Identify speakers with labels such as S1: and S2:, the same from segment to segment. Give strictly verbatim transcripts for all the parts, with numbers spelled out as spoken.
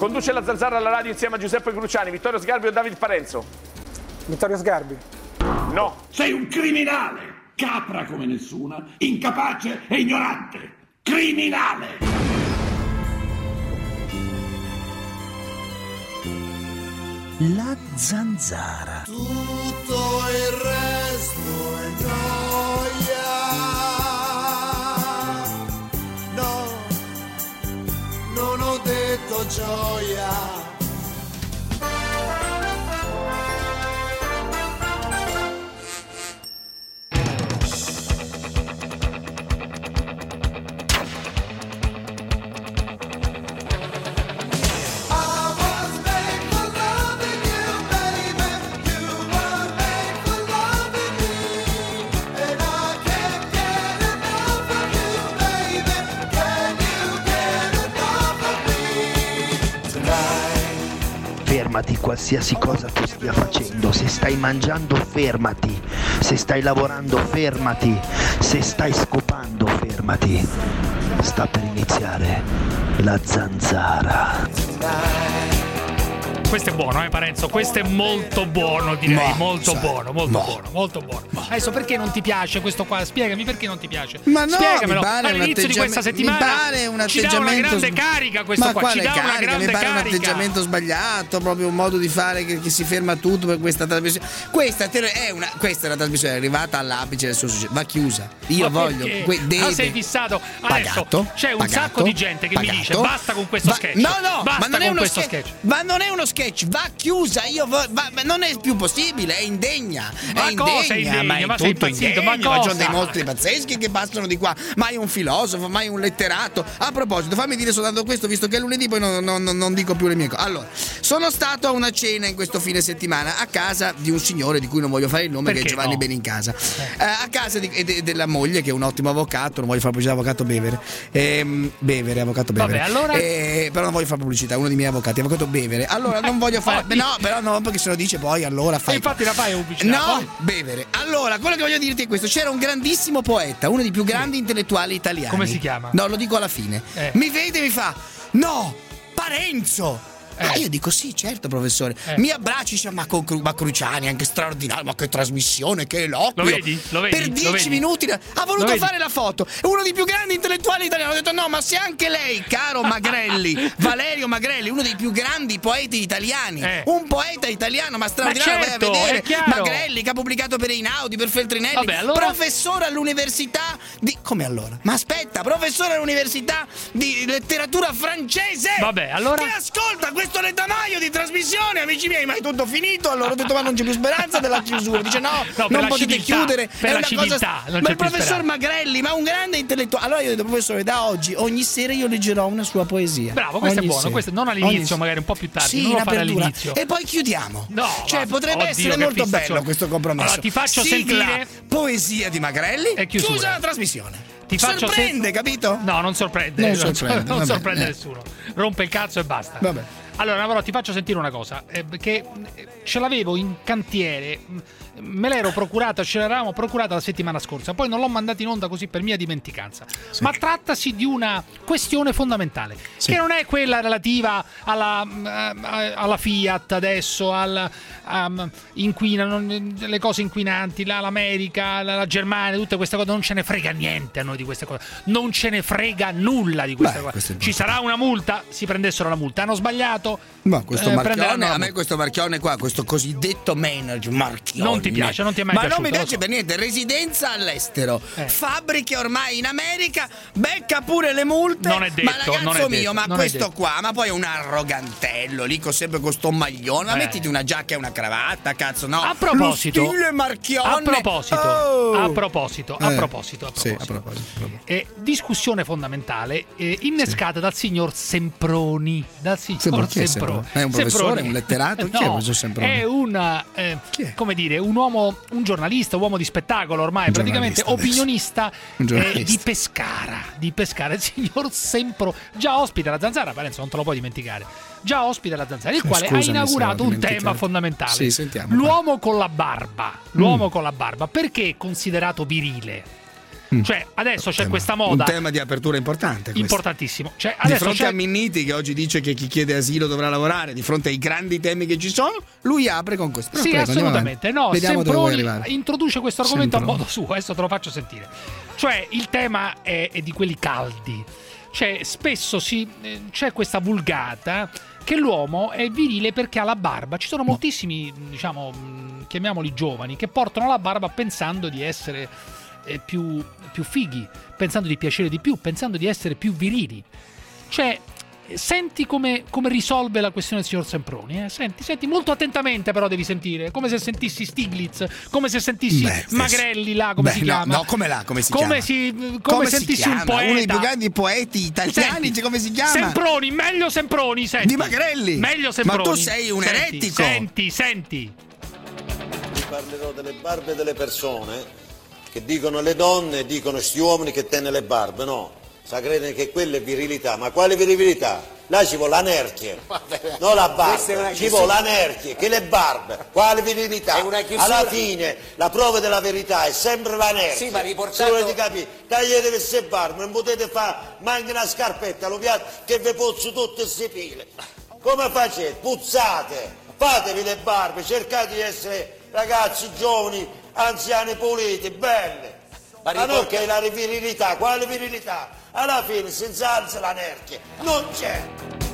S1: Conduce la Zanzara alla radio insieme a Giuseppe Cruciani, Vittorio Sgarbi o David Parenzo?
S2: Vittorio Sgarbi.
S1: No.
S3: Sei un criminale, capra come nessuna, incapace e ignorante. Criminale!
S4: La Zanzara.
S5: Tutto il resto è gioia. No, non ho detto gioia.
S4: Fermati qualsiasi cosa tu stia facendo, se stai mangiando fermati, se stai lavorando fermati, se stai scopando fermati. Sta per iniziare la Zanzara.
S6: Questo è buono, eh Parenzo, questo è molto buono, direi,
S4: ma,
S6: molto
S4: sai,
S6: buono, molto
S4: ma,
S6: buono, molto buono.
S4: Ma.
S6: Adesso perché non ti piace questo qua? Spiegami perché non ti piace.
S7: Ma no,
S6: spiegamelo.
S7: mi pare
S6: All'inizio
S7: un
S6: di questa settimana
S7: mi pare un
S6: ci dà una grande carica questo
S7: ma
S6: qua, ci dà
S7: carica?
S6: una grande
S7: mi pare
S6: carica.
S7: un atteggiamento sbagliato, proprio un modo di fare che, che si ferma tutto per questa trasmissione. Questa è una questa è una trasmissione è arrivata all'apice del suo successo, va chiusa. Io
S6: ma
S7: voglio
S6: que-
S7: deve,
S6: ah, sei fissato. Adesso
S7: pagato,
S6: c'è un
S7: pagato,
S6: sacco di gente che
S7: pagato,
S6: mi dice basta con questo
S7: va,
S6: sketch.
S7: No, no,
S6: basta
S7: ma non è
S6: con
S7: uno
S6: questo
S7: sketch,
S6: sketch.
S7: ma non è uno sketch, va chiusa. Io vo- va, ma non è più possibile, è indegna.
S6: Ma
S7: è
S6: cosa è
S7: indegna,
S6: indegna?
S7: ma è
S6: Ma sei
S7: tutto
S6: impazzito,
S7: indegno,
S6: ma
S7: ma ci
S6: cosa?
S7: sono dei mostri pazzeschi che passano di qua, mai un filosofo, mai un letterato. A proposito, fammi dire soltanto questo, visto che è lunedì, poi non, non, non dico più le mie cose. Allora, sono stato a una cena in questo fine settimana a casa di un signore di cui non voglio fare il nome,
S6: perché
S7: che è Giovanni
S6: no?
S7: Benincasa, eh, a casa di, de, della moglie, che è un ottimo avvocato, non voglio fare pubblicità, avvocato Bevere, ehm, Bevere, avvocato Bevere.
S6: Vabbè, allora...
S7: eh, però non voglio fare pubblicità, uno dei miei avvocati, avvocato Bevere. Allora non voglio fare,
S6: Oddio.
S7: no, però no, perché se lo dice poi allora fai.
S6: E infatti la fai pubblicità.
S7: No,
S6: poi.
S7: Bevere. Allora, quello che voglio dirti è questo: c'era un grandissimo poeta, uno dei più grandi intellettuali italiani.
S6: Come si chiama?
S7: No, lo dico alla fine.
S6: Eh.
S7: Mi vede e mi fa: no, Parenzo.
S6: Eh.
S7: Ah, io dico sì, certo, professore.
S6: Eh.
S7: Mi abbracci, dice, ma, con, ma Cruciani, anche straordinario, ma che trasmissione, che eloquio.
S6: Lo vedi? Lo vedi?
S7: Per
S6: Lo
S7: dieci
S6: vedi?
S7: minuti ha
S6: Lo
S7: voluto
S6: vedi?
S7: fare la foto. È uno dei più grandi intellettuali italiani. Ho detto no, ma se anche lei, caro Magrelli, Valerio Magrelli, uno dei più grandi poeti italiani,
S6: Eh.
S7: un poeta italiano, ma straordinario,
S6: Ma certo,
S7: vai a
S6: è
S7: vedere.
S6: chiaro.
S7: Magrelli, che ha pubblicato per Einaudi, per Feltrinelli,
S6: Vabbè, allora-
S7: professore all'università di... Come allora? Ma aspetta, professore all'università di letteratura francese.
S6: Vabbè, allora-
S7: Che ascolta questo letamaio di trasmissione, amici miei, ma è tutto finito. Allora ho detto, ma non c'è più speranza della chiusura. Dice no,
S6: No, per
S7: non
S6: la
S7: potete
S6: civiltà,
S7: chiudere.
S6: per
S7: è
S6: la
S7: una
S6: civiltà,
S7: cosa...
S6: non
S7: Ma
S6: c'è
S7: il
S6: più
S7: professor
S6: speranza.
S7: Magrelli, ma un grande intellettuale. Allora io ho detto, professore, da oggi, ogni sera io leggerò una sua poesia.
S6: Bravo, questo
S7: Ogni
S6: è buono,
S7: sera.
S6: questo non all'inizio,
S7: Ogni-
S6: magari un po' più tardi,
S7: Sì,
S6: non lo
S7: in
S6: fare
S7: apertura.
S6: all'inizio.
S7: E poi chiudiamo.
S6: No,
S7: cioè
S6: ma-
S7: potrebbe
S6: oddio,
S7: essere
S6: che
S7: molto
S6: fissazione.
S7: bello questo compromesso.
S6: Allora, ti faccio
S7: Sigla,
S6: sentire-
S7: poesia di Magrelli
S6: E chiusura.
S7: chiusa la trasmissione.
S6: Ti faccio
S7: Sorprende,
S6: sen-
S7: capito?
S6: No, non sorprende.
S7: Non
S6: Non,
S7: sorprende,
S6: non
S7: vabbè,
S6: sorprende
S7: eh.
S6: nessuno. Rompe il cazzo e basta.
S7: Vabbè.
S6: Allora, però ti faccio sentire una cosa, eh, che eh, ce l'avevo in cantiere, mh, me l'ero procurata, ce l'eravamo procurata la settimana scorsa, poi non l'ho mandata in onda così per mia dimenticanza.
S7: Sì.
S6: Ma trattasi di una questione fondamentale,
S7: Sì.
S6: che non è quella relativa alla, mh, eh, alla Fiat adesso, al um, inquina, non- le cose inquinanti, la- l'America, la, la Germania, tutte queste cose, non ce ne frega niente a noi di queste cose, non ce ne frega nulla di queste
S7: Beh, questo
S6: cose.
S7: è
S6: Ci sarà una multa, si prendessero la multa, hanno sbagliato.
S7: Ma questo
S6: eh,
S7: marchione,
S6: prenderanno la
S7: a me
S6: multa.
S7: questo marchione qua, questo cosiddetto manager marchione.
S6: Non ti piace, non ti è mai
S7: Ma
S6: piaciuto,
S7: non mi
S6: lo
S7: piace
S6: so.
S7: per niente, residenza all'estero,
S6: Eh.
S7: fabbriche ormai in America, becca pure le multe.
S6: Non è detto,
S7: ma ragazzo
S6: non è
S7: mio,
S6: detto,
S7: ma
S6: non è
S7: questo
S6: detto.
S7: qua, ma poi è un arrogantello, lì con sempre con sto maglione, ma
S6: Eh.
S7: mettiti una giacca e una cravatta, cazzo, no.
S6: A proposito,
S7: Lo stile marchione.
S6: a proposito,
S7: Oh.
S6: a proposito, a
S7: Eh.
S6: proposito, a
S7: Sì,
S6: proposito.
S7: a proposito, a proposito.
S6: Eh, discussione fondamentale eh, innescata dal signor Semproni. Dal signor
S7: Semproni, chi è
S6: Semproni.
S7: Semproni? È un professore,
S6: Semproni.
S7: un letterato? Chi è
S6: No,
S7: questo Semproni?
S6: È un, eh,
S7: Chi è?
S6: come dire, un uomo, un giornalista, un uomo di spettacolo ormai,
S7: Un
S6: praticamente
S7: giornalista adesso.
S6: opinionista
S7: Un
S6: eh,
S7: giornalista.
S6: di Pescara. Di Pescara, il signor Semproni, già ospite alla Zanzara, Parenzo, non te lo puoi dimenticare. Già ospite alla Zanzara, il quale
S7: Scusami
S6: ha
S7: se
S6: inaugurato
S7: l'ho
S6: un tema
S7: dimenticato.
S6: fondamentale.
S7: Sì, sentiamo.
S6: L'uomo con la barba. L'uomo con la barba, perché è considerato virile? Mm. Cioè, adesso c'è
S7: tema,
S6: questa moda.
S7: Un tema di apertura importante. Questo.
S6: Importantissimo. Cioè,
S7: di
S6: adesso
S7: fronte
S6: c'è...
S7: a Minniti, che oggi dice che chi chiede asilo dovrà lavorare, di fronte ai grandi temi che ci sono, lui apre con questo. Però
S6: sì,
S7: prego,
S6: assolutamente. No,
S7: Vediamo dove vuoi
S6: Semproni
S7: arrivare.
S6: introduce questo argomento
S7: Semproni.
S6: a modo suo. Adesso te lo faccio sentire. Cioè, il tema è, è di quelli caldi. Cioè, spesso si, eh, c'è questa vulgata che l'uomo è virile perché ha la barba. Ci sono moltissimi, diciamo, mh, chiamiamoli giovani, che portano la barba pensando di essere eh, più, più fighi, pensando di piacere di più, pensando di essere più virili. Cioè, senti come, come risolve la questione del signor Semproni. Eh? Senti, senti molto attentamente, però devi sentire. Come se sentissi Stiglitz, come se sentissi
S7: Beh,
S6: Magrelli là, come
S7: beh,
S6: si
S7: no,
S6: chiama?
S7: no, come là, come si
S6: come
S7: chiama?
S6: Si, come,
S7: Come si
S6: sentissi
S7: chiama?
S6: un poeta.
S7: Uno dei più grandi poeti italiani,
S6: Senti,
S7: come si chiama?
S6: Semproni, meglio Semproni, senti.
S7: Di Magrelli.
S6: Meglio Semproni.
S7: Ma tu sei un
S6: Senti,
S7: eretico.
S6: Senti, senti.
S8: Vi parlerò delle barbe delle persone che dicono le donne, dicono sti uomini che tenne le barbe, no. Sa credere che quella è virilità, ma quale virilità? Là ci vuole la nerchie, non la barba, ci vuole la nerchie, che le barbe, quale virilità? Alla fine la prova della verità è sempre la nerchie.
S9: Sì, ma riportato...
S8: Se volete capire, tagliate queste barbe, non potete fare manca una scarpetta, lo piatto che vi pozzo tutte queste pile. Come facete? Puzzate, fatevi le barbe, cercate di essere ragazzi giovani, anziani puliti, belle. Ma, ma non che la virilità, quale virilità? Alla fine senza alza la nerchia non c'è.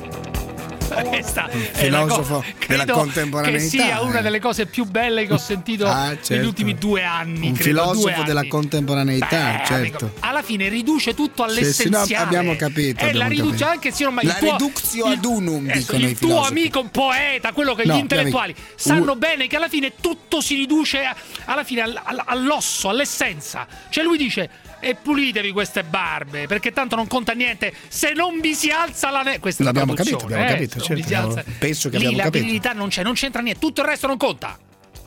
S6: Questa è
S7: filosofo
S6: una co-
S7: della
S6: credo
S7: contemporaneità,
S6: che sia
S7: eh.
S6: una delle cose più belle che ho sentito
S7: Ah,
S6: negli
S7: certo.
S6: ultimi due anni.
S7: Un
S6: credo,
S7: filosofo
S6: due anni.
S7: della contemporaneità,
S6: Beh,
S7: certo.
S6: amico, alla fine riduce tutto
S7: Sì, sì, no,
S6: all'essenziale.
S7: abbiamo capito,
S6: E
S7: abbiamo
S6: la riduce
S7: capito.
S6: anche signor, ma
S7: La
S6: il tuo,
S7: reductio
S6: il-
S7: ad unum,
S6: eh,
S7: dicono i
S6: il tuo
S7: filosofi.
S6: amico poeta, quello che
S7: No,
S6: gli intellettuali
S7: amico,
S6: sanno
S7: un-
S6: bene che alla fine tutto si riduce a- alla fine all- all- all'osso, all'essenza. Cioè lui dice: e pulitevi queste barbe, perché tanto non conta niente se non vi si alza la ne- questa è la
S7: L'abbiamo
S6: traduzione,
S7: capito, abbiamo
S6: eh,
S7: capito,
S6: se non
S7: certo,
S6: vi si alza-
S7: abbiamo- penso che
S6: lì
S7: abbiamo
S6: la
S7: capito.
S6: virilità non c'è, non c'entra niente, tutto il resto non conta.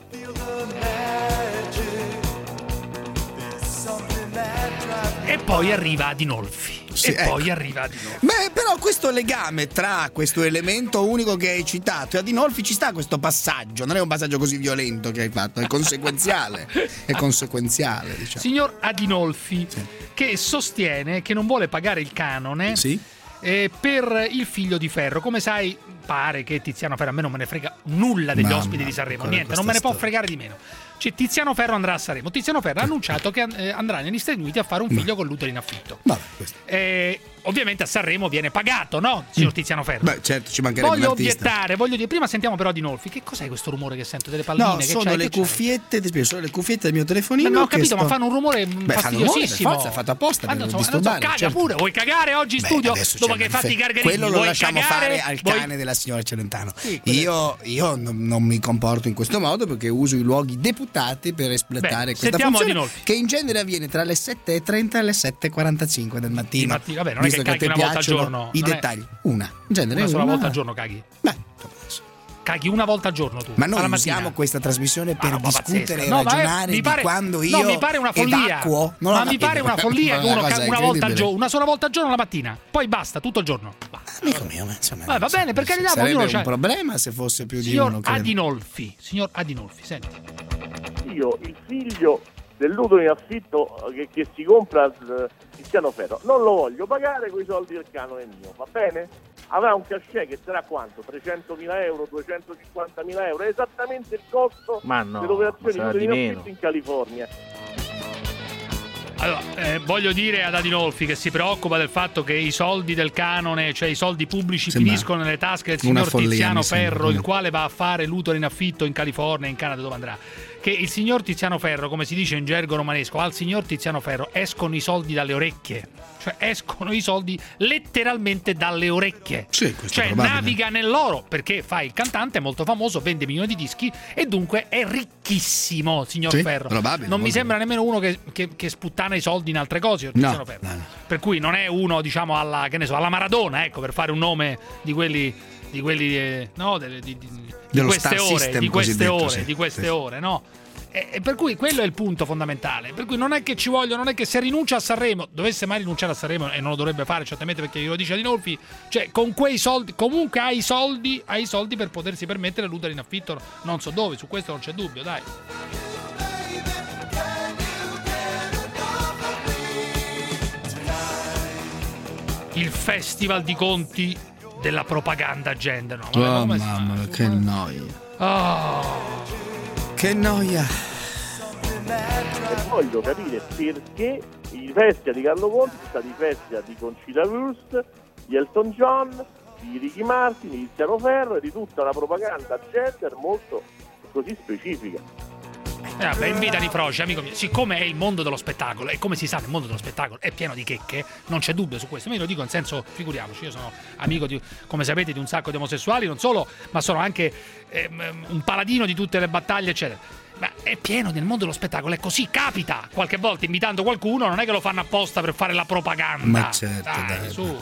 S6: E poi arriva Adinolfi.
S7: Sì,
S6: e
S7: ecco.
S6: poi arriva Adinolfi.
S7: Beh, però questo legame tra questo elemento unico che hai citato e Adinolfi ci sta questo passaggio. Non è un passaggio così violento che hai fatto, è conseguenziale. È conseguenziale, diciamo.
S6: Signor Adinolfi, sì, che sostiene che non vuole pagare il canone,
S7: Sì.
S6: eh, per il figlio di Ferro. Come sai, pare che Tiziano Ferro, a me non me ne frega nulla degli
S7: Mamma,
S6: ospiti di Sanremo,
S7: ancora
S6: niente, non me ne
S7: questa
S6: può fregare di meno. Cioè, Tiziano Ferro andrà a Sanremo. Tiziano Ferro ha annunciato che eh, andrà negli Stati Uniti a fare un figlio con l'utero in affitto.
S7: Vabbè, questo.
S6: Eh, ovviamente a Sanremo viene pagato, no, signor Tiziano Ferro?
S7: Beh, certo, ci mancherebbe
S6: Voglio
S7: un artista.
S6: obiettare, voglio dire, prima sentiamo però Adinolfi. Che cos'è questo rumore che sento? Delle palline?
S7: No,
S6: che
S7: sono
S6: c'hai?
S7: le
S6: Che c'hai?
S7: cuffiette, ti spiego, sono le cuffiette del mio telefonino.
S6: Ma ho
S7: che
S6: capito,
S7: sto-
S6: ma fanno un rumore
S7: Beh, fanno rumore, per
S6: fastidiosissimo.
S7: forza, è fatto apposta
S6: Ma
S7: per
S6: non so,
S7: disturbare,
S6: non so, caga
S7: certo.
S6: pure. Vuoi cagare oggi in
S7: Beh,
S6: studio
S7: adesso
S6: dopo
S7: c'è
S6: che hai
S7: una
S6: fatto i
S7: fe-
S6: gargarismi?
S7: Quello lo
S6: Vuoi
S7: lasciamo
S6: cagare?
S7: fare al
S6: Vuoi-
S7: cane della signora Celentano.
S6: Sì, quello-
S7: io io non, non mi comporto in questo modo perché uso i luoghi deputati per espletare
S6: Beh,
S7: questa
S6: sentiamo
S7: funzione
S6: Adinolfi.
S7: che in genere avviene tra le sette e trenta e le sette e quarantacinque del mattino.
S6: Di mattina, vabbè, non è
S7: Visto
S6: che
S7: a
S6: caghi
S7: te
S6: una volta al
S7: piacciono
S6: giorno,
S7: i
S6: non è-
S7: dettagli. Una, in genere
S6: Una sola
S7: una.
S6: volta al giorno caghi.
S7: Beh, insomma, adesso.
S6: Caghi una volta al giorno tu.
S7: Ma noi
S6: alla mattina.
S7: usiamo questa trasmissione per
S6: Ma roba
S7: discutere
S6: pazzesca.
S7: e
S6: No, ma è-
S7: ragionare
S6: mi pare-
S7: di quando io
S6: no, mi pare una follia.
S7: evacuo. Non
S6: ma
S7: ho
S6: mi
S7: capito.
S6: pare una follia che
S7: Una
S6: uno
S7: cosa
S6: caga una volta al
S7: incredibile.
S6: giorno, una sola volta al giorno la mattina, poi basta, tutto il giorno. Basta.
S7: Amico mio, ma insomma,
S6: Eh, va bene, per carità,
S7: sarebbe
S6: ognuno
S7: un
S6: c'ha-
S7: problema se fosse più di
S6: Signor
S7: uno. credo.
S6: Adinolfi, signor Adinolfi, senti.
S10: Io, il figlio dell'utero in affitto che, che si compra eh, Tiziano Ferro, non lo voglio pagare con i soldi del canone mio, va bene? Avrà un cachet che sarà quanto? trecentomila euro, duecentocinquantamila euro, è esattamente il costo
S9: Ma no,
S10: delle operazioni
S9: sarà
S10: di
S9: di
S10: utero in
S9: meno.
S10: affitto in California.
S6: Allora, eh, voglio dire ad Adinolfi che si preoccupa del fatto che i soldi del canone, cioè i soldi pubblici,
S7: Sembra
S6: finiscono nelle tasche del
S7: una
S6: signor
S7: follia,
S6: Tiziano
S7: mi sembra.
S6: Ferro, il quale va a fare l'utero in affitto in California, in Canada, dove andrà. Che il signor Tiziano Ferro, come si dice in gergo romanesco, al signor Tiziano Ferro escono i soldi dalle orecchie. Cioè escono i soldi letteralmente dalle orecchie.
S7: Sì, questo è
S6: cioè
S7: probabile.
S6: naviga nell'oro, perché fa il cantante, è molto famoso, vende milioni di dischi e dunque è ricchissimo, signor
S7: Sì,
S6: Ferro.
S7: probabile,
S6: non mi
S7: molto
S6: sembra nemmeno uno che, che, che sputtana i soldi in altre cose, signor
S7: No,
S6: Tiziano Ferro.
S7: no, no.
S6: Per cui non è uno, diciamo, alla, che ne so, alla Maradona, ecco, per fare un nome di quelli, di quelli, eh, no, delle- di, di- di
S7: Dello
S6: queste
S7: star
S6: ore,
S7: system
S6: di queste
S7: cosiddetto,
S6: ore,
S7: sì,
S6: di queste
S7: sì.
S6: ore, no? E, e per cui quello è il punto fondamentale. Per cui non è che ci voglio, non è che se rinuncia a Sanremo, dovesse mai rinunciare a Sanremo, e non lo dovrebbe fare certamente perché glielo dice Adinolfi, cioè con quei soldi, comunque ha i soldi, ha i soldi per potersi permettere l'utero in affitto, non so dove, su questo non c'è dubbio, dai. il festival di conti della propaganda gender. No,
S7: oh
S6: come
S7: mamma,
S6: sta?
S7: che noia.
S6: Oh.
S7: Che noia.
S10: E voglio capire perché i festival di Carlo Conti sono stati i festival di Conchita Wurst, di Elton John, di Ricky Martin, di Tiziano Ferro e di tutta una propaganda gender molto così specifica.
S6: Eh, vabbè, invita di Froci, amico mio. Siccome è il mondo dello spettacolo, e come si sa, il mondo dello spettacolo è pieno di checche, non c'è dubbio su questo. Ma io lo dico in senso, figuriamoci, io sono amico, di, come sapete, di un sacco di omosessuali, non solo, ma sono anche eh, un paladino di tutte le battaglie, eccetera. Ma è pieno nel mondo dello spettacolo, è così, capita. Qualche volta invitando qualcuno, non è che lo fanno apposta per fare la propaganda.
S7: Ma certo,
S6: dai,
S7: dai.
S6: su.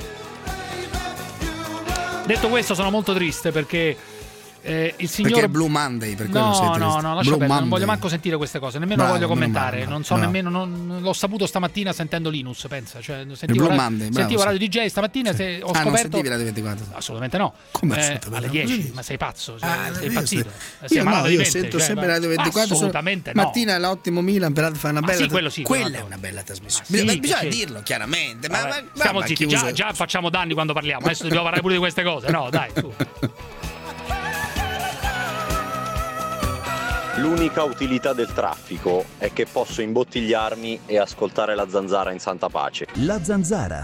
S6: Detto questo, sono molto triste perché eh, il signor...
S7: Perché è Blue Monday, per quello
S6: no,
S7: sei
S6: no,
S7: triste.
S6: no, lascia
S7: Blue
S6: perdere, non
S7: Monday.
S6: voglio manco sentire queste cose, nemmeno
S7: Bravo,
S6: voglio commentare,
S7: meno male,
S6: non so
S7: bravo.
S6: nemmeno, non, l'ho saputo stamattina sentendo Linus, pensa, cioè sentivo,
S7: Blue
S6: radio,
S7: Monday, bravo,
S6: sentivo
S7: sì.
S6: Radio D J stamattina,
S7: Sì.
S6: se ho
S7: Ah,
S6: scoperto...
S7: non sentivi Radio ventiquattro?
S6: Assolutamente no.
S7: Come
S6: eh,
S7: assolutamente
S6: alle
S7: no?
S6: dieci,
S7: Così?
S6: ma sei pazzo, cioè,
S7: Ah,
S6: sei
S7: io
S6: impazzito.
S7: se-
S6: Sei
S7: io
S6: malato
S7: no,
S6: di
S7: io
S6: mente,
S7: sento
S6: cioè,
S7: sempre
S6: ma-
S7: Radio ventiquattro.
S6: assolutamente no.
S7: Mattina l'ottimo Milan per fa una
S6: Ah,
S7: bella
S6: sì, quello sì,
S7: quella
S6: quello
S7: è
S6: no.
S7: una bella trasmissione.
S6: Ah, sì,
S7: Bisogna- bisogna
S6: sì.
S7: dirlo chiaramente. Ma,
S6: Vabbè,
S7: ma-
S6: stiamo
S7: ma
S6: zitti,
S7: chiuso.
S6: già, già facciamo danni quando parliamo, adesso dobbiamo parlare pure di queste cose, no, dai, su.
S9: L'unica utilità del traffico è che posso imbottigliarmi e ascoltare la zanzara in santa pace.
S11: La zanzara.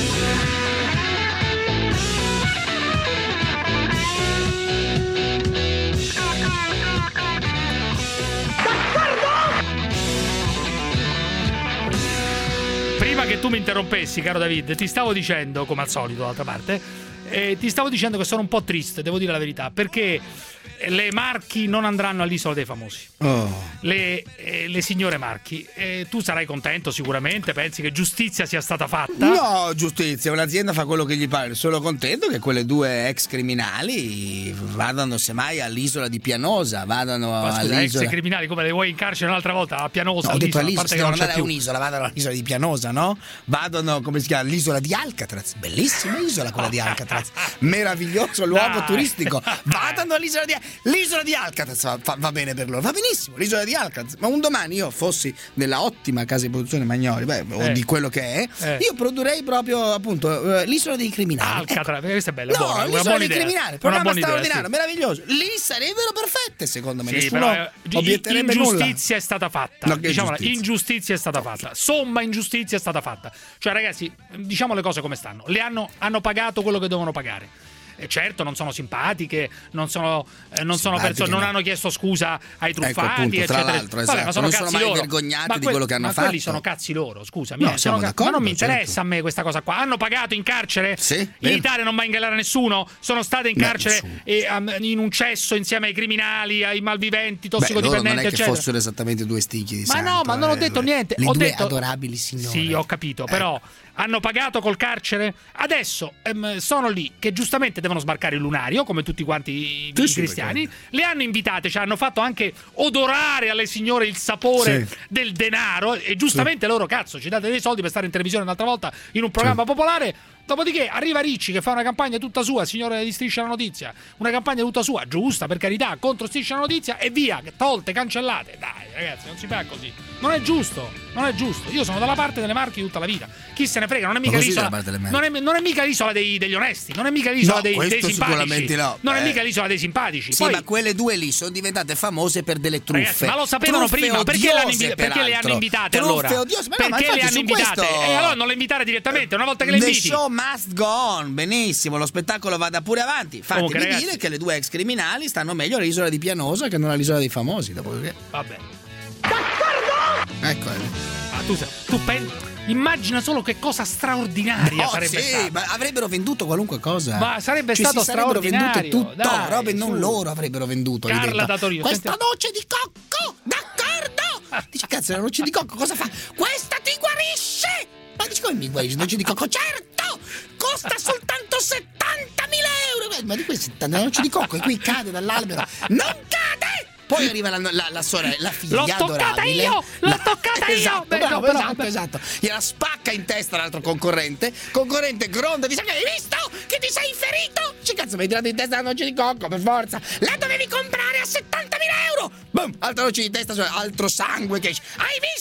S6: Prima che tu mi interrompessi, caro David, ti stavo dicendo, come al solito d'altra parte, eh, ti stavo dicendo che sono un po' triste, devo dire la verità, perché le Marchi non andranno all'Isola dei Famosi.
S7: Oh.
S6: Le, eh, le signore Marchi, eh, tu sarai contento sicuramente, pensi che giustizia sia stata fatta?
S7: No, giustizia, un'azienda fa quello che gli pare. Sono contento che quelle due ex criminali vadano semmai all'isola di Pianosa, vadano
S6: Ma scusa,
S7: all'isola.
S6: ex criminali come le vuoi in carcere un'altra volta a Pianosa?
S7: No, ho detto
S6: all'isola, a
S7: all'isola,
S6: parte
S7: se
S6: che
S7: devono
S6: non c'è
S7: andare a
S6: più.
S7: un'isola, vadano all'isola di Pianosa, no? Vadano, come si chiama, all'isola di Alcatraz, bellissima isola quella di Alcatraz, meraviglioso luogo
S6: Dai.
S7: turistico. Vadano all'isola di l'isola di Alcatraz, va, fa- va bene per loro, va benissimo, l'isola di Alcatraz. Ma un domani io fossi nella ottima casa di produzione Magnoli, beh, o
S6: Eh.
S7: di quello che è,
S6: Eh.
S7: io produrrei proprio appunto eh, l'isola dei criminali.
S6: Alcatraz,
S7: Ecco.
S6: questa è bella,
S7: No,
S6: buona, una
S7: l'isola
S6: buona
S7: dei
S6: idea.
S7: criminali,
S6: Una
S7: programma
S6: buona idea,
S7: straordinario,
S6: sì.
S7: meraviglioso. Lì sarebbero perfette, secondo me.
S6: Sì,
S7: Nessuno
S6: però eh,
S7: obietterebbe nulla.
S6: ingiustizia è stata fatta.
S7: No, che
S6: Diciamola,
S7: ingiustizia?
S6: ingiustizia è stata fatta. Somma ingiustizia è stata fatta. Cioè, ragazzi, diciamo le cose come stanno. Le hanno, hanno pagato quello che dovevano pagare. E certo, non sono simpatiche, non sono, eh, non sono
S7: Simpatiche,
S6: persone, non
S7: no.
S6: hanno chiesto scusa ai truffati,
S7: Ecco, appunto, tra
S6: eccetera.
S7: l'altro,
S6: Vabbè,
S7: esatto.
S6: ma sono
S7: Non sono
S6: cazzi
S7: mai
S6: loro.
S7: vergognati
S6: Ma
S7: di
S6: que-
S7: quello che hanno
S6: ma quelli
S7: fatto.
S6: sono cazzi loro, scusami.
S7: No,
S6: eh,
S7: siamo
S6: sono ca-
S7: d'accordo,
S6: ma non mi
S7: certo.
S6: interessa a me questa cosa qua. Hanno pagato in carcere?
S7: Sì,
S6: In
S7: vero.
S6: Italia non va a ingalare nessuno? Sono state in
S7: Beh,
S6: carcere
S7: nessuno.
S6: e, um, in un cesso insieme ai criminali, ai malviventi,
S7: Beh, loro
S6: tossicodipendenti,
S7: non è che
S6: eccetera.
S7: fossero esattamente due sticchi di
S6: Ma
S7: santo,
S6: no, ma non ho
S7: eh,
S6: detto
S7: le-
S6: niente.
S7: Le
S6: ho
S7: due
S6: detto...
S7: adorabili signore.
S6: Sì, ho capito, però hanno pagato col carcere? Adesso ehm, sono lì che giustamente devono sbarcare il lunario, come tutti quanti i,
S7: Sì,
S6: i
S7: sì,
S6: cristiani. Le hanno invitate, cioè hanno fatto anche odorare alle signore il sapore
S7: Sì.
S6: del denaro. E giustamente loro, cazzo, ci date dei soldi per stare in televisione un'altra volta in un programma popolare. Dopodiché arriva Ricci che fa una campagna tutta sua, signore di Striscia la Notizia, una campagna tutta sua, giusta per carità, contro Striscia la Notizia e via, tolte, cancellate. Dai ragazzi, non si fa così. Non è giusto, non è giusto. Io sono dalla parte delle Marche tutta la vita. Chi se ne frega, non è mica
S7: così
S6: l'isola.
S7: dalla parte delle Marche?
S6: Non è, non è mica l'isola dei, degli onesti, non è mica l'isola
S7: No,
S6: dei,
S7: questo
S6: dei simpatici.
S7: sicuramente no.
S6: Non è
S7: Eh.
S6: mica l'isola dei simpatici.
S7: Sì,
S6: Poi,
S7: ma quelle due lì sono diventate famose per delle truffe.
S6: ragazzi, ma lo sapevano
S7: Truffe
S6: prima, perché, l'hanno
S7: odiose,
S6: invi- perché le
S7: peraltro.
S6: hanno invitate
S7: Truffe
S6: allora?
S7: odiose, ma no, ma
S6: perché le
S7: infatti
S6: hanno
S7: su
S6: invitate?
S7: questo-
S6: E allora non le invitate direttamente, una volta che le
S7: The
S6: inviti.
S7: show must go on, benissimo, lo spettacolo vada pure avanti. Fatemi
S6: Comunque, ragazzi-
S7: dire che le due ex criminali stanno meglio all'isola di Pianosa che non all'isola dei famosi. Dopodiché.
S6: Vabbè.
S7: Ecco.
S6: Ah, tu, sai- tu pensi. Immagina solo che cosa straordinaria
S7: No,
S6: sarebbe
S7: sì,
S6: stata.
S7: ma avrebbero venduto qualunque cosa.
S6: Ma sarebbe
S7: Cioè,
S6: stato
S7: si sarebbero
S6: straordinario,
S7: vendute tutto,
S6: dai,
S7: robe non
S6: su.
S7: loro avrebbero venduto. lì
S6: Carla
S7: dentro.
S6: da Torino,
S7: Questa
S6: senti-
S7: noce di cocco, d'accordo? Dici, cazzo, la noce di cocco cosa fa? Questa ti guarisce! Ma dici, come mi guarisce? Noce di cocco? Certo! Costa soltanto settantamila euro! Ma di questi settanta la noce di cocco e qui cade dall'albero. Non cade! Poi arriva la, la, la sorella, la figlia
S6: L'ho toccata
S7: adorabile.
S6: io! L'ho
S7: La-
S6: toccata io!
S7: Esatto,
S6: Beh,
S7: bravo,
S6: no, però-
S7: esatto, esatto. Gliela spacca in testa l'altro concorrente. Concorrente gronda, dice: hai visto che ti sei ferito? Ci cazzo, mi hai tirato in testa la noce di cocco, per forza. La dovevi comprare a settantamila euro. Boom, altra noce di testa, cioè altro sangue che esce. Hai visto?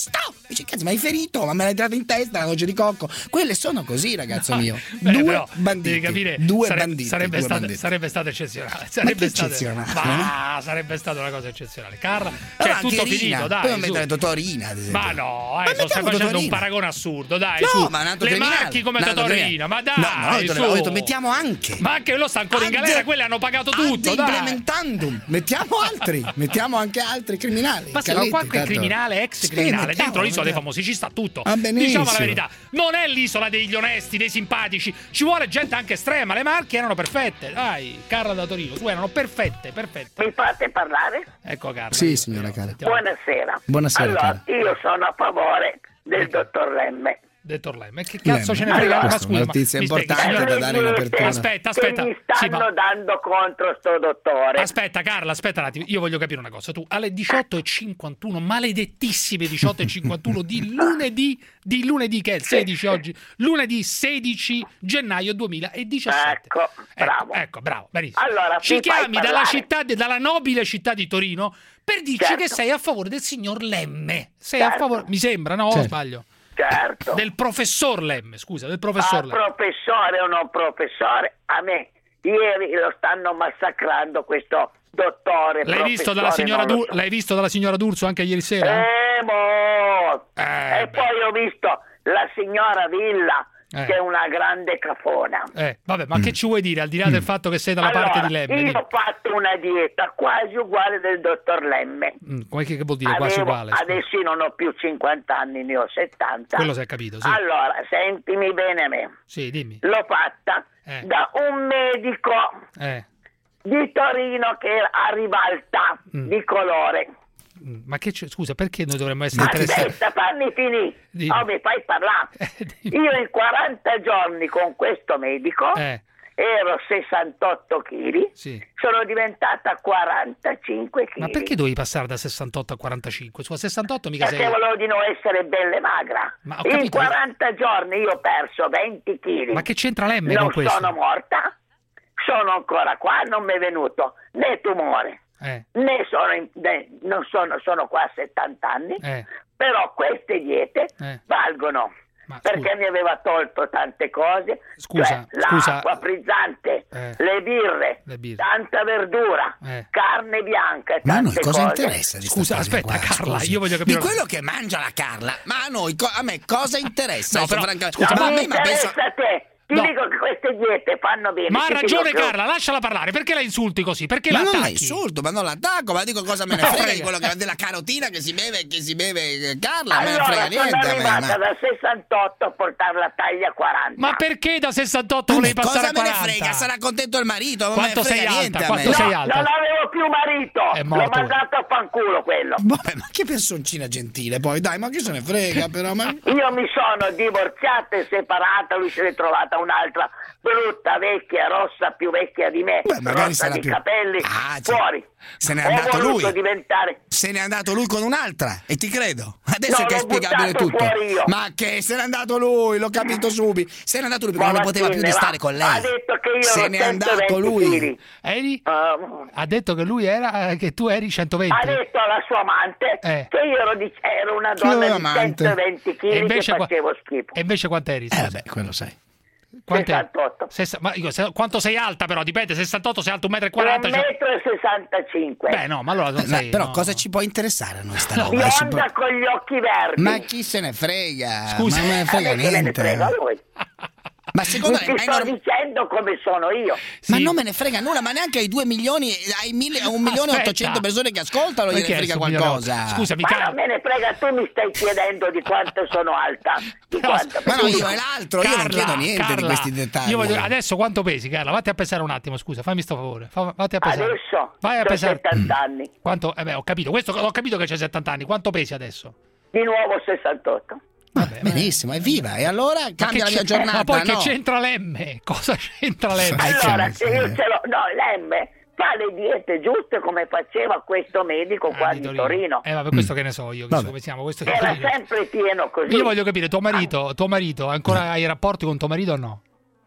S7: Dici, cazzo, ma hai ferito? Ma me l'hai tirato in testa la noce di cocco? Quelle sono così, ragazzo mio.
S6: Beh,
S7: due
S6: però,
S7: banditi.
S6: devi capire,
S7: due
S6: sare-
S7: banditi.
S6: sarebbe,
S7: due
S6: stato,
S7: banditi.
S6: sarebbe stato eccezionale. Sarebbe stato,
S7: eccezionale?
S6: ma sarebbe stata una cosa eccezionale. Carla, cioè,
S7: Allora,
S6: tutto
S7: anche
S6: finito,
S7: Rina.
S6: dai.
S7: Poi non
S6: su.
S7: mettere Totorina, ad esempio.
S6: Ma no,
S7: Ma
S6: eh, so, stai
S7: mettiamo
S6: facendo
S7: Totorina.
S6: un paragone assurdo, dai.
S7: No,
S6: su.
S7: ma è un altro
S6: Le
S7: criminale.
S6: marchi come
S7: Un altro
S6: Totorina, ma dai.
S7: No, no, ho detto,
S6: su.
S7: ho detto, mettiamo anche.
S6: Ma anche lo sta ancora in
S7: Ad-
S6: galera, quelli hanno pagato tutto,
S7: ad
S6: dai.
S7: implementandum. Mettiamo altri, mettiamo anche altri criminali.
S6: Ma se
S7: Calletti,
S6: qualche
S7: tanto.
S6: criminale, ex
S7: Sì,
S6: criminale,
S7: mettiamo,
S6: dentro l'isola dei
S7: mettiamo.
S6: famosi ci sta tutto.
S7: Ah, benissimo.
S6: Diciamo la verità, non è l'isola degli onesti, dei simpatici, ci vuole gente anche estrema. Le marche erano perfette, dai, Carla da Torino, su erano perfette, perfette.
S11: Mi fate parlare?
S6: Ecco Carla.
S7: Sì, signora cara.
S11: Buonasera.
S7: Buonasera,
S11: Allora,
S7: cara.
S11: io sono a favore del dottor Lemme.
S6: Detto lei, ma che cazzo
S7: Lemme.
S6: ce ne frega?
S11: Allora,
S6: ma
S7: questa è
S6: scusa,
S7: una
S6: ma
S7: notizia
S6: mi spieghi,
S7: importante
S6: signora-
S7: da dare in apertura.
S6: Aspetta, aspetta.
S11: Che mi
S6: Sì,
S11: stanno
S6: ma-
S11: dando contro sto dottore.
S6: Aspetta Carla, aspetta un attimo, io voglio capire una cosa. Tu alle diciotto e cinquantuno, maledettissime diciotto e cinquantuno di lunedì, di lunedì che è il sedici oggi, lunedì sedici gennaio duemiladiciassette.
S11: Ecco, bravo.
S6: Ecco, ecco, bravo, benissimo.
S11: Allora,
S6: ci
S11: mi fai
S6: chiami dalla
S11: parlare?
S6: città, de- dalla nobile città di Torino per dirci
S11: Certo.
S6: che sei a favore del signor Lemme. Sei a
S11: Certo.
S6: favore, mi sembra, no? O
S7: Certo.
S6: sbaglio?
S11: Certo.
S6: Del professor Lemme, scusa, del professor
S11: Ah,
S6: Lemme.
S11: professore o non professore, a me ieri lo stanno massacrando questo dottore.
S6: L'hai visto, dalla
S11: professore,
S6: signora
S11: non lo
S6: Du-
S11: so.
S6: l'hai visto dalla signora D'Urso anche ieri sera?
S11: Eh, mo.
S6: Eh,
S11: e
S6: beh.
S11: poi ho visto la signora Villa,
S6: Eh.
S11: che è una grande cafona.
S6: Eh, vabbè, ma che ci vuoi dire al di là del fatto che sei dalla
S11: Allora,
S6: parte di Lemme?
S11: io
S6: Dimmi.
S11: ho fatto una dieta quasi uguale del dottor Lemme.
S6: Mm, come che, che vuol dire quasi
S11: Avevo-
S6: uguale? scusa?
S11: adesso io non ho più cinquanta anni, ne ho settanta.
S6: Quello si è capito, sì.
S11: Allora, sentimi bene me.
S6: Sì, dimmi.
S11: L'ho fatta
S6: Eh.
S11: da un medico
S6: Eh,
S11: di Torino che era a Rivalta,
S6: Mm.
S11: di colore.
S6: mm, ma che c'è- scusa, perché noi dovremmo essere
S11: Aspetta,
S6: interessati?
S11: fammi finire.
S6: Dimmi.
S11: Oh, mi fai parlare.
S6: Eh, dimmi.
S11: Io in quaranta giorni con questo medico
S6: Eh,
S11: ero sessantotto chili,
S6: sì.
S11: sono diventata quarantacinque chili.
S6: Ma perché dovevi passare da sessantotto a quarantacinque? Su, a sessantotto mica sei...
S11: Perché volevo di non essere bella e magra.
S6: Ma ho
S11: In
S6: capito.
S11: quaranta giorni io ho perso venti chili.
S6: Ma che c'entra Lemme
S11: Non
S6: con questo?
S11: sono morta, sono ancora qua, non mi è venuto né tumore,
S6: Eh,
S11: né sono, in- né- non sono, sono qua a settanta anni,
S6: eh,
S11: però queste diete
S6: Eh.
S11: valgono.
S6: ma
S11: Perché
S6: scusa,
S11: mi aveva tolto tante cose,
S6: Scusa,
S11: cioè
S6: scusa.
S11: l'acqua frizzante,
S6: Eh.
S11: le birre,
S6: Le birre.
S11: tanta verdura,
S6: Eh.
S11: carne bianca,
S7: Ma a noi
S11: tante
S7: cosa
S11: cose.
S7: interessa di sta
S6: Scusa,
S7: storia
S6: aspetta,
S7: qua,
S6: Carla,
S7: scusi?
S6: io voglio capire
S7: Di
S6: una-
S7: quello che mangia la Carla, ma a noi, co- a me cosa interessa?
S6: No,
S7: Adesso,
S6: però,
S7: francamente-
S6: scusa,
S7: ma a
S11: Non
S7: me,
S11: mi
S7: ma penso...
S11: interessa a te, ti
S6: No.
S11: dico che queste diete fanno bene.
S6: Ma ha
S11: ti dico
S6: ragione
S11: che-
S6: Carla, lasciala parlare. Perché la insulti così? Perché
S7: Ma
S6: la
S7: non la
S6: attacchi?
S7: insulto, ma non l'attacco, ma dico cosa me ne
S6: No,
S7: frega
S6: frega.
S7: di quello che, della carotina che si beve, che si beve eh, Carla, me ne
S11: Allora,
S7: frega
S11: sono
S7: niente. a me,
S11: arrivata
S7: ma-
S11: da sessantotto a portare la taglia quaranta.
S6: Ma perché da sessantotto
S7: Ma
S6: volevi
S7: me-
S6: passare
S7: cosa
S6: a
S7: me ne
S6: quaranta?
S7: frega? Sarà contento il marito, non
S6: Quanto
S7: me ne frega
S6: sei alta?
S7: niente a me.
S6: Quanto
S11: No,
S6: sei alta?
S11: non avevo più marito,
S6: È
S11: l'ho
S6: morto.
S11: mandato a fanculo quello.
S7: Vabbè, ma che personcina gentile, poi dai, ma chi se ne frega però, ma...
S11: Io mi sono divorziata e separata, lui se n'è trovata un'altra brutta, vecchia, rossa, più vecchia di me,
S7: Beh, magari
S11: rossa
S7: sarà
S11: di
S7: più-
S11: capelli,
S7: Ah, cioè,
S11: fuori.
S7: se n'è
S11: Ho
S7: andato
S11: voluto
S7: lui.
S11: diventare...
S7: Se n'è andato lui con un'altra e ti credo. Adesso
S11: No,
S7: che è
S11: l'ho
S7: spiegabile
S11: buttato
S7: tutto.
S11: fuori io.
S7: Ma che se n'è andato lui, l'ho capito subito. Se n'è andato lui perché
S11: Ma
S7: non ne poteva più di
S11: va,
S7: stare con lei.
S11: ha detto che io
S7: se
S11: ero
S7: n'è andato
S11: centoventi
S7: lui.
S11: chili.
S6: Eri?
S11: Ah,
S6: Ha detto che lui era eh, che tu eri centoventi.
S11: ha detto alla sua amante
S6: Eh.
S11: che io ero, di, ero una
S7: Chi aveva
S11: donna di
S7: amante?
S11: centoventi chili
S6: E
S11: che
S6: invece, qua-
S11: facevo schifo.
S6: e invece quant'eri?
S7: Eh
S6: scusa?
S7: vabbè, quello sai.
S6: Quant'eri?
S11: sessantotto.
S6: Sessa- ma io, se- quanto sei alta però? Dipende, sessantotto sei alto uno e quaranta
S11: un
S6: m.
S11: metro e sessantacinque.
S6: Beh no, ma allora non
S7: Eh, ma
S6: sei...
S7: però
S6: no.
S7: cosa ci può interessare a noi sta
S6: No,
S7: roba? Ci
S11: Bionda
S7: può-
S11: con gli occhi verdi.
S7: Ma chi se ne frega?
S6: Scusa.
S7: Ma non me ne frega
S11: A me che me ne
S7: niente.
S11: frega a lui.
S7: Ma secondo
S11: Ti
S7: lei è
S11: sto
S7: norm-
S11: dicendo come sono io.
S7: Ma
S6: Sì.
S7: non me ne frega nulla, ma neanche ai due milioni, ai mille, a un milione e
S6: Aspetta.
S7: ottocento persone che ascoltano gliene
S6: Perché
S7: frega
S6: adesso un milione?
S7: qualcosa.
S6: Scusami,
S11: Ma
S6: Carla.
S11: non me ne frega, tu mi stai chiedendo di quanto sono alta. Di
S6: Però-
S11: quanto,
S7: Ma no,
S11: perché
S7: io e
S11: dico-
S7: l'altro, io non
S6: Carla,
S7: chiedo niente di
S6: Carla,
S7: questi dettagli.
S6: Io voglio- adesso quanto pesi, Carla? Vatti a pesare un attimo, scusa, fammi sto favore. Fa- vatti a pesare.
S11: Adesso
S6: Vai a
S11: ho
S6: pesare.
S11: settanta anni.
S6: Quanto? Eh beh, ho capito. Questo ho capito che c'hai settanta anni. Quanto pesi adesso?
S11: Di nuovo sessantotto.
S6: Vabbè,
S7: Benissimo, evviva. E allora
S6: Ma
S7: cambia la
S6: che
S7: mia
S6: c'è-
S7: giornata,
S6: Ma poi
S7: no?
S6: che c'entra Lemme? Cosa c'entra Lemme?
S11: Allora,
S7: sì,
S11: se
S7: sì.
S11: io ce l'ho... No, Lemme fa le diete giuste come faceva questo medico qua
S6: Ah,
S11: di Torino.
S6: Eh, vabbè, questo che ne so io, che so
S7: Vabbè.
S6: come siamo. Questo che
S11: Era
S6: io-
S11: sempre pieno così.
S6: Io voglio capire, tuo marito, tuo marito, ancora hai rapporti con tuo marito o no?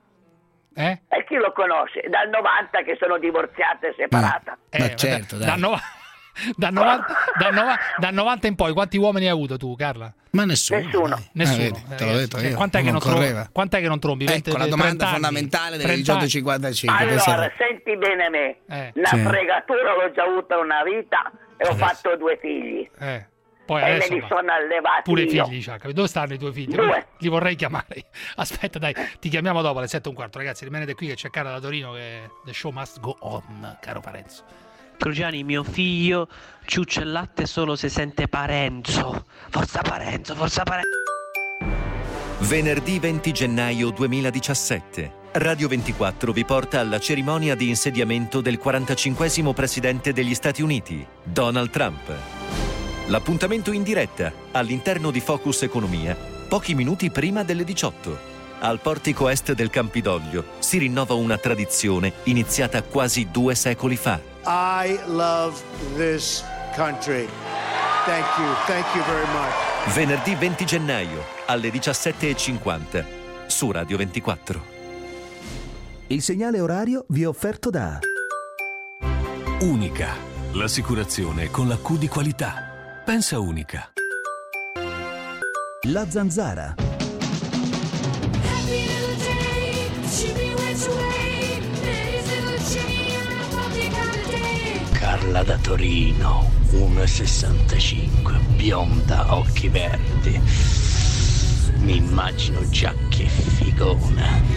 S6: Eh?
S11: E chi lo conosce? Dal novanta che sono divorziata e separata.
S7: Ma
S6: Eh,
S7: certo,
S6: vabbè,
S7: dai.
S6: da, no- Da novanta, da, nova, da novanta in poi quanti uomini hai avuto tu, Carla?
S7: Ma nessuno.
S11: Nessuno.
S7: dai.
S6: Nessuno.
S7: Ah, vedi, te l'ho detto
S6: Eh,
S7: io.
S6: quant'è, che
S7: non
S6: non trombi,
S7: correva.
S6: quant'è che non trombi?
S7: Ecco la domanda fondamentale delle diciotto e cinquantacinque.
S11: Allora, senti bene me,
S6: Eh.
S11: una
S7: Sì.
S11: fregatura l'ho già avuta una vita e ho
S6: Adesso.
S11: fatto due figli.
S6: Eh. Poi
S11: E
S6: adesso
S11: me li
S6: va.
S11: sono allevati
S6: Pure i
S11: io.
S6: figli, Ciacca. Dove stanno i tuoi figli?
S11: Due.
S6: Li vorrei chiamare. Aspetta, dai, ti chiamiamo dopo alle sette e un quarto. Ragazzi, rimanete qui che c'è Carla da Torino che the show must go on, caro Parenzo.
S12: Cruciani, mio figlio ciuccia il latte solo se sente Parenzo. Forza Parenzo, forza Parenzo.
S13: Venerdì venti gennaio duemiladiciassette. Radio ventiquattro vi porta alla cerimonia di insediamento del quarantacinquesimo presidente degli Stati Uniti, Donald Trump. L'appuntamento in diretta all'interno di Focus Economia, pochi minuti prima delle diciotto. Al portico est del Campidoglio si rinnova una tradizione iniziata quasi due secoli fa.
S5: I love this country. Thank you, thank you very much.
S13: Venerdì venti gennaio alle diciassette e cinquanta su Radio ventiquattro.
S14: Il segnale orario vi è offerto da
S15: Unica, l'assicurazione con la Q di qualità. Pensa Unica.
S14: La Zanzara.
S4: Carla da Torino, uno e sessantacinque, bionda, occhi verdi. Mi immagino già che figona.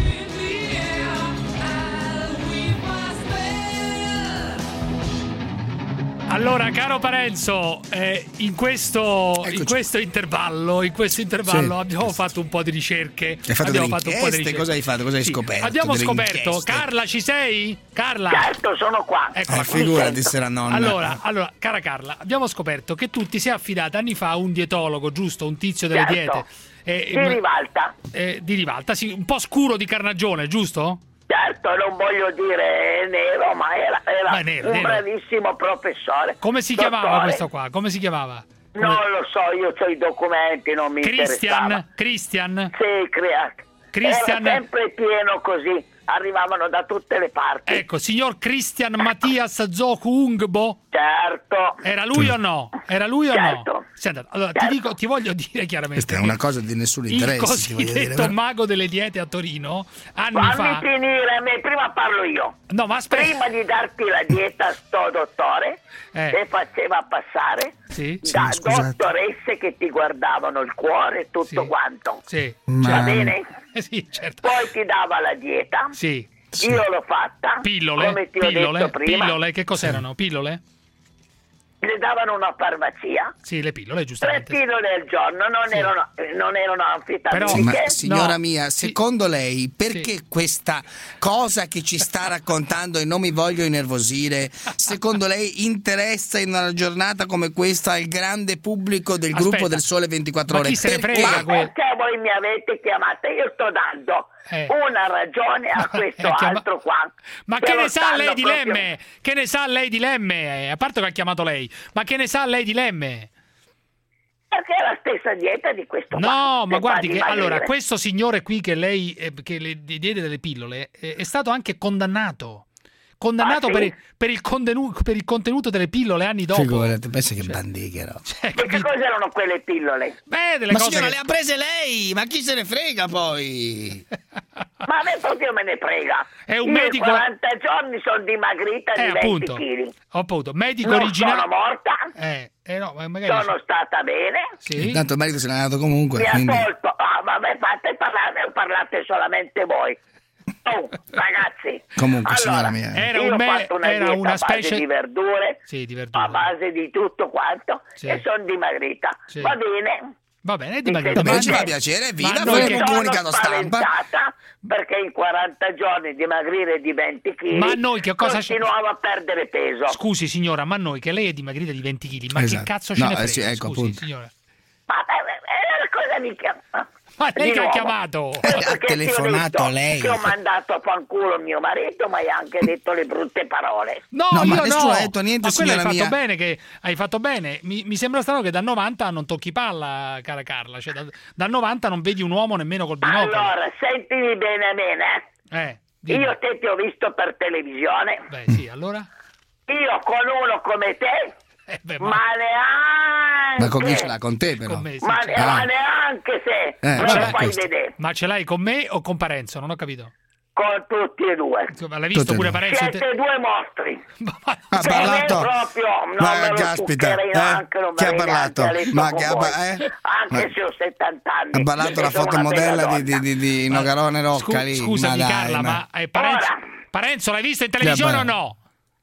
S6: Allora, caro Parenzo, eh, in, questo, in questo intervallo, in questo intervallo
S7: Sì.
S6: abbiamo fatto un po' di ricerche.
S7: Hai fatto
S6: abbiamo
S7: delle
S6: fatto un po' di
S7: inchieste?
S6: ricerche.
S7: Cosa hai fatto? Cosa hai
S6: Sì,
S7: scoperto?
S6: Abbiamo
S7: Delle
S6: scoperto.
S7: inchieste?
S6: Carla, ci sei? Carla.
S11: Certo, sono qua.
S6: Eccola
S7: Eh,
S6: qua.
S7: figurati se la nonna.
S6: Allora, allora, cara Carla, abbiamo scoperto che tu ti sei affidata anni fa a un dietologo, giusto? Un tizio delle
S11: Certo.
S6: diete. Eh,
S11: Di Rivalta.
S6: eh, di Rivalta, sì, un po' scuro di carnagione, giusto?
S11: Certo, non voglio dire nero, ma era, era
S6: Ma è nero,
S11: un
S6: nero.
S11: bravissimo professore.
S6: Come si
S11: Dottore.
S6: chiamava questo qua? Come si chiamava? Come-
S11: Non lo so, io ho i documenti, non mi interessava.
S6: Christian? Christian?
S11: Sì, crea-
S6: Christian-
S11: Era sempre pieno così, arrivavano da tutte le parti.
S6: Ecco, signor Christian Mattias Zoku Ungbo?
S11: Certo.
S6: Era lui o no? Era lui o
S11: Certo.
S6: no? Senta, allora
S11: Certo.
S6: ti dico, ti voglio dire chiaramente.
S7: Questa è una cosa di nessun
S6: Il
S7: interesse, ti voglio dire.
S6: cosiddetto mago delle diete a Torino, anni
S11: Fammi
S6: fa.
S11: finire, a me prima parlo io.
S6: No, ma aspetta.
S11: Prima di darti la dieta, sto dottore,
S6: Eh.
S11: che faceva passare
S6: Sì.
S11: da
S7: Sì, scusate.
S11: dottoresse che ti guardavano il cuore e tutto
S6: Sì.
S11: quanto.
S6: Sì.
S7: Ma-
S11: Va bene?
S6: Eh sì, certo.
S11: Poi ti dava la dieta.
S6: Sì.
S11: Io l'ho fatta.
S6: Pillole?
S11: Come ti ho
S6: Pillole?
S11: detto prima.
S6: Pillole? Che cos'erano? Pillole?
S11: Le davano una farmacia.
S6: Sì, le pillole,
S11: Tre
S6: giustamente.
S11: pillole al giorno, non,
S6: Sì.
S11: erano, non erano anfetaminiche.
S7: Ma signora
S6: No.
S7: mia,
S6: Sì.
S7: secondo lei perché questa cosa che ci sta raccontando e non mi voglio innervosire, secondo lei interessa in una giornata come questa il grande pubblico del
S6: Aspetta.
S7: gruppo del Sole ventiquattro
S6: Ma
S7: ore?
S6: chi se ne
S7: Perché?
S6: frega?
S11: Ma perché voi mi avete chiamata? Io sto dando
S6: Eh.
S11: una ragione a questo
S6: Eh, chiama-
S11: altro qua.
S6: Ma che
S11: lo
S6: ne sa
S11: stanno
S6: lei di
S11: proprio-
S6: Lemme? Che ne sa lei di Lemme? Eh, A parte che ha chiamato lei, ma che ne sa lei di Lemme?
S11: Perché è la stessa dieta di questo qua.
S6: No, ma
S11: fa
S6: guardi che
S11: dimagrire.
S6: allora questo signore qui che lei eh, che le diede delle pillole eh, è stato anche condannato. Condannato
S11: Ah, sì?
S6: per, il, per, il contenuto, per il contenuto delle pillole anni dopo.
S7: Figurati, pensa che bandighero.
S6: Cioè,
S11: E che
S6: capito?
S11: cosa erano quelle pillole?
S6: Beh, delle
S7: Ma
S6: cose
S7: signora,
S6: che-
S7: le ha prese lei, ma chi se ne frega poi?
S11: Ma a me proprio me ne frega.
S6: È un
S11: Io
S6: medico-
S11: in quaranta giorni sono dimagrita
S6: Eh,
S11: di venti
S6: appunto.
S11: chili.
S6: Appunto, medico
S11: Non
S6: originale.
S11: sono morta,
S6: Eh, eh no, ma magari
S11: sono stata bene.
S6: Sì.
S7: Intanto il marito se n'è andato comunque,
S11: Mi ha
S7: quindi...
S11: tolto. Ah, vabbè, fate parlare, parlate solamente voi. Oh, ragazzi.
S7: Comunque, signora
S11: allora,
S7: mia.
S6: Era
S11: io
S6: un
S11: ho
S6: me-
S11: fatto una
S6: era
S11: dieta
S6: una
S11: a base
S6: specie-
S11: di verdure,
S6: Sì, di verdure.
S11: a base di tutto quanto,
S6: Sì.
S11: e sono dimagrita.
S6: Sì.
S11: Va bene.
S6: Va bene, è
S11: Mi
S6: dimagrito.
S7: Vabbè,
S6: Ma
S7: ci
S6: noi-
S7: fa piacere, viva,
S6: ma noi
S7: faremo
S6: che-
S7: un
S11: Sono
S7: comunicato stampa.
S11: spaventata perché in quaranta giorni dimagrire di venti chili
S6: Ma noi che cosa-
S11: continuavo a perdere peso.
S6: Scusi signora, ma noi che lei è dimagrita di venti chili, ma
S7: Esatto.
S6: che cazzo ce
S7: No,
S6: ne
S7: eh,
S6: frega?
S7: sì, ecco,
S6: Scusi,
S7: appunto.
S6: signora.
S11: Ma eh, eh, cosa mi chiama?
S6: Ma lei
S11: Di
S6: che ha
S11: nuovo.
S6: chiamato?
S11: Eh,
S7: Ha
S11: perché ti ho
S7: telefonato
S11: detto
S7: lei.
S11: Che ho mandato a fanculo mio marito, ma hai anche detto le brutte parole.
S6: No,
S7: No, ma
S6: io
S7: nessuno
S6: no.
S7: ha detto niente,
S6: ma quello hai
S7: signora
S6: fatto
S7: mia.
S6: bene che hai fatto bene. Mi, mi sembra strano che da novanta non tocchi palla, cara Carla, cioè da, da novanta non vedi un uomo nemmeno col binocolo.
S11: Allora, sentimi bene bene.
S6: Eh, dimmi.
S11: Io te ti ho visto per televisione.
S6: Beh, sì, allora?
S11: Io con uno come te
S6: Eh beh,
S11: ma... ma neanche.
S7: Ma con chi ce l'ha? Con te però?
S6: Con me, sì,
S11: ma,
S6: certo.
S11: ne- ma neanche se
S7: Eh,
S11: me
S7: vabbè,
S11: lo fai
S7: questo.
S11: vedere.
S6: Ma ce l'hai con me o con Parenzo? Non ho capito.
S11: Con tutti e due.
S6: Insomma, l'hai visto
S7: Tutti e
S6: pure
S7: due.
S6: Parenzo? in te-
S11: Siete due mostri.
S7: Ha
S11: Per me
S7: parlato.
S11: proprio non
S7: Ma
S11: me lo
S7: caspita,
S11: succherei
S7: eh?
S11: neanche, non
S7: Chi ha
S11: me ne
S7: parlato?
S11: neanche letto
S7: Ma
S11: con
S7: che ha
S11: voi.
S7: pa- eh?
S11: Anche
S7: Ma-
S11: se ho settanta anni.
S7: Ha ballato la
S11: e sono una
S7: fotomodella
S11: bella
S7: di, di,
S11: donna.
S7: di, di Nogarone Rocca
S6: Scu-
S7: lì.
S6: Scusami
S7: ma dai,
S6: Carla,
S7: ma...
S6: ma eh, Parenzo,
S11: Ora.
S6: Parenzo l'hai visto in televisione
S7: Che
S6: o no?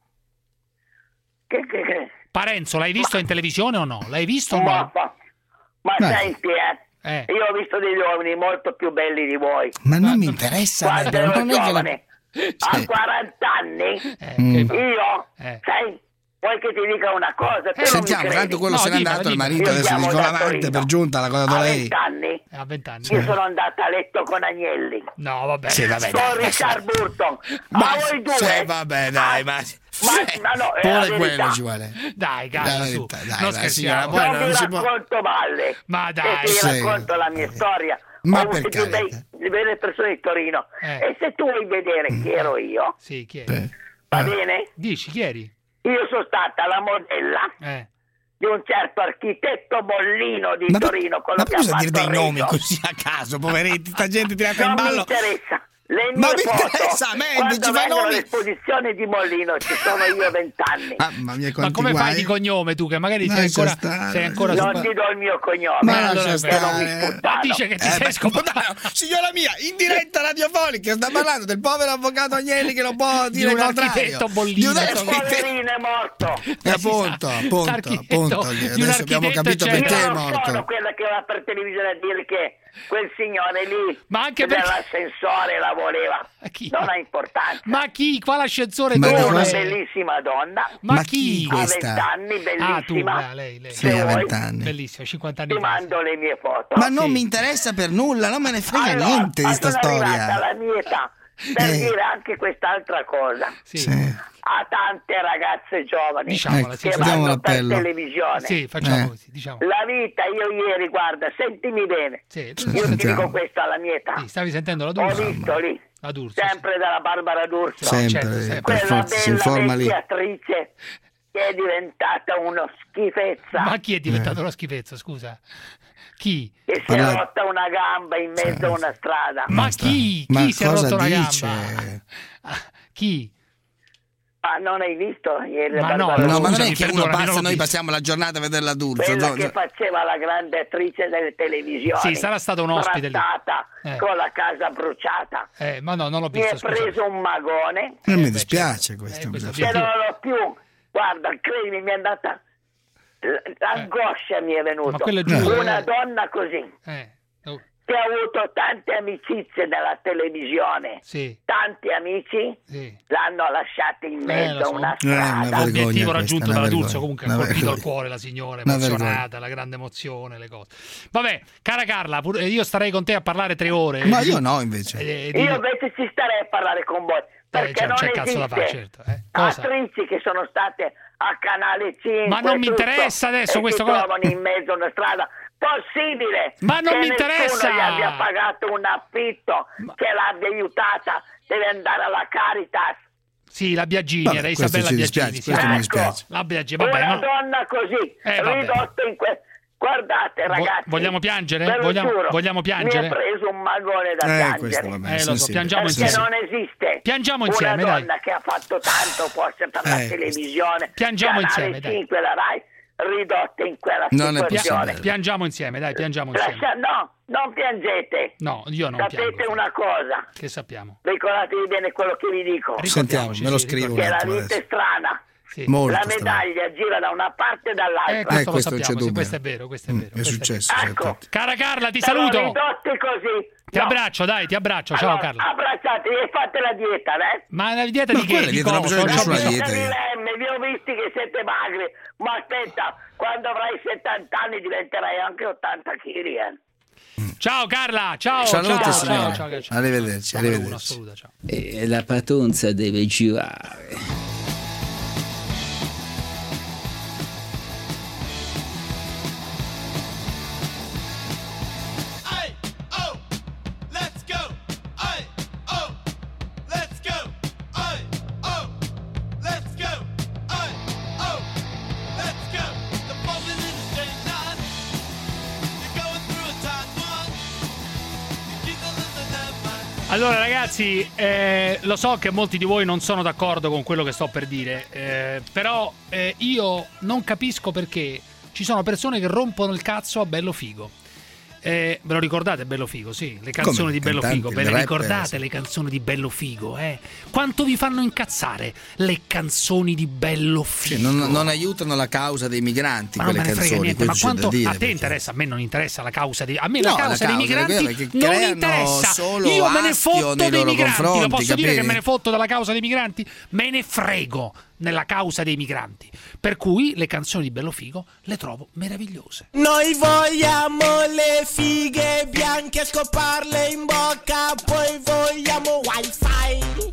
S11: Che, che, che?
S6: Parenzo l'hai visto in televisione o no? L'hai visto o
S11: Ma,
S6: no?
S11: ma, ma
S7: Dai.
S11: senti, eh.
S6: Eh.
S11: Io ho visto degli uomini molto più belli di voi.
S7: Ma non mi interessa,
S11: Quando
S7: però
S11: ero
S7: non è che...
S11: giovane, a
S7: Sì.
S11: quaranta anni,
S6: Eh,
S7: Mm.
S6: che fa?
S11: io,
S6: Eh.
S11: sai, vuoi che ti dica una cosa? Tu non mi
S7: Sentiamo,
S11: credi.
S7: tanto quello
S6: No,
S7: se n'è
S6: dimmela,
S7: andato, il
S6: dimmela.
S7: marito
S11: Io
S7: adesso
S11: chiamo
S7: dice
S11: da
S7: l'amante
S11: Torino.
S7: per giunta, l'ha dato
S11: A
S7: lei.
S11: vent'anni
S6: Eh, A vent'anni.
S11: io sono andata a letto con Agnelli,
S6: No, vabbè.
S7: Sì, vabbè,
S11: con
S7: dai.
S11: Richard Burton.
S7: Ma
S11: a voi due.
S7: sì, vabbè, dai, ma...
S11: Ma, ma no, è la
S7: Pure
S11: verità.
S7: quello ci vuole.
S6: Dai,
S7: Dai,
S6: Carla, su.
S7: dai,
S6: non
S7: dai,
S6: scherziamo.
S7: signora, poi
S11: Non
S7: non
S11: vi
S7: si può-
S11: racconto balle.
S6: Ma dai.
S11: E ti
S7: Sì.
S11: racconto la mia storia.
S7: Ma
S11: Ho avuto
S7: per
S11: i più bei,
S7: carità.
S11: le belle persone di Torino.
S6: Eh.
S11: E se tu vuoi vedere chi ero io,
S6: Sì, chi eri?
S7: Eh.
S11: va
S7: Eh.
S11: bene?
S6: Dici, chi eri?
S11: Io sono stata la modella
S6: Eh.
S11: di un certo architetto Mollino di
S7: Ma,
S11: Torino. quello
S7: ma
S11: che
S7: cosa
S11: ha
S7: dire
S11: fatto
S7: dei nomi
S11: Reggio.
S7: così a caso, poveretti, sta gente tirata in
S11: Non mi
S7: ballo.
S11: interessa. Le mie
S7: Ma mi
S11: foto,
S7: interessa a me,
S11: quando
S7: ci fai
S11: vengono
S7: nomi.
S11: all'esposizione di Mollino ci sono io vent'anni.
S7: Mamma mia,
S6: Ma
S7: quanti
S6: come fai
S7: guai.
S6: di cognome tu? Che magari sei
S7: Lascia
S6: ancora,
S7: stare.
S6: sei ancora
S11: Non
S6: su-
S11: ti do il mio cognome.
S7: Ma
S6: Eh,
S7: lascia
S6: allora,
S11: se non mi
S7: stare.
S11: sputtano.
S6: Dice che ti
S7: Eh,
S6: sei
S7: beh,
S6: scopato.
S7: no, signora mia, in diretta radiofonica sta parlando del povero avvocato Agnelli che non può
S6: Di
S7: dire il
S6: un
S7: contrario.
S6: architetto Bollino,
S7: Di un
S6: insomma.
S7: architetto.
S11: Poverino è morto.
S7: E appunto, appunto,
S6: Architetto
S7: appunto,
S6: di un
S7: adesso abbiamo
S6: architetto,
S7: capito
S6: cioè-
S7: perché
S11: Io
S7: è
S11: non sono
S7: morto.
S11: quella che va per televisione a dire che quel signore lì
S6: Ma anche perché-
S11: dell'ascensore la voleva.
S6: Ma chi?
S11: Non ha importanza.
S6: Ma chi? Quale ascensore
S7: Ma
S11: Tu,
S7: da
S6: dove?
S11: una
S7: cosa?
S11: bellissima donna,
S6: Ma
S7: Ma
S6: chi?
S7: chi?
S11: a
S7: Questa?
S11: vent'anni,
S6: Ah, tu,
S11: bellissima.
S6: eh, lei, lei.
S7: Sì,
S11: Se
S7: a
S11: vuoi,
S7: vent'anni.
S6: Bellissimo, cinquanta anni
S11: ti
S6: fa.
S11: mando le mie foto.
S7: Ma non
S6: Sì.
S7: mi interessa per nulla, non me ne frega
S11: Allora,
S7: niente di
S11: ma
S7: sta
S11: sono arrivata
S7: storia.
S11: alla mia età per
S7: Eh.
S11: dire anche quest'altra cosa.
S6: Sì.
S7: Sì.
S11: A tante ragazze giovani
S6: Diciamola, sì,
S11: che
S6: sì.
S7: Diamo
S11: vanno per
S7: l'appello.
S11: televisione.
S6: Sì, facciamo
S7: Eh.
S6: così, diciamo.
S11: La vita, io ieri, guarda, sentimi bene.
S6: Sì,
S7: Sì.
S6: tu-
S11: Io ti
S7: Sentiamo.
S11: dico questo alla mia età.
S6: sì, stavi sentendo la
S11: Ho
S6: D'Urso?
S11: visto lì,
S6: La D'Urso, sì.
S11: sempre dalla Barbara D'Urso,
S7: Sempre,
S6: certo, sempre.
S7: per
S11: quella
S7: forza, si
S11: bella
S7: informa lì.
S11: vecchia attrice che è diventata una schifezza,
S6: Ma chi è diventato
S7: Eh.
S6: una schifezza, scusa? Chi?
S11: che si è
S7: Parla-
S11: rotta una gamba in mezzo a una strada.
S6: Ma
S7: Basta.
S6: chi? Chi
S7: Ma
S6: si è
S7: cosa
S6: rotto una
S7: dice?
S6: gamba? Ah, chi?
S11: Ma non hai visto ieri
S6: Ma
S11: la
S6: no,
S11: Barbara
S7: No, ma non
S11: D'Urso?
S7: è
S6: Scusami,
S7: che uno
S6: perdonami, non
S7: passa,
S6: l'ho
S7: noi
S6: visto.
S7: passiamo la giornata a vedere la D'Urso.
S11: Quella
S7: no,
S11: che faceva la grande attrice delle televisioni.
S6: Sì, sarà stato un ospite lì.
S11: trattata
S6: Eh.
S11: con la casa bruciata.
S6: Eh, ma no, non l'ho
S11: Mi è
S6: visto, scusa.
S11: preso un magone,
S7: Non mi
S6: beh,
S7: dispiace
S6: certo.
S7: questo.
S6: Eh, questo
S7: bisogna-
S11: che non l'ho più. Guarda, credimi, mi è andata l- l'angoscia mi è venuta.
S6: Ma quello è giusto.
S11: Una donna così
S6: Eh, oh,
S11: che ha avuto tante amicizie nella televisione.
S6: sì,
S11: Tanti amici
S6: sì.
S11: l'hanno lasciata in mezzo
S6: lo so.
S11: a una
S7: Eh, una
S11: strada.
S7: vergogna
S6: L'obiettivo
S7: questa,
S6: raggiunto
S7: una
S6: dalla
S7: vergogna,
S6: D'Urso, comunque ha
S7: una
S6: colpito
S7: vergogna.
S6: il cuore la signora,
S7: Una
S6: emozionata,
S7: vergogna.
S6: la grande emozione, le cose. Vabbè, cara Carla, pur- io starei con te a parlare tre ore.
S7: Ma io no, invece.
S6: Eh, di-
S11: Io invece ci starei a parlare con voi. Perché
S6: c'è-
S11: non
S6: c'è
S11: esiste
S6: cazzo da fare, certo, eh. Cosa?
S11: attrici che sono state a Canale cinque.
S6: Ma non mi
S11: tutto,
S6: interessa adesso
S11: e
S6: questo
S11: si
S6: cosa-
S11: trovano in mezzo a una strada. Possibile
S6: Ma non
S11: che
S6: mi
S11: nessuno
S6: interessa!
S11: gli abbia pagato un affitto, che l'abbia aiutata, deve andare alla Caritas.
S6: Sì, la Biagini,
S7: Vabbè,
S6: era
S7: questo
S6: Isabella
S7: ci
S6: Biagini.
S7: dispiace,
S6: sì.
S7: questo mi
S11: Ecco.
S7: dispiace.
S6: La Biagini, vabbè,
S11: Una
S6: ma...
S11: donna così,
S6: Eh, vabbè.
S11: ridotta in que... Guardate
S6: Vo-
S11: ragazzi,
S6: vogliamo piangere?
S11: ve lo
S6: Vogliamo-
S11: giuro,
S6: vogliamo piangere?
S11: Mi ha preso un magone da
S7: Eh,
S11: piangere.
S7: questo va bene,
S6: Eh, lo so,
S7: sensibile.
S6: piangiamo
S11: Perché
S6: insieme.
S11: non esiste
S6: Piangiamo insieme,
S11: una
S6: dai.
S11: donna che ha fatto tanto forse per la
S7: Eh,
S11: televisione,
S6: Piangiamo
S11: Canale
S6: insieme, dai.
S11: cinque, la Rai, ridotta in quella
S7: Non è
S11: situazione.
S7: possibile.
S6: Piangiamo insieme, dai, piangiamo insieme.
S11: Lascia- no, non piangete.
S6: No, io non
S11: Sapete
S6: piango.
S11: una cosa,
S6: Che sappiamo?
S11: ricordatevi bene quello che vi dico,
S7: Sentiamo,
S6: Ricordiamoci,
S7: me lo
S6: sì,
S7: scrivo un
S11: che la
S7: attimo
S11: vita
S7: adesso.
S11: è strana.
S6: Sì.
S7: Molto
S11: La
S7: strano.
S11: medaglia gira da una parte e dall'altra.
S6: Eh, questo
S7: Eh,
S6: lo
S7: questo non c'è
S6: sappiamo, sì,
S7: dubbio.
S6: questo è vero, questo è
S7: Mm,
S6: vero.
S7: è
S6: questo
S7: successo,
S6: vero.
S11: Ecco.
S7: certo.
S6: Cara Carla, ti
S11: Siamo
S6: saluto.
S11: ridotti così.
S6: Ti
S11: No.
S6: abbraccio, dai, ti abbraccio. Ciao
S11: Allora,
S6: Carla.
S11: Abbracciatevi e fate la dieta, eh?
S6: Ma la dieta
S7: Ma
S6: di che?
S7: quella
S6: Di
S7: dieta non
S6: cosa?
S7: bisogna
S6: Non c'ho
S7: nessuna
S6: bisogno.
S7: dieta.
S11: Lemme, vi ho visti che siete magri, ma aspetta, quando avrai settanta anni diventerai anche ottanta chili, eh?
S6: Ciao Carla, ciao.
S7: Salute,
S6: ciao,
S7: signore.
S6: ciao, ciao, ciao.
S7: Arrivederci,
S6: Numero uno,
S7: arrivederci.
S6: assoluta, ciao.
S16: E la patonza deve girare.
S17: Let's go!
S6: Allora ragazzi, eh, lo so che molti di voi non sono d'accordo con quello che sto per dire, eh, però eh, io non capisco perché ci sono persone che rompono il cazzo a Bello Figo. Eh, ve lo ricordate Bello Figo? Sì, le canzoni
S7: Come?
S6: di Bello
S7: Cantante,
S6: Figo. Ve le
S7: rapper,
S6: ricordate
S7: sì.
S6: le canzoni di Bello Figo? Eh? Quanto vi fanno incazzare le canzoni di Bello Figo?
S7: Sì, non, non aiutano la causa dei migranti,
S6: Ma non
S7: quelle
S6: me ne frega
S7: canzoni.
S6: niente, ma
S7: questo c'è da
S6: quanto
S7: dire,
S6: a te
S7: perché-
S6: interessa? A me non interessa la causa dei, a me
S7: No,
S6: la
S7: la
S6: causa dei
S7: causa di
S6: migranti
S7: quella che
S6: non
S7: creano
S6: interessa.
S7: solo
S6: Io me ne
S7: astio
S6: fotto
S7: nei
S6: dei
S7: loro
S6: migranti. Lo
S7: confronti,
S6: posso dire
S7: capite?
S6: che me ne fotto della causa dei migranti? Me ne frego nella causa dei migranti. Per cui le canzoni di Bello Figo le trovo meravigliose.
S17: Noi vogliamo le fighe bianche, scoparle in bocca, poi vogliamo wifi,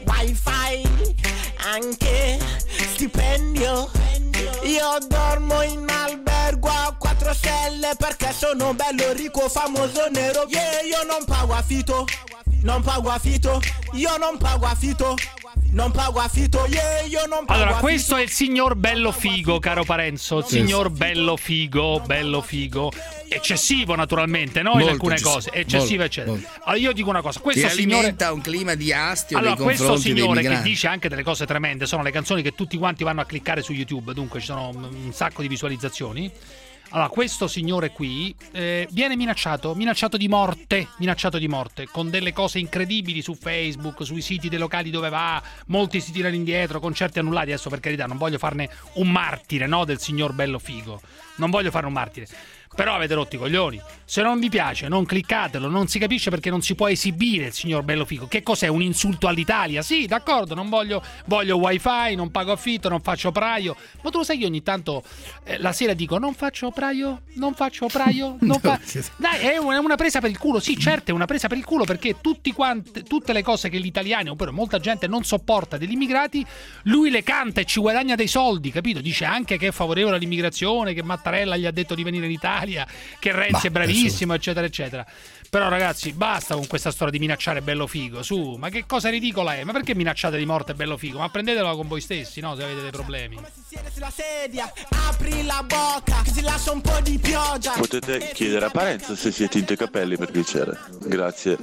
S17: wifi, anche stipendio. Io dormo in albergo a quattro stelle perché sono bello, ricco, famoso, nero. Yeah, io non pago affitto, non pago affitto, io non pago affitto. Non pago affitto, yeah, io non pago
S6: Allora,
S17: affitto.
S6: questo è il signor Bello Figo, caro Parenzo. Il signor Bello Figo, Bello Figo. Eccessivo, naturalmente, no? In
S7: Molto
S6: alcune
S7: eccessivo,
S6: cose. Eccessivo,
S7: molto,
S6: eccetera.
S7: molto.
S6: Allora, io dico una cosa. Questo
S7: Che
S6: signore.
S7: alimenta un clima di astio
S6: Allora,
S7: nei
S6: questo
S7: confronti dei
S6: signore che
S7: migranti.
S6: dice anche delle cose tremende sono le canzoni che tutti quanti vanno a cliccare su YouTube, dunque ci sono un sacco di visualizzazioni. Allora, questo signore qui eh, viene minacciato, minacciato di morte, minacciato di morte, con delle cose incredibili su Facebook, sui siti dei locali dove va, molti si tirano indietro, concerti annullati. Adesso, per carità, non voglio farne un martire, no, del signor Bello Figo, non voglio farne un martire. Però avete rotto i coglioni. Se non vi piace, non cliccatelo. Non si capisce perché non si può esibire il signor Bello Figo. Che cos'è? Un insulto all'Italia? Sì, d'accordo, non voglio voglio wifi, non pago affitto, non faccio operaio. Ma tu lo sai che ogni tanto eh, la sera dico non faccio operaio, non faccio operaio, non fa... Dai, è una, è una presa per il culo. Sì, certo, è una presa per il culo perché tutti quanti, tutte le cose che gli italiani, oppure molta gente non sopporta degli immigrati, lui le canta e ci guadagna dei soldi, capito? Dice anche che è favorevole all'immigrazione, che Mattarella gli ha detto di venire in Italia, che Renzi
S7: Bah,
S6: è bravissimo, eccetera, eccetera. Però ragazzi, basta con questa storia di minacciare Bello Figo, su, ma che cosa ridicola è? Ma perché minacciate di morte Bello Figo? Ma prendetelo con voi stessi, no? Se avete dei problemi.
S17: Sulla sedia, apri la bocca, che si lascia un po' di pioggia.
S18: Potete chiedere a Parenzo se si è tinto i capelli, per piacere. Grazie.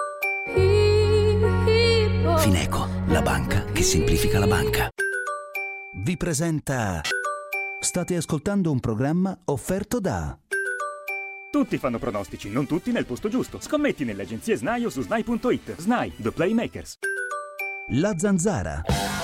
S14: Fineco, la banca che semplifica la banca. Vi presenta. State ascoltando un programma offerto da.
S19: Tutti fanno pronostici, non tutti nel posto giusto. Scommetti nelle agenzie S N A I o su S N A I punto it. S N A I, The Playmakers.
S14: La Zanzara.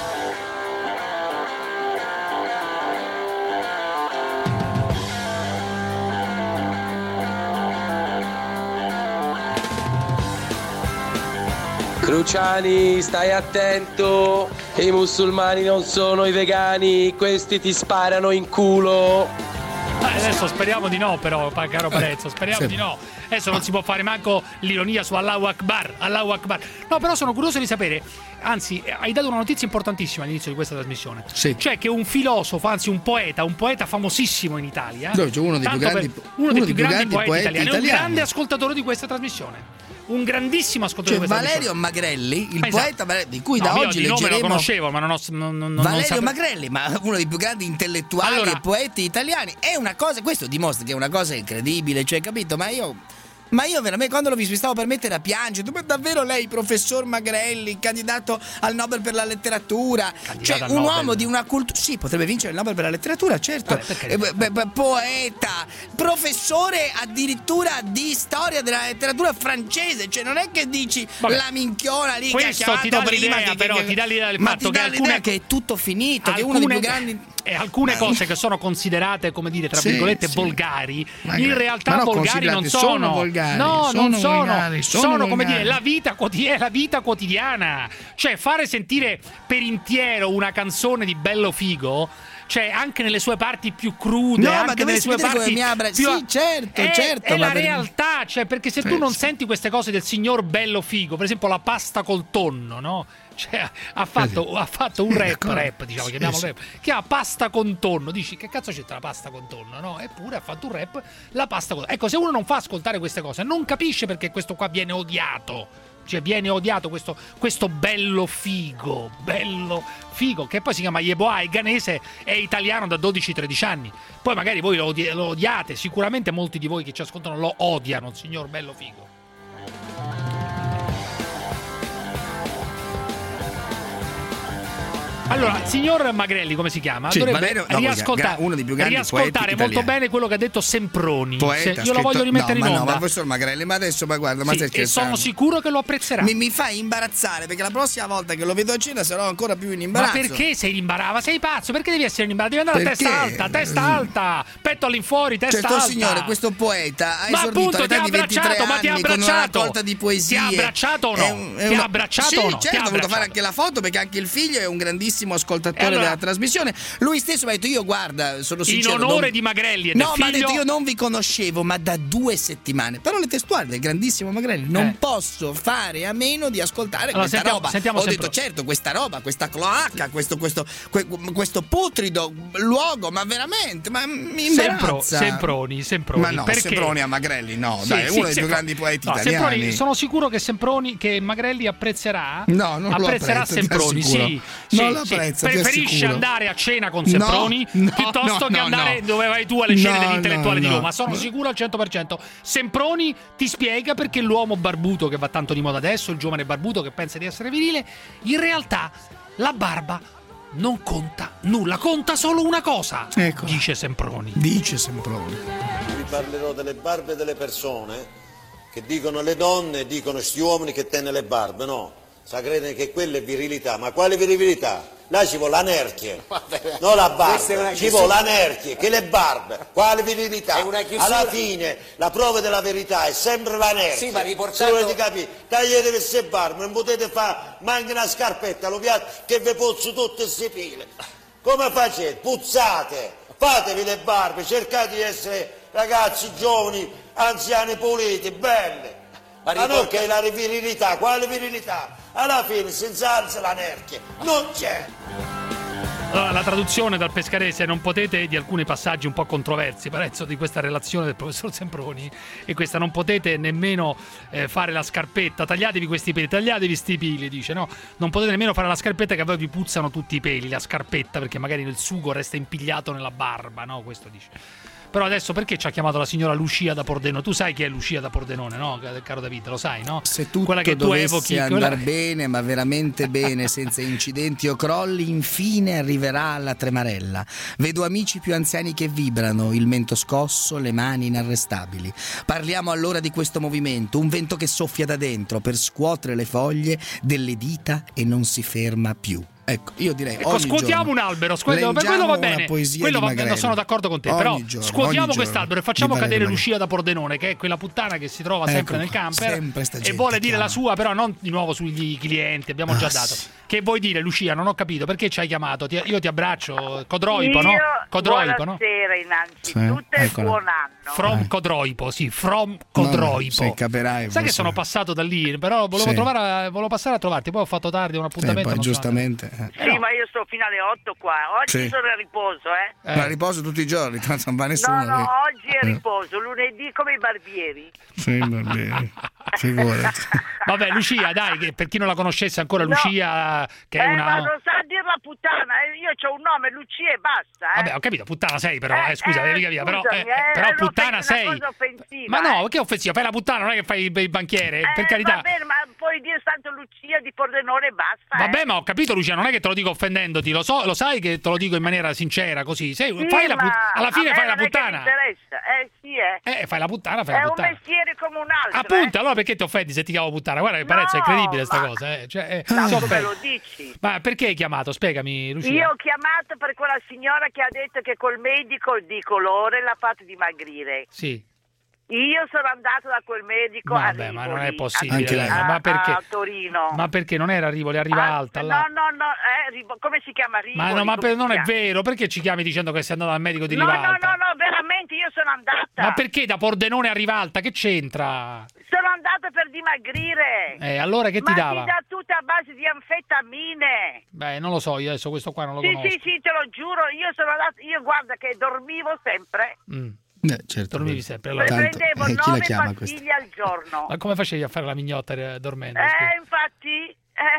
S20: Cruciani, stai attento, i musulmani non sono i vegani, questi ti sparano in culo.
S6: Eh, adesso speriamo di no, però, pa- caro Parenzo, speriamo
S20: sì.
S6: di no. Adesso non si può fare manco l'ironia su Allahu Akbar, Allahu Akbar. No, però sono curioso di sapere, anzi, hai dato una notizia importantissima all'inizio di questa trasmissione.
S7: Sì.
S6: Cioè che un filosofo, anzi un poeta, un poeta famosissimo in Italia,
S7: No, cioè uno dei più
S6: tanto
S7: grandi-
S6: per- uno dei più grandi, poeti,
S7: poeti
S6: italiani, è un
S7: italiani.
S6: grande ascoltatore di questa trasmissione. Un grandissimo ascoltatore
S7: Cioè
S6: di questa
S7: Valerio Magrelli, il
S6: Esatto.
S7: poeta Magrelli, di cui
S6: No,
S7: da
S6: io
S7: oggi
S6: di nome lo
S7: leggeremo.
S6: conoscevo, ma non ho non, non, non
S7: Valerio
S6: sapevo.
S7: Magrelli, ma uno dei più grandi intellettuali
S6: Allora-
S7: e poeti italiani. È una cosa, questo dimostra che è una cosa incredibile, cioè, capito? Ma io. Ma io veramente quando l'ho visto mi stavo per mettere a piangere. Ma davvero lei, professor Magrelli, candidato al Nobel per la letteratura, cioè
S6: al
S7: un
S6: Nobel.
S7: uomo di una cultura. Sì, potrebbe vincere il Nobel per la letteratura, certo. Eh, beh, beh, beh, poeta, professore addirittura di storia della letteratura francese. Cioè, non è che dici
S6: Vabbè.
S7: la minchiona lì che ha
S6: Questo ti
S7: chiamato
S6: dà
S7: prima
S6: l'idea,
S7: che-
S6: però
S7: che-
S6: ti dà l'idea del
S7: ma
S6: fatto
S7: ti dà
S6: che
S7: l'idea
S6: alcune
S7: che è tutto finito, che è uno dei
S6: alcune-
S7: più grandi.
S6: E alcune
S7: Ma-
S6: cose che sono considerate, come dire, tra
S7: Sì,
S6: virgolette,
S7: sì.
S6: volgari,
S7: Ma-
S6: in realtà
S7: ma no,
S6: volgari non
S7: considerate,
S6: sono.
S7: sono volgari,
S6: no,
S7: sono
S6: non sono.
S7: volgari, sono
S6: come
S7: volgari.
S6: dire, la vita, quoti- è la vita quotidiana. Cioè, fare sentire per intero una canzone di Bello Figo, cioè anche nelle sue parti più crude,
S7: No, ma
S6: anche nelle
S7: dovessi
S6: sue
S7: vedere come
S6: parti
S7: mi abra-
S6: più
S7: sì, certo,
S6: è,
S7: certo,
S6: è
S7: ma
S6: la
S7: per-
S6: realtà, cioè, perché se
S7: Sì,
S6: tu non
S7: sì.
S6: senti queste cose del signor Bello Figo, per esempio la pasta col tonno, no? Cioè, ha fatto, ha fatto un rap, rap diciamo,
S7: Sì,
S6: chiamiamolo
S7: sì.
S6: rap, che ha pasta con tonno. Dici, che cazzo c'è la pasta con tonno, no? Eppure ha fatto un rap, la pasta con tonno. Ecco, se uno non fa ascoltare queste cose, non capisce perché questo qua viene odiato. Cioè, viene odiato questo, questo Bello Figo, Bello Figo, che poi si chiama Yeboah, è ghanese, è italiano da dodici tredici anni. Poi magari voi lo, odi- lo odiate, sicuramente molti di voi che ci ascoltano lo odiano, il signor Bello Figo. Allora, signor Magrelli, come si chiama?
S7: Sì,
S6: Dovrebbe
S7: Valerio- no,
S6: riascoltare,
S7: uno dei più grandi
S6: riascoltare
S7: poeti
S6: molto
S7: italiani.
S6: bene quello che ha detto Semproni.
S7: Poeta,
S6: Se- io
S7: scritto-
S6: lo voglio rimettere
S7: no,
S6: in
S7: ma
S6: onda.
S7: no, ma professor Magrelli, ma adesso, ma guarda, ma
S6: Sì,
S7: stai
S6: e
S7: scherzando?
S6: sono sicuro che lo apprezzerà.
S7: Mi, mi fa imbarazzare perché la prossima volta che lo vedo a cena sarò ancora più in
S6: Ma
S7: imbarazzo.
S6: perché sei in imbarazzo? Sei pazzo? Perché devi essere in imbarazzo? Devi andare a
S7: Perché?
S6: testa alta, testa alta, petto all'infuori, testa
S7: Certo
S6: alta.
S7: signore, questo poeta ha
S6: Ma
S7: esordito
S6: appunto,
S7: all'età
S6: ti ha
S7: di ventitré
S6: abbracciato, ma ti ha
S7: anni con una
S6: abbracciato.
S7: raccolta di poesie.
S6: Ti ha abbracciato o no?
S7: È un- è
S6: Ti ha
S7: una-
S6: abbracciato
S7: sì,
S6: o no? Ti
S7: certo,
S6: ha
S7: ho voluto fare
S6: abbracciato.
S7: anche la foto perché anche il figlio è un grandissimo ascoltatore
S6: E allora?
S7: della trasmissione. Lui stesso mi ha detto: io guarda, sono
S6: In
S7: sincero,
S6: onore
S7: non-
S6: di Magrelli e del
S7: no, ma ha
S6: figlio-
S7: detto io non vi conoscevo, ma da due settimane. Parole testuali del grandissimo Magrelli. Non
S6: Eh.
S7: posso fare a meno di ascoltare
S6: Allora,
S7: questa
S6: sentiamo-
S7: roba.
S6: sentiamo
S7: Ho
S6: sempre-
S7: detto, certo, questa roba, questa cloaca, questo, questo, que- questo putrido luogo, ma veramente, ma mi
S6: Sempro,
S7: imbarazza.
S6: Semproni, Semproni.
S7: Ma no,
S6: perché?
S7: Semproni a Magrelli, no,
S6: Sì,
S7: dai, è
S6: sì,
S7: uno dei più
S6: Sempro-
S7: grandi poeti
S6: no,
S7: italiani.
S6: Semproni, sono sicuro che Semproni, che Magrelli apprezzerà.
S7: No, non lo
S6: apprezzerà
S7: apprezzo, ti
S6: Semproni,
S7: assicuro.
S6: sì,
S7: Non
S6: sì,
S7: lo
S6: sì.
S7: apprezzo, ti
S6: Preferisce
S7: assicuro.
S6: andare a cena con
S7: No,
S6: Semproni
S7: no,
S6: piuttosto
S7: no,
S6: che
S7: no,
S6: andare
S7: no.
S6: dove vai tu alle cene
S7: No,
S6: degli intellettuali
S7: no,
S6: di
S7: no.
S6: Roma. Sono sicuro al cento per cento. Semproni ti spiega perché l'uomo barbuto che va tanto di moda adesso, il giovane barbuto che pensa di essere virile, in realtà la barba non conta nulla, conta solo una cosa,
S7: Ecco.
S6: dice Semproni.
S7: Dice Semproni.
S8: Vi parlerò delle barbe delle persone che dicono le donne, dicono sti uomini che tenne le barbe, no. Sa crede che quella è virilità, ma quale virilità? Là ci vuole la nerchie, non la
S21: Questa è una
S8: barba, ci
S21: chiusura.
S8: vuole la nerchie, che le barbe, quale virilità?
S21: È una chiusura.
S8: Alla fine la prova della verità è sempre la nerchie.
S21: Sì, ma riportato-
S8: Se volete capire, tagliate queste barbe, non potete fare manca una scarpetta, lo piatto che vi pozzo tutte queste pile. Come facete? Puzzate, fatevi le barbe, cercate di essere ragazzi giovani, anziani puliti, belli.
S21: Ma
S8: Ma non
S21: riporta-
S8: che la virilità, quale virilità? Alla fine senza alza la nerchie, non c'è.
S6: Allora, la traduzione dal pescarese non potete di alcuni passaggi un po' controversi, prezzo di questa relazione del professor Semproni, e questa non potete nemmeno eh, fare la scarpetta, tagliatevi questi peli, tagliatevi sti peli, dice, no? Non potete nemmeno fare la scarpetta che a voi vi puzzano tutti i peli, la scarpetta, perché magari il sugo resta impigliato nella barba, no? Questo dice. Però adesso perché ci ha chiamato la signora Lucia da Pordenone? Tu sai chi è Lucia da Pordenone, no? Caro David, lo sai, no?
S7: Se tutto
S6: Quella che tu
S7: dovesse
S6: evochi,
S7: andare
S6: quella-
S7: bene, ma veramente bene, senza incidenti o crolli, infine arriverà alla Tremarella. Vedo amici più anziani che vibrano, il mento scosso, le mani inarrestabili. Parliamo allora di questo movimento, un vento che soffia da dentro per scuotere le foglie delle dita e non si ferma più. Ecco, io direi
S6: Ecco,
S7: ogni
S6: scuotiamo
S7: giorno
S6: un albero, scuotiamo,
S7: leggiamo
S6: quello va
S7: una
S6: bene,
S7: poesia
S6: quello
S7: di
S6: va bene,
S7: Magrelli.
S6: sono d'accordo con te,
S7: Ogni
S6: però
S7: giorno,
S6: scuotiamo
S7: ogni
S6: quest'albero e
S7: giorno.
S6: facciamo
S7: Di
S6: cadere
S7: Valerio
S6: Lucia da Pordenone, che è quella puttana che si trova sempre
S7: Ecco
S6: nel
S7: qua,
S6: camper
S7: sempre sta
S6: e
S7: gente
S6: vuole dire
S7: chiama.
S6: la sua, però non di nuovo sugli clienti, abbiamo già
S7: Ah,
S6: dato.
S7: sì.
S6: Che vuoi dire, Lucia? Non ho capito, perché ci hai chiamato? Ti- io ti abbraccio, Codroipo, no?
S22: Io,
S6: Codroipo, no?
S22: buonasera innanzitutto
S7: Sì,
S22: e
S7: eccola.
S22: buon anno.
S6: From
S7: Eh.
S6: Codroipo, sì, from
S7: No,
S6: Codroipo.
S7: no, sì, capirai,
S6: Sai che
S7: forse.
S6: sono passato da lì, però volevo,
S7: Sì.
S6: trovare, a- volevo passare a trovarti, poi ho fatto tardi un
S7: Eh,
S6: appuntamento.
S7: poi
S6: non sono
S7: giustamente eh.
S22: Sì, ma io sto fino alle otto qua. Oggi
S7: Sì.
S22: sono a riposo, eh?
S6: Eh.
S7: Ma riposo tutti i giorni, tanto non va nessuno.
S22: No, no,
S7: lì.
S22: oggi è
S7: Eh.
S22: riposo, lunedì come i barbieri.
S7: Sì, va bene. Figurati.
S6: Vabbè, Lucia, dai, che per chi non la conoscesse ancora,
S22: No.
S6: Lucia, che è
S22: eh,
S6: una...
S22: ma non sa dire la puttana, eh, io ho un nome, Lucia e basta, eh?
S6: Vabbè, ho capito, puttana sei però,
S22: Eh,
S6: eh, scusa,
S22: eh,
S6: devi capire, però,
S22: scusami,
S6: eh,
S22: eh,
S6: però
S22: è
S6: puttana
S22: una
S6: sei.
S22: cosa offensiva,
S6: Ma no,
S22: eh.
S6: che offensiva, fai la puttana, non è che fai il il banchiere, per
S22: Eh,
S6: carità.
S22: Va bene, ma puoi dire tanto Lucia di Pordenone e basta,
S6: Vabbè,
S22: eh.
S6: ma ho capito, Lucia, non è che te lo dico offendendoti, lo so, lo sai che te lo dico in maniera sincera, così. Sei,
S22: Sì,
S6: fai la put-
S22: ma
S6: alla fine
S22: a me
S6: fai la
S22: non è che mi
S6: puttana.
S22: interessa, eh sì, eh.
S6: Eh, fai la puttana, fai
S22: È
S6: la
S22: un
S6: puttana.
S22: mestiere come un altro,
S6: Appunto,
S22: eh.
S6: allora perché ti offendi se ti chiamo puttana? Guarda che Parezza, è
S22: No,
S6: incredibile sta
S22: ma-
S6: cosa, eh. Cioè, eh,
S22: Ma
S6: si
S22: come
S6: offende.
S22: lo dici?
S6: Ma perché hai chiamato? Spiegami, Lucia.
S22: Io ho chiamato per quella signora che ha detto che col medico di colore l'ha fatto dimagrire.
S6: Sì.
S22: Io sono andato da quel medico a
S6: Vabbè, ma non è
S22: Rivoli,
S6: possibile.
S7: Anche lei.
S6: dai,
S22: a,
S6: ma perché?
S22: a Torino.
S6: Ma perché non era Rivoli, arriva
S22: Ah,
S6: alta là.
S22: No, no, no, eh, Rivo- come si chiama Rivoli?
S6: Ma, no, ma
S22: Come
S6: per-
S22: si
S6: non è
S22: chiama?
S6: vero, perché ci chiami dicendo che sei andato dal medico di
S22: No, no,
S6: Rivalta?
S22: no, no, veramente io sono andata.
S6: Ma perché da Pordenone a Rivalta? Che c'entra?
S22: Sono andata per dimagrire.
S6: Eh, allora che ti
S22: ma
S6: dava?
S22: ti dà tutta a base di anfetamine.
S6: Beh, non lo so, io adesso questo qua non lo
S22: Sì,
S6: conosco.
S22: sì, sì, te lo giuro, io sono andata, io guarda che dormivo sempre.
S6: Mm.
S7: Eh, certo.
S6: Dormivi sempre. Allora.
S7: Tanto,
S22: Prendevo
S7: eh, chi la
S22: nove
S7: chiama
S22: pastiglie al giorno.
S6: Ma come facevi a fare la mignotta eh, dormendo?
S22: Eh,
S6: scusa?
S22: infatti, eh,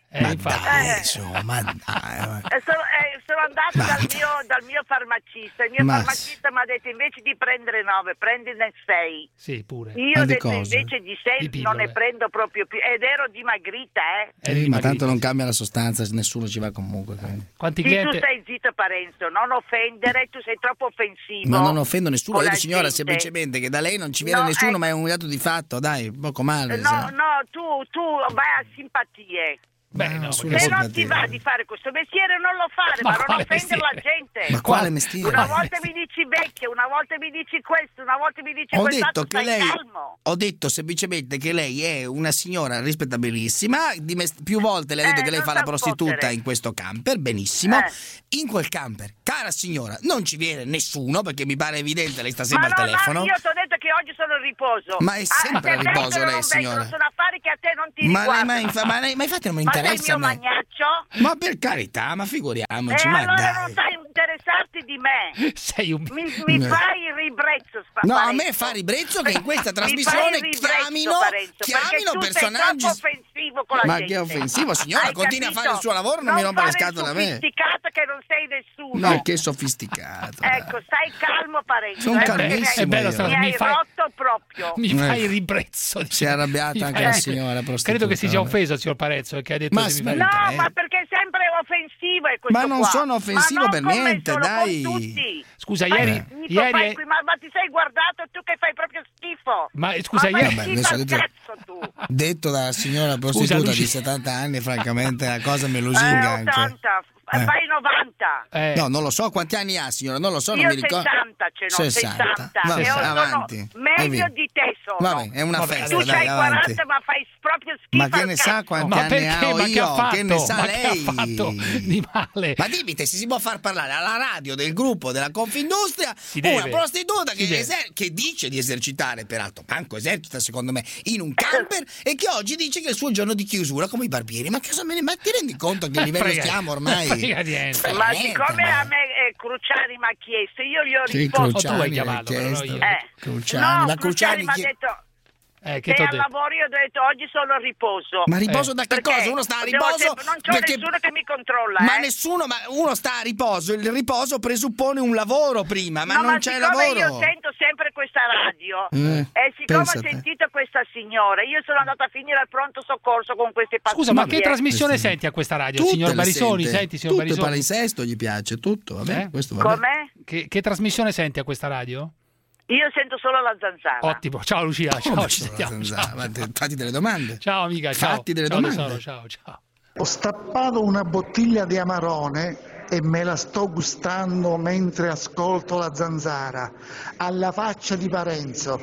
S6: Eh,
S7: ma
S6: infatti.
S7: dai,
S22: Eh.
S7: insomma, ma dai.
S22: Eh, sono, eh, sono andato dal mio, dal mio farmacista. Il mio
S7: Ma-
S22: farmacista mi ha detto invece di prendere nove, prendine sei.
S6: Sì, pure.
S22: Io
S7: Ma
S22: ho
S7: di
S22: detto
S7: cosa?
S22: invece di sei
S6: Di
S22: non ne
S6: pillole.
S22: prendo proprio più. Ed ero dimagrita, eh.
S7: Eh, ma tanto non cambia la sostanza, nessuno ci va comunque. quindi.
S6: Quanti
S22: Sì,
S6: clienti?
S22: tu stai zitto Parenzo, non offendere, tu sei troppo offensivo.
S7: Ma non offendo nessuno,
S22: con
S7: io
S22: la
S7: signora
S22: gente.
S7: semplicemente che da lei non ci viene
S22: No,
S7: nessuno,
S22: eh.
S7: ma è un dato di fatto, dai, poco male.
S22: No,
S7: se-
S22: no, tu, tu vai a simpatie.
S6: Beh,
S7: no,
S6: no,
S7: sulla
S22: Se non
S7: simpatia.
S22: ti va di fare questo mestiere non lo fare,
S6: Ma
S22: ma, non
S6: quale
S22: offendere la
S6: mestiere?
S22: gente.
S7: Ma quale mestiere?
S22: Una volta mi dici vecchia, una volta mi dici questo, una volta mi dici
S7: Ho
S22: quest'altro,
S7: detto che
S22: stai
S7: lei
S22: calmo.
S7: ho detto semplicemente che lei è una signora rispettabilissima, di mest- più volte le ha detto
S22: Eh,
S7: che lei
S22: non
S7: fa la
S22: sa
S7: prostituta
S22: fottere.
S7: in questo camper, benissimo.
S22: Eh.
S7: In quel camper, cara signora, non ci viene nessuno perché mi pare evidente, lei sta
S22: Ma
S7: sempre
S22: no,
S7: al telefono.
S22: no, io ti ho detto che oggi sono in riposo.
S7: Ma è sempre
S22: Ah,
S7: a
S22: se
S7: riposo
S22: vengono,
S7: lei,
S22: non
S7: signora.
S22: vengono, sono affari che a te non ti
S7: Ma, lei,
S22: riguardano.
S7: ma, infa- ma, lei- ma infatti non mi
S22: Ma sei il
S7: interessa a
S22: mio
S7: me.
S22: magnaccio?
S7: Ma per carità, ma
S22: E
S7: figuriamoci, ma
S22: allora
S7: dai.
S22: non sai interessarti di me.
S6: Sei un...
S22: Mi, mi
S7: No.
S22: fai ribrezzo. Spa-
S7: No, a
S22: Parenzo.
S7: me fa ribrezzo che in questa
S22: Mi
S7: trasmissione
S22: fai ribrezzo,
S7: chiamino,
S22: Parenzo,
S7: chiamino
S22: perché tu
S7: personaggi.
S22: sei troppo offensivo con la
S7: Ma
S22: gente.
S7: che offensivo, signora,
S22: Hai
S7: continui a
S22: capito?
S7: fare il suo lavoro, non mi rompa le
S22: fare il
S7: scatole a me.
S22: sofisticato che non sei nessuno.
S7: No, che sofisticato.
S22: Ecco, stai calmo, Parenzo.
S7: Sono
S22: eh,
S7: calmissimo
S22: perché
S6: È bello,
S7: io.
S6: sta-
S22: mi
S6: mi
S22: hai
S6: fai-
S22: rotto proprio.
S6: Mi
S7: Eh.
S6: fai ribrezzo.
S7: Si è arrabbiata
S6: Mi
S7: anche
S6: fai-
S7: la signora prostituta.
S6: Credo che si sia
S7: vabbè.
S6: offeso il signor Parezzo che ha detto
S7: Ma
S6: che
S7: sì,
S6: mi fai
S7: ma-
S6: ribrezzo.
S22: No,
S7: Eh.
S22: ma perché è sempre offensivo è questo
S7: Ma non
S22: qua.
S7: sono offensivo
S22: Ma non
S7: per
S22: con me
S7: niente,
S22: solo,
S7: dai.
S22: con tutti.
S6: Scusa,
S22: Ma
S6: ieri,
S22: mi- mi
S6: ieri
S22: fai qui, ma, ma ti sei guardato tu che fai proprio schifo.
S6: Ma, scusa,
S22: ma
S6: ieri-
S22: fai
S7: Vabbè,
S22: schifo
S7: adesso
S22: al
S7: detto-
S22: cazzo tu.
S7: Detto da signora prostituta
S6: Lucia.
S7: di settanta anni, francamente la cosa mi lusinga
S22: Eh,
S7: anche.
S22: ottanta,
S7: Eh.
S22: fai novanta.
S6: Eh,
S7: No, non lo so quanti anni ha signora, non lo so, non
S22: Io
S7: mi ricordo.
S22: sessanta ce n'ho, sessanta.
S7: Vabbè,
S22: E io sono
S7: avanti. E
S22: meglio
S7: via.
S22: di te sono.
S7: Vabbè, è una
S6: Vabbè,
S7: festa,
S22: Tu
S7: dai,
S22: c'hai
S7: avanti.
S22: quaranta ma fai proprio schifo
S7: Ma che
S22: al
S7: ne
S22: cazzo.
S7: sa quanti
S6: ma
S7: anni
S6: perché?
S7: ho
S6: Ma che
S7: io?
S6: ha fatto?
S7: Che ne sa
S6: ma
S7: lei?
S6: che ha fatto di male?
S7: Ma dimmi te, se si può far parlare alla radio del gruppo della Confindustria
S6: Si
S7: una
S6: deve.
S7: prostituta che,
S6: Si deve.
S7: eser- che dice di esercitare, peraltro manco esercita secondo me, in un camper e che oggi dice che è il suo giorno di chiusura come i barbieri. Ma cosa me ne ma ti rendi conto a che
S6: Eh,
S7: livello
S6: frega-
S7: stiamo ormai?
S6: frega niente.
S7: Frega
S22: Ma
S7: niente,
S22: siccome
S7: ma-
S22: a me eh, Cruciani mi ha chiesto, io gli ho
S7: Sì,
S22: risposto.
S6: tu hai
S7: Cruciani
S6: chiamato,
S7: ha
S6: però,
S7: chiesto.
S6: io-
S22: Eh.
S7: Cruciani,
S22: no,
S7: ma Cruciani
S22: mi ha
S7: chi-
S22: detto
S6: Eh, che
S22: sei
S6: t'ho
S22: al
S6: detto?
S22: lavoro, io ho detto oggi sono a riposo.
S7: Ma riposo
S6: Eh.
S7: da che
S22: Perché
S7: cosa? Uno sta a
S22: devo
S7: riposo
S22: sempre- non c'è
S7: perché-
S22: nessuno che mi controlla.
S7: Ma
S22: eh.
S7: nessuno, ma uno sta a riposo, il riposo presuppone un lavoro prima, ma
S22: no,
S7: non
S22: ma
S7: c'è
S22: siccome
S7: lavoro.
S22: io sento sempre questa radio
S7: Eh,
S22: e siccome
S7: pensa
S22: ho
S7: te.
S22: sentito questa signora, io sono andata a finire al pronto soccorso con queste pastiglie.
S6: Scusa, ma che
S22: eh.
S6: trasmissione senti a questa radio,
S7: Tutte
S6: signor
S7: le
S6: Barisoni?
S7: sente.
S6: Senti, signor
S7: Tutto il
S6: Barisoni?
S7: palinsesto gli piace, tutto, vabbè,
S6: Eh?
S7: questo va bene.
S22: Com'è?
S6: Che, che trasmissione senti a questa radio?
S22: Io sento solo la zanzara.
S6: Ottimo, ciao Lucia, ciao,
S7: Come
S6: ci
S7: sono
S6: sentiamo.
S7: la zanzara? Ma te- fatti delle domande.
S6: Ciao amica, ciao.
S7: Fatti delle
S6: ciao,
S7: domande.
S6: tesoro, ciao, ciao.
S2: Ho stappato una bottiglia di Amarone e me la sto gustando mentre ascolto la zanzara, alla faccia di Parenzo.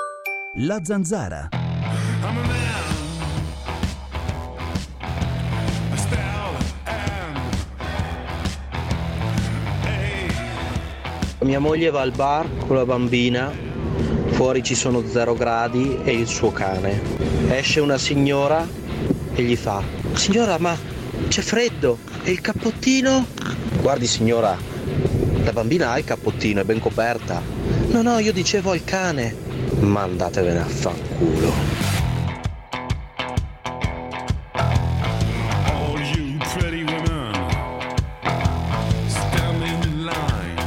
S14: La zanzara.
S12: Mia moglie va al bar con la bambina, fuori ci sono zero gradi e il suo cane. Esce una signora e gli fa: signora, ma c'è freddo, e il cappottino? Guardi signora, la bambina ha il cappottino, è ben coperta. No, no, io dicevo al cane. Ma andatevene a fanculo.
S15: All you pretty women, stand in line.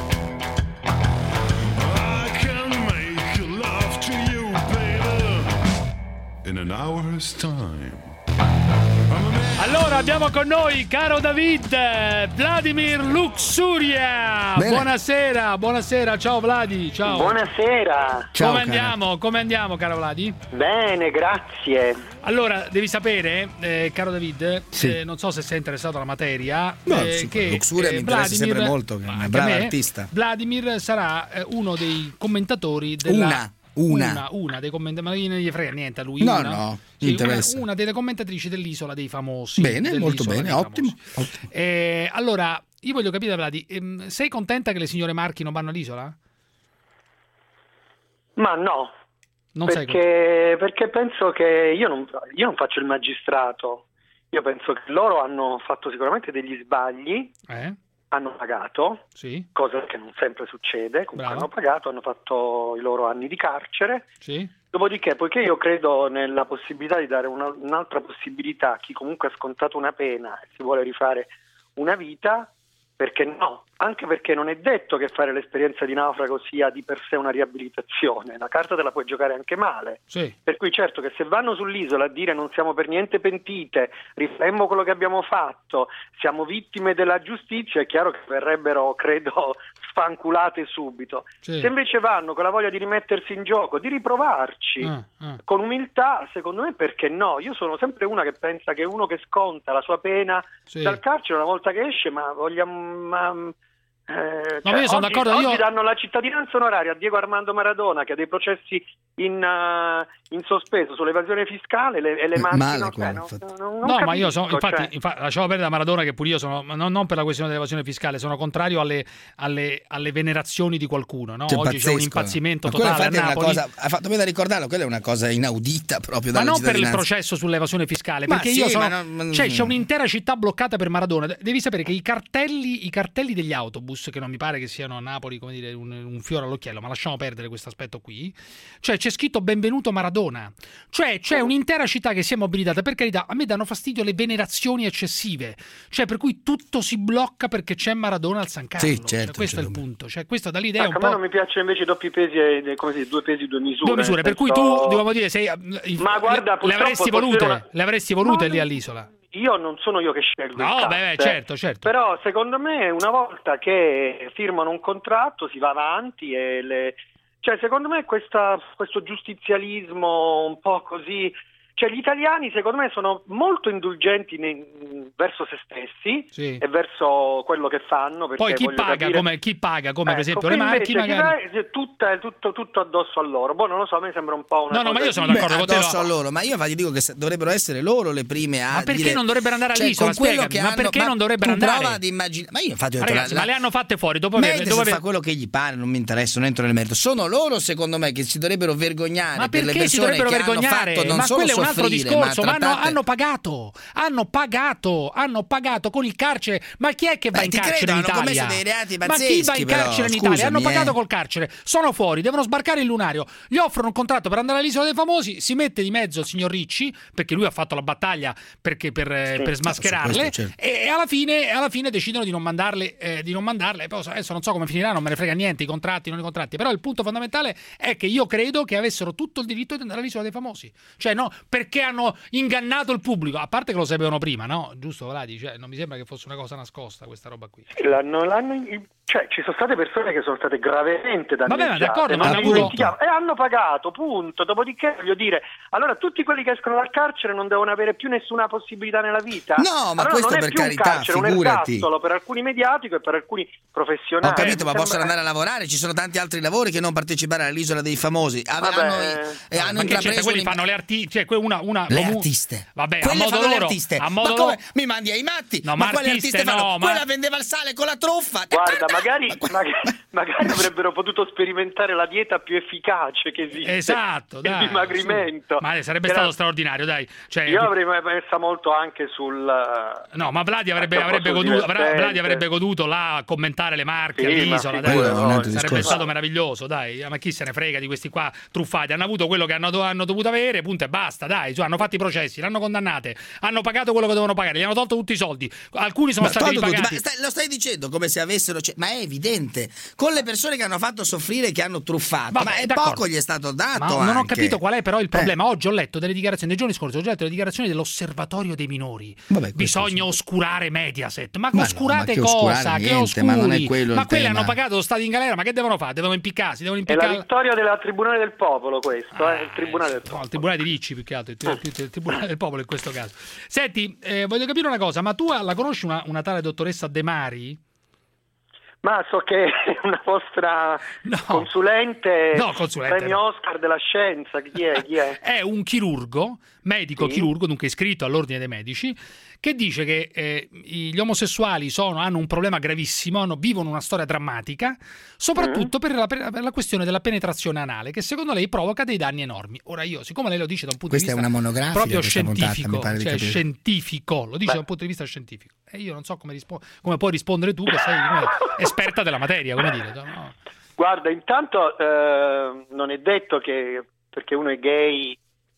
S15: I can make love to you, baby, in an hour's time.
S6: Allora abbiamo con noi, caro David, Vladimir Luxuria.
S7: Bene.
S6: Buonasera, buonasera, ciao Vladi, ciao.
S21: Buonasera.
S7: Ciao,
S6: Come
S7: cara.
S6: andiamo? Come andiamo, caro Vladi?
S21: Bene, grazie.
S6: Allora, devi sapere, eh, caro David,
S7: Sì.
S6: eh, non so se sei interessato alla materia,
S7: No,
S6: eh,
S7: sì,
S6: che
S7: Luxuria
S6: eh,
S7: mi interessa
S6: Vladimir-
S7: sempre molto, che è una
S6: anche
S7: brava
S6: a me,
S7: artista.
S6: Vladimir sarà eh, uno dei commentatori della...
S7: Una, una.
S6: Una, una dei commentatori, ma non gli frega niente a lui.
S7: No,
S6: una.
S7: no,
S6: Sì,
S7: mi
S6: una,
S7: interessa.
S6: una delle commentatrici dell'Isola dei Famosi.
S7: Bene, molto
S6: dell'Isola
S7: bene,
S6: dei
S7: ottimo.
S6: Famosi. Eh, allora, io voglio capire, Vladi, ehm, sei contenta che le signore Marchi non vanno all'isola?
S21: Ma no,
S6: Non sei
S21: perché, perché penso che io non, io non faccio il magistrato. Io penso che loro hanno fatto sicuramente degli sbagli,
S6: Eh?
S21: hanno pagato,
S6: Sì,
S21: cosa che non sempre succede, comunque
S6: Bravo.
S21: hanno pagato, hanno fatto i loro anni di carcere,
S6: sì.
S21: Dopodiché, poiché io credo nella possibilità di dare una, un'altra possibilità a chi comunque ha scontato una pena e si vuole rifare una vita, perché no? Anche perché non è detto che fare l'esperienza di naufrago sia di per sé una riabilitazione, la carta te la puoi giocare anche male.
S6: Sì.
S21: Per cui certo che se vanno sull'isola a dire non siamo per niente pentite, rifaremmo quello che abbiamo fatto, siamo vittime della giustizia, è chiaro che verrebbero, credo, sfanculate subito.
S6: Sì.
S21: Se invece vanno con la voglia di rimettersi in gioco, di riprovarci,
S6: Ah, ah.
S21: con umiltà, secondo me perché no? Io sono sempre una che pensa che uno che sconta la sua pena
S6: Sì.
S21: dal carcere una volta che esce, ma vogliamo... Ma, eh,
S6: No,
S21: cioè,
S6: io sono
S21: oggi,
S6: d'accordo,
S21: oggi
S6: io-
S21: danno la cittadinanza onoraria a Diego Armando Maradona, che ha dei processi in, uh, in sospeso sull'evasione fiscale le, e le
S7: Male
S21: macchine.
S7: quello,
S21: no,
S7: infatti.
S21: non- non
S6: No, ma io sono,
S21: capisco,
S6: infatti,
S21: cioè.
S6: infatti, lasciamo perdere da Maradona, che pure io sono, ma non, non per la questione dell'evasione fiscale, sono contrario alle, alle, alle venerazioni di qualcuno, no?
S7: Cioè,
S6: Oggi c'è un
S7: pazzesco.
S6: impazzimento
S7: Ma quella
S6: totale a
S7: infatti è una
S6: Napoli.
S7: cosa, ha fatto bene a ricordarlo, quella è una cosa inaudita proprio
S6: Ma
S7: dalla
S6: non per il
S7: cittadinanza.
S6: processo sull'evasione fiscale,
S7: Ma
S6: perché
S7: sì,
S6: io sono.
S7: ma non-
S6: Cioè, c'è un'intera città bloccata per Maradona. De- Devi sapere che i cartelli, i cartelli degli autobus, che non mi pare che siano a Napoli, come dire, un, un fiore all'occhiello, ma lasciamo perdere questo aspetto qui. Cioè, c'è scritto benvenuto Maradona. Cioè, c'è un'intera città che si è mobilitata. Per carità, a me danno fastidio le venerazioni eccessive. Cioè, per cui tutto si blocca perché c'è Maradona al San Carlo.
S7: Sì,
S6: Cioè,
S7: certo,
S6: questo è il
S7: certo.
S6: punto. Cioè, questo dà l'idea
S21: Ecco,
S6: un
S21: a me
S6: po'.
S21: non mi piacciono invece i doppi pesi e come si dice, due pesi, due misure.
S6: Due misure,
S21: nel
S6: per cui
S21: senso-
S6: tu, dobbiamo dire, sei,
S21: Ma guarda,
S6: le, le avresti
S21: purtroppo
S6: volute,
S21: una-
S6: le avresti volute
S21: Ma-
S6: lì all'isola.
S21: Io non sono io che scelgo
S6: No,
S21: il
S6: beh,
S21: cast,
S6: beh, certo, certo.
S21: Però secondo me una volta che firmano un contratto si va avanti e le... Cioè secondo me questa, questo giustizialismo un po' così... Cioè gli italiani secondo me sono molto indulgenti nei- verso se stessi
S6: Sì.
S21: e verso quello che fanno. perché
S6: Poi chi
S21: voglio
S6: paga,
S21: capire-
S6: come, chi paga, come per
S21: Ecco,
S6: esempio le
S21: qui
S6: marchi,
S21: invece chi
S6: magari.
S21: va- tutto, è tutto, tutto addosso a loro. Boh, non lo so, a me sembra un po' una
S6: No, no,
S21: cosa
S6: ma io sono
S21: di-
S6: d'accordo con te,
S7: addosso
S6: no.
S7: a loro, ma io infatti dico che se- dovrebbero essere loro le prime a
S6: Ma perché
S7: dire-
S6: non dovrebbero andare
S7: cioè,
S6: all'isola?
S7: con quello
S6: Spiegami,
S7: che
S6: ma
S7: hanno-
S6: perché non dovrebbero
S7: tu
S6: andare?
S7: prova ad immaginare, ma io infatti ho detto,
S6: Ragazzi,
S7: la-
S6: ma
S7: la-
S6: le hanno fatte fuori dopo aver,
S7: Mediaset
S6: dopo aver-
S7: fa quello che gli pare, non mi interessa, non entro nel merito. Sono loro, secondo me, che si dovrebbero vergognare
S6: Ma
S7: per le
S6: perché si
S7: persone
S6: dovrebbero
S7: che hanno
S6: vergognare?
S7: fatto non
S6: Ma
S7: solo
S6: quello è un altro
S7: soffrire,
S6: discorso. Ma hanno,
S7: trattate-
S6: hanno pagato, hanno pagato, hanno pagato con il carcere. Ma chi è che va
S7: Beh,
S6: in
S7: ti
S6: carcere
S7: credo,
S6: in
S7: hanno
S6: Italia?
S7: commesso dei reati
S6: Ma chi va
S7: pazzeschi,
S6: in
S7: però,
S6: carcere in Italia? Hanno
S7: scusami,
S6: pagato
S7: eh.
S6: col carcere, sono fuori, devono sbarcare il lunario. Gli offrono un contratto per andare all'isola dei famosi. Si mette di mezzo il signor Ricci, perché lui ha fatto la battaglia perché per, eh,
S7: Sì,
S6: per smascherarle.
S7: su questo, certo.
S6: E alla fine, alla fine decidono di non mandarle, eh, di non mandarle. Poi adesso non so come finirà, non me ne frega niente, i contratti, non i contratti. Però il punto fondamentale è che io credo che avessero tutto il diritto di andare all'isola dei famosi. Cioè, no, perché hanno ingannato il pubblico. A parte che lo sapevano prima, no? Giusto, Vladi? Cioè, non mi sembra che fosse una cosa nascosta questa roba qui.
S21: L'hanno, l'hanno, cioè ci sono state persone che sono state gravemente
S6: Vabbè,
S21: danneggiate,
S6: ma d'accordo, ma
S21: non
S6: hanno
S21: ci
S6: avuto-
S21: dimentichiamo, e hanno pagato, punto. Dopodiché voglio dire, allora tutti quelli che escono dal carcere non devono avere più nessuna possibilità nella vita?
S7: No, ma
S21: allora
S7: questo
S21: non è
S7: per
S21: più
S7: carità,
S21: un carcere, un
S7: figurati.
S21: ergastolo per alcuni mediatico e per alcuni professionali.
S7: Ho capito, ma
S21: Mi
S7: possono
S21: sembra-
S7: andare a lavorare, ci sono tanti altri lavori che non partecipare all'isola dei famosi. Ave-
S21: Vabbè.
S7: hanno, e
S6: No,
S7: hanno
S6: ma che c'entra?
S7: intrapreso
S6: quelli
S7: un-
S6: fanno le artiste, cioè que- una, una
S7: le
S6: comu-
S7: artiste.
S6: Vabbè,
S7: Quelle
S6: a modo
S7: fanno le
S6: loro,
S7: artiste.
S6: a modo
S7: ma come
S6: loro-
S7: mi mandi ai matti?
S6: No,
S7: ma
S6: ma
S7: quelle
S6: artiste
S7: artiste fanno?
S6: no, ma-
S7: Quella vendeva il sale con la truffa.
S21: Guarda, magari, magari, magari avrebbero potuto sperimentare la dieta più efficace che esiste.
S6: Esatto,
S21: il
S6: dai.
S21: dimagrimento.
S6: Ma eh, sarebbe
S21: Che
S6: stato
S21: era-
S6: straordinario, dai. Cioè,
S21: Io avrei messa molto anche sul...
S6: No, ma Vladi avrebbe,
S21: anche un po'
S6: avrebbe
S21: sul
S6: goduto, Vla-
S21: divertente.
S6: Vladi avrebbe goduto là a commentare le marche
S21: Sì, ma
S6: all'isola, dai.
S21: figurati,
S7: Quello è un altro
S6: Sarebbe
S7: discorso.
S6: stato meraviglioso, dai. Ma chi se ne frega di questi qua truffati? Hanno avuto quello che hanno, do- hanno dovuto avere, punto e basta, dai. Su, hanno fatto i processi, l'hanno condannate, hanno pagato quello che dovevano pagare, gli hanno tolto tutti i soldi. Alcuni sono
S7: Ma
S6: stati
S7: tolto tutti,
S6: ripagati.
S7: ma stai- lo stai dicendo come se avessero, cioè, ma è evidente, con le persone che hanno fatto soffrire, che hanno truffato,
S6: Vabbè,
S7: ma è
S6: d'accordo.
S7: poco gli è stato dato.
S6: Ma non ho
S7: anche.
S6: capito qual è però il
S7: Eh.
S6: problema. Oggi ho letto delle dichiarazioni, nei giorni scorsi ho letto le dichiarazioni dell'osservatorio dei minori.
S7: Vabbè, questo
S6: Bisogna oscurare Mediaset. Ma,
S7: Ma no,
S6: oscurate
S7: ma che oscurare
S6: cosa? Che
S7: niente,
S6: oscuri?
S7: ma non è quello il
S6: Ma quelli
S7: tema.
S6: hanno pagato, sono stati in galera, ma che devono fare? Devono impiccarsi, devono
S21: È la
S6: impiccare.
S21: vittoria del Tribunale del Popolo questo, eh, il Tribunale del
S6: No,
S21: Popolo.
S6: il tribunale di Ricci più che altro, il, tri- più- il tribunale del popolo in questo caso. Senti, eh, voglio capire una cosa, ma tu la conosci una, una tale dottoressa De Mari?
S21: Ma so che è una vostra consulente,
S6: No, consulente,
S21: premio
S6: no.
S21: Oscar della scienza, chi è? Chi è?
S6: È un chirurgo, medico
S21: Sì.
S6: chirurgo, dunque iscritto all'ordine dei medici, che dice che eh, gli omosessuali sono, hanno un problema gravissimo, hanno, vivono una storia drammatica, soprattutto per, la, per la questione della penetrazione anale, che secondo lei provoca dei danni enormi. Ora io, siccome lei lo dice da un punto
S7: Questa è
S6: di vista
S7: una monografica,
S6: proprio
S7: questa puntata,
S6: scientifico,
S7: mi pare di
S6: cioè
S7: capire.
S6: scientifico, lo dice
S21: Beh.
S6: da un punto di vista scientifico, e io non so come, rispo- come puoi rispondere tu, che sei come, esperta della materia, come dire. No?
S21: Guarda, intanto eh, non è detto che perché uno è gay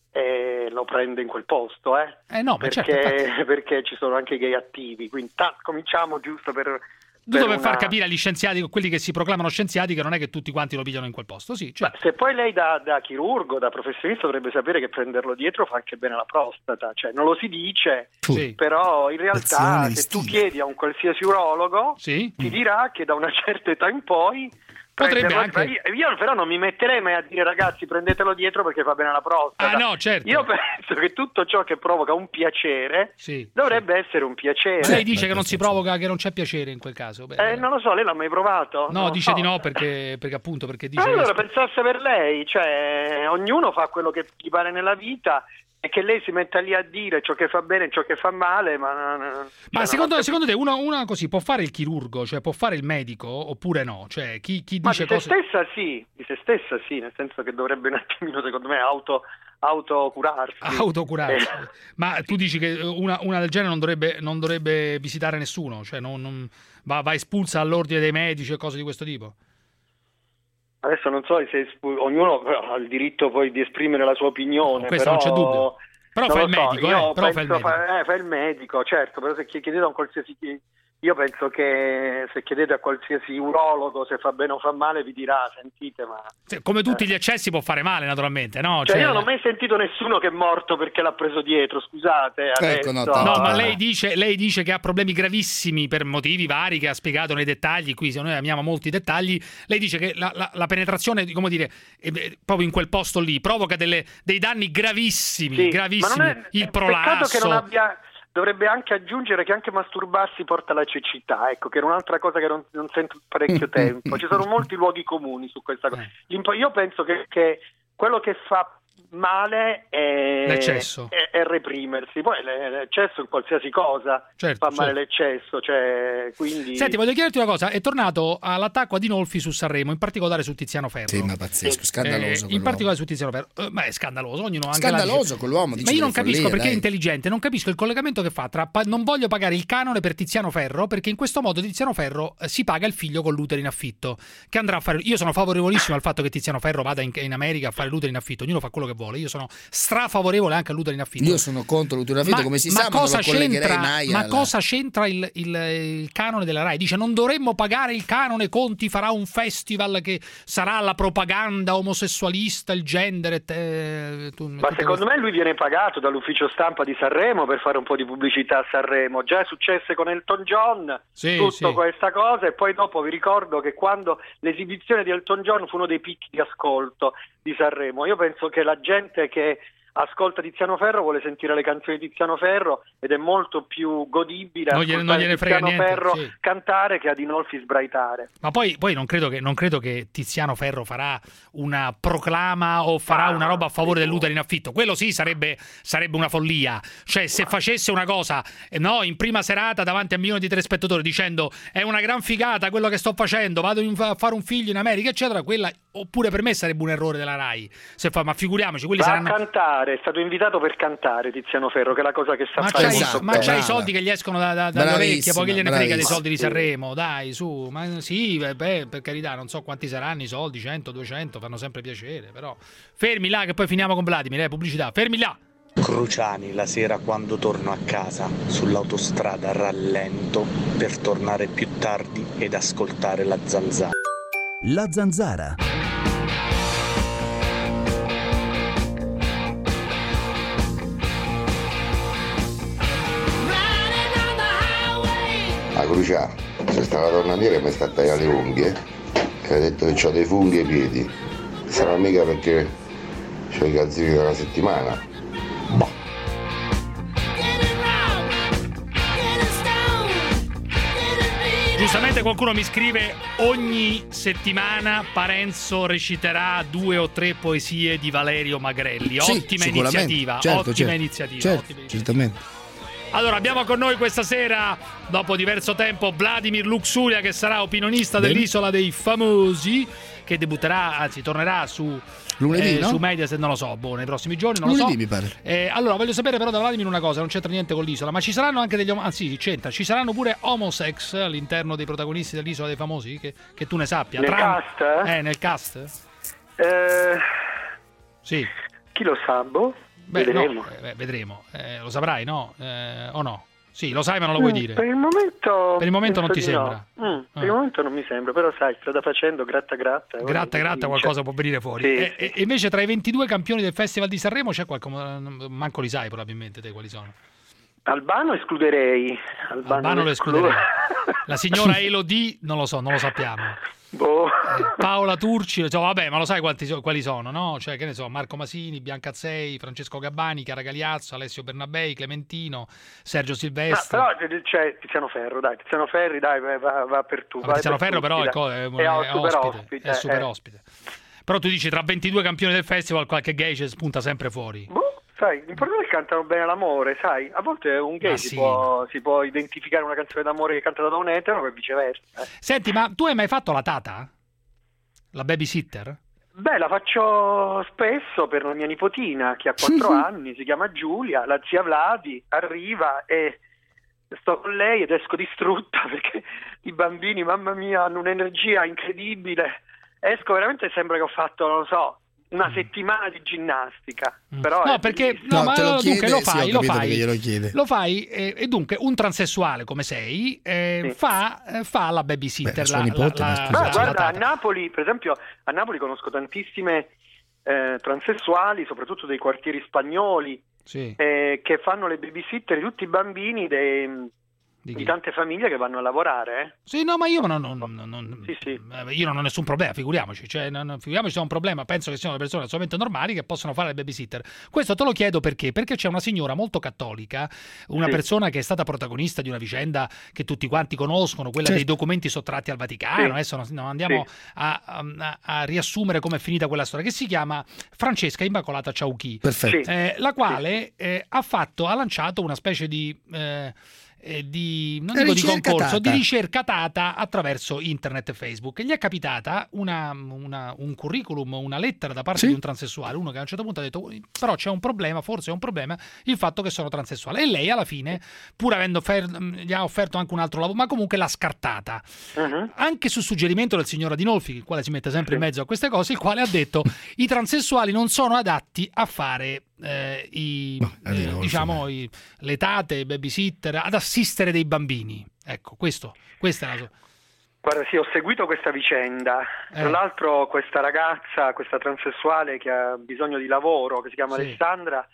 S21: e lo prende in quel posto, eh?
S6: Eh no,
S21: perché,
S6: certo,
S21: perché ci sono anche gay attivi, quindi ta- cominciamo giusto per...
S6: Giusto per
S21: una...
S6: far capire agli scienziati, quelli che si proclamano scienziati, che non è che tutti quanti lo pigliano in quel posto, sì, certo.
S21: Se poi lei da, da chirurgo, da professionista dovrebbe sapere che prenderlo dietro fa anche bene alla prostata, cioè non lo si dice,
S6: sì.
S21: Però in realtà
S7: Lezione
S21: se tu
S7: di
S21: chiedi a un qualsiasi urologo
S6: sì.
S21: ti dirà che da una certa età in poi
S6: potrebbe anche...
S21: io, io però non mi metterei mai a dire ragazzi prendetelo dietro perché fa bene alla prostata.
S6: Ah no, certo.
S21: Io penso che tutto ciò che provoca un piacere
S6: sì,
S21: dovrebbe
S6: sì.
S21: essere un piacere.
S6: Ma lei dice che non si provoca, che non c'è piacere in quel caso. Beh,
S21: eh, non lo so, lei l'ha mai provato?
S6: No,
S21: non
S6: dice
S21: so.
S6: di no perché, perché appunto perché dice
S21: allora
S6: che...
S21: pensasse per lei, cioè ognuno fa quello che gli pare nella vita e che lei si metta lì a dire ciò che fa bene e ciò che fa male, ma...
S6: Ma
S21: cioè,
S6: secondo,
S21: non...
S6: secondo te una, una così può fare il chirurgo, cioè può fare il medico oppure no? Cioè chi, chi
S21: ma
S6: dice
S21: di se
S6: cose...
S21: stessa sì, di se stessa sì, nel senso che dovrebbe un attimino secondo me auto, autocurarsi.
S6: Autocurarsi.
S21: Eh.
S6: Ma tu dici che una, una del genere non dovrebbe, non dovrebbe visitare nessuno? Cioè non, non va, va espulsa all'ordine dei medici o cose di questo tipo?
S21: Adesso non so se espu- ognuno ha il diritto poi di esprimere la sua opinione,
S6: questo
S21: però...
S6: non c'è dubbio. Però fa il
S21: so,
S6: medico,
S21: io
S6: eh, però fa il
S21: penso
S6: medico.
S21: Fa, eh, fa il medico, certo, però se chiedete a un qualsiasi... Io penso che se chiedete a qualsiasi urologo se fa bene o fa male vi dirà, sentite, ma...
S6: Cioè, come tutti gli eccessi può fare male naturalmente, no?
S21: Cioè,
S6: Cioè...
S21: io non ho mai sentito nessuno che è morto perché l'ha preso dietro, scusate.
S7: Ecco,
S21: Adesso...
S7: no,
S6: No,
S7: tanto,
S6: ma
S7: eh.
S6: lei dice, lei dice che ha problemi gravissimi per motivi vari che ha spiegato nei dettagli. Qui, se noi amiamo molti dettagli, lei dice che la, la, la penetrazione, come dire, eh, proprio in quel posto lì provoca delle, dei danni gravissimi,
S21: Sì,
S6: gravissimi.
S21: ma non è,
S6: il
S21: è peccato che
S6: prolasso.
S21: non abbia... Dovrebbe anche aggiungere che anche masturbarsi porta alla cecità, ecco, che era un'altra cosa che non, non sento parecchio tempo. Ci sono molti luoghi comuni su questa cosa. Io penso che, che quello che fa male è,
S6: l'eccesso.
S21: È, è reprimersi. Poi l'eccesso in qualsiasi cosa
S6: certo,
S21: fa male
S6: certo.
S21: l'eccesso, cioè, quindi...
S6: Senti, voglio chiederti una cosa, è tornato all'attacco a Dinolfi su Sanremo, in particolare su Tiziano Ferro.
S7: Sì, ma pazzesco, scandaloso.
S6: Eh, in particolare su Tiziano Ferro. Eh, ma è scandaloso, ognuno anche
S7: Scandaloso quell'uomo,
S6: ma io non capisco
S7: follie,
S6: perché
S7: dai.
S6: è intelligente, non capisco il collegamento che fa tra pa- non voglio pagare il canone per Tiziano Ferro, perché in questo modo Tiziano Ferro eh, si paga il figlio con l'utero in affitto, che andrà a fare. Io sono favorevolissimo al fatto che Tiziano Ferro vada in, in America a fare l'utero in affitto, ognuno fa quello che vuole. Io sono strafavorevole anche all'utero in affitto.
S7: Io sono contro l'utero in affitto,
S6: ma,
S7: come si
S6: ma
S7: sa, ma non
S6: cosa
S7: lo collegherei
S6: c'entra,
S7: mai
S6: ma
S7: alla...
S6: cosa c'entra il, il, il canone della Rai? Dice non dovremmo pagare il canone, Conti farà un festival che sarà la propaganda omosessualista, il gender e te, tu,
S21: ma secondo me lui viene pagato dall'ufficio stampa di Sanremo per fare un po' di pubblicità a Sanremo. Già è successo con Elton John,
S6: sì,
S21: tutto
S6: sì.
S21: questa cosa, e poi dopo vi ricordo che quando l'esibizione di Elton John fu uno dei picchi di ascolto di Sanremo. Io penso che la gente che ascolta Tiziano Ferro vuole sentire le canzoni di Tiziano Ferro ed è molto più godibile
S6: non gliene, non gliene frega
S21: Tiziano
S6: niente,
S21: Ferro
S6: sì.
S21: cantare che a Dinolfi sbraitare.
S6: Ma poi, poi non, credo che, non credo che Tiziano Ferro farà una proclama o farà
S21: Ah,
S6: una roba a favore
S21: sì.
S6: dell'utero in affitto. Quello sì sarebbe, sarebbe una follia. Cioè se facesse una cosa eh, no, in prima serata davanti a milioni di telespettatori dicendo è una gran figata quello che sto facendo, vado in, a fare un figlio in America eccetera, quella oppure per me sarebbe un errore della Rai. Se fa, ma figuriamoci, quelli
S21: Va
S6: saranno...
S21: a cantare, è stato invitato per cantare Tiziano Ferro, che è la cosa che sa
S6: Ma
S21: fare
S6: c'hai,
S21: molto
S6: ma
S21: bene.
S6: c'hai i soldi che gli escono da, da, dalle orecchie, poi che gliene frega dei
S7: bravissima.
S6: soldi di Sanremo, dai, su, ma sì, beh, per carità, non so quanti saranno i soldi, cento, duecento, fanno sempre piacere, però fermi là che poi finiamo con Vladimir, eh, pubblicità, fermi là.
S12: Cruciani la sera quando torno a casa sull'autostrada rallento per tornare più tardi ed ascoltare la Zanzara.
S14: La Zanzara.
S1: A Crucià, c'è stata una donna mia che mi sta a tagliare le unghie e ha detto che ho dei funghi ai piedi. Sarà mica perché ho i calzini da una settimana. Boh.
S6: Giustamente qualcuno mi scrive ogni settimana Parenzo reciterà due o tre poesie di Valerio Magrelli.
S7: Sì,
S6: ottima
S7: sicuramente.
S6: iniziativa,
S7: Certo,
S6: ottima
S7: certo.
S6: iniziativa.
S7: Certo,
S6: ottima iniziativa.
S7: certamente.
S6: Allora, abbiamo con noi questa sera, dopo diverso tempo, Vladimir Luxuria, che sarà opinionista
S7: Bene.
S6: dell'Isola dei Famosi, che debutterà, anzi tornerà su
S7: Lunedì,
S6: eh,
S7: no?
S6: su Mediaset, non lo so, boh, nei prossimi giorni, non
S7: Lunedì
S6: lo so.
S7: mi pare.
S6: Eh, allora, voglio sapere però da Vladimir una cosa, non c'entra niente con l'Isola, ma ci saranno anche degli, om- anzi, c'entra, ci saranno pure homosex all'interno dei protagonisti dell'Isola dei Famosi, che, che tu ne sappia.
S21: Nel
S6: Tram-
S21: cast?
S6: Eh, nel cast?
S21: Eh,
S6: Sì.
S21: Chi lo sa, boh?
S6: Beh,
S21: vedremo.
S6: No, eh, vedremo. Eh, lo saprai, no? Eh, o no? Sì, lo sai ma non lo vuoi
S21: Mm,
S6: dire.
S21: Per il momento
S6: Per il momento non ti
S21: penso di no.
S6: sembra?
S21: Mm,
S6: Ah.
S21: Per il momento non mi sembra, però sai, strada facendo, gratta gratta. eh,
S6: Gratta,
S21: guarda,
S6: gratta,
S21: vince.
S6: qualcosa può venire fuori.
S21: Sì,
S6: e,
S21: sì.
S6: e invece tra i ventidue campioni del Festival di Sanremo c'è qualcuno, manco li sai probabilmente te quali sono.
S21: Albano escluderei. Albano,
S6: Albano lo
S21: escludo.
S6: escluderei. La signora Elodie non lo so, non lo sappiamo.
S21: Boh.
S6: Eh, Paola Turci, cioè, vabbè, ma lo sai quanti so- quali sono, no? Cioè, che ne so, Marco Masini, Bianca Azzei, Francesco Gabbani, Chiara Galiazzo, Alessio Bernabei, Clementino, Sergio
S21: Ma
S6: Silvestri.
S21: però c'è Tiziano Ferro, dai, Tiziano Ferri, dai, va, va per tu.
S6: Ma
S21: vai
S6: Tiziano
S21: per
S6: Ferro però è,
S21: tutti,
S6: co-
S21: dai.
S6: è,
S21: è,
S6: è
S21: super
S6: ospite,
S21: ospite,
S6: è super
S21: eh.
S6: ospite. Però tu dici tra ventidue campioni del festival qualche gay ci spunta sempre fuori.
S21: Boh, sai, l'importante è che cantano bene l'amore, sai, a volte un gay
S6: Ma
S21: si,
S6: sì.
S21: può, si può identificare una canzone d'amore cantata da un etero e viceversa. eh.
S6: Senti, ma tu hai mai fatto la tata? La babysitter?
S21: Beh, la faccio spesso per la mia nipotina che ha quattro anni, si chiama Giulia, la zia Vladi arriva e sto con lei ed esco distrutta perché i bambini, mamma mia, hanno un'energia incredibile. Esco veramente, sembra che ho fatto, non lo so, una settimana di ginnastica. Però
S6: No,
S21: è
S6: perché
S21: bellissimo.
S6: no, ma
S7: te lo
S6: dunque
S7: chiede,
S6: lo
S7: sì, ho
S6: fai, lo
S7: capito
S6: fai,
S7: perché glielo chiede.
S6: lo fai eh, e dunque un transessuale come sei eh,
S21: Sì.
S6: fa, eh, fa la babysitter,
S7: Beh, sua
S6: la,
S7: nipote,
S6: la-
S7: ma
S6: la-
S7: scusa,
S21: Ma
S6: la-
S21: guarda,
S6: la
S21: a
S6: tata.
S21: Napoli, per esempio, a Napoli conosco tantissime eh, transessuali, soprattutto dei quartieri spagnoli,
S6: Sì.
S21: eh, che fanno le babysitter di tutti i bambini dei-
S6: Di
S21: di,
S6: chi?
S21: tante famiglie che vanno a lavorare. eh.
S6: Sì, no, ma io non, non- non- non-
S21: Sì, sì.
S6: eh, io non ho nessun problema, figuriamoci, cioè, non, non- figuriamoci se ho un problema, penso che siano le persone assolutamente normali che possono fare le babysitter. Questo te lo chiedo perché? Perché c'è una signora molto cattolica, una
S21: Sì.
S6: persona che è stata protagonista di una vicenda che tutti quanti conoscono, quella
S7: Certo.
S6: dei documenti sottratti al Vaticano,
S21: Sì.
S6: adesso non, non andiamo
S21: Sì.
S6: a, a- a riassumere come è finita quella storia, che si chiama Francesca Immacolata Ciauchi,
S7: Perfetto.
S21: Sì.
S6: eh, la quale eh, ha fatto, ha lanciato una specie di... eh, eh, di, non dico di
S7: Ricerca
S6: concorso,
S7: data.
S6: di ricerca data attraverso internet e Facebook. E gli è capitata una, una- un curriculum, una lettera da parte
S7: Sì.
S6: di un transessuale, uno che a un certo punto ha detto però c'è un problema, forse è un problema il fatto che sono transessuale, e lei alla fine, pur avendo offer- gli ha offerto anche un altro lavoro, ma comunque l'ha scartata.
S21: Mhm.
S6: Anche su suggerimento del signor Adinolfi, il quale si mette sempre
S21: Sì.
S6: in mezzo a queste cose, il quale ha detto i transessuali non sono adatti a fare eh, i,
S7: Ma,
S6: eh,
S7: Adinolfi,
S6: diciamo i- le tate, i babysitter, ad assistere dei bambini. Ecco, questo, questa è la sua...
S21: Guarda, sì, ho seguito questa vicenda. Tra
S6: Eh.
S21: l'altro questa ragazza, questa transessuale che ha bisogno di lavoro, che si chiama
S6: Sì.
S21: Alessandra,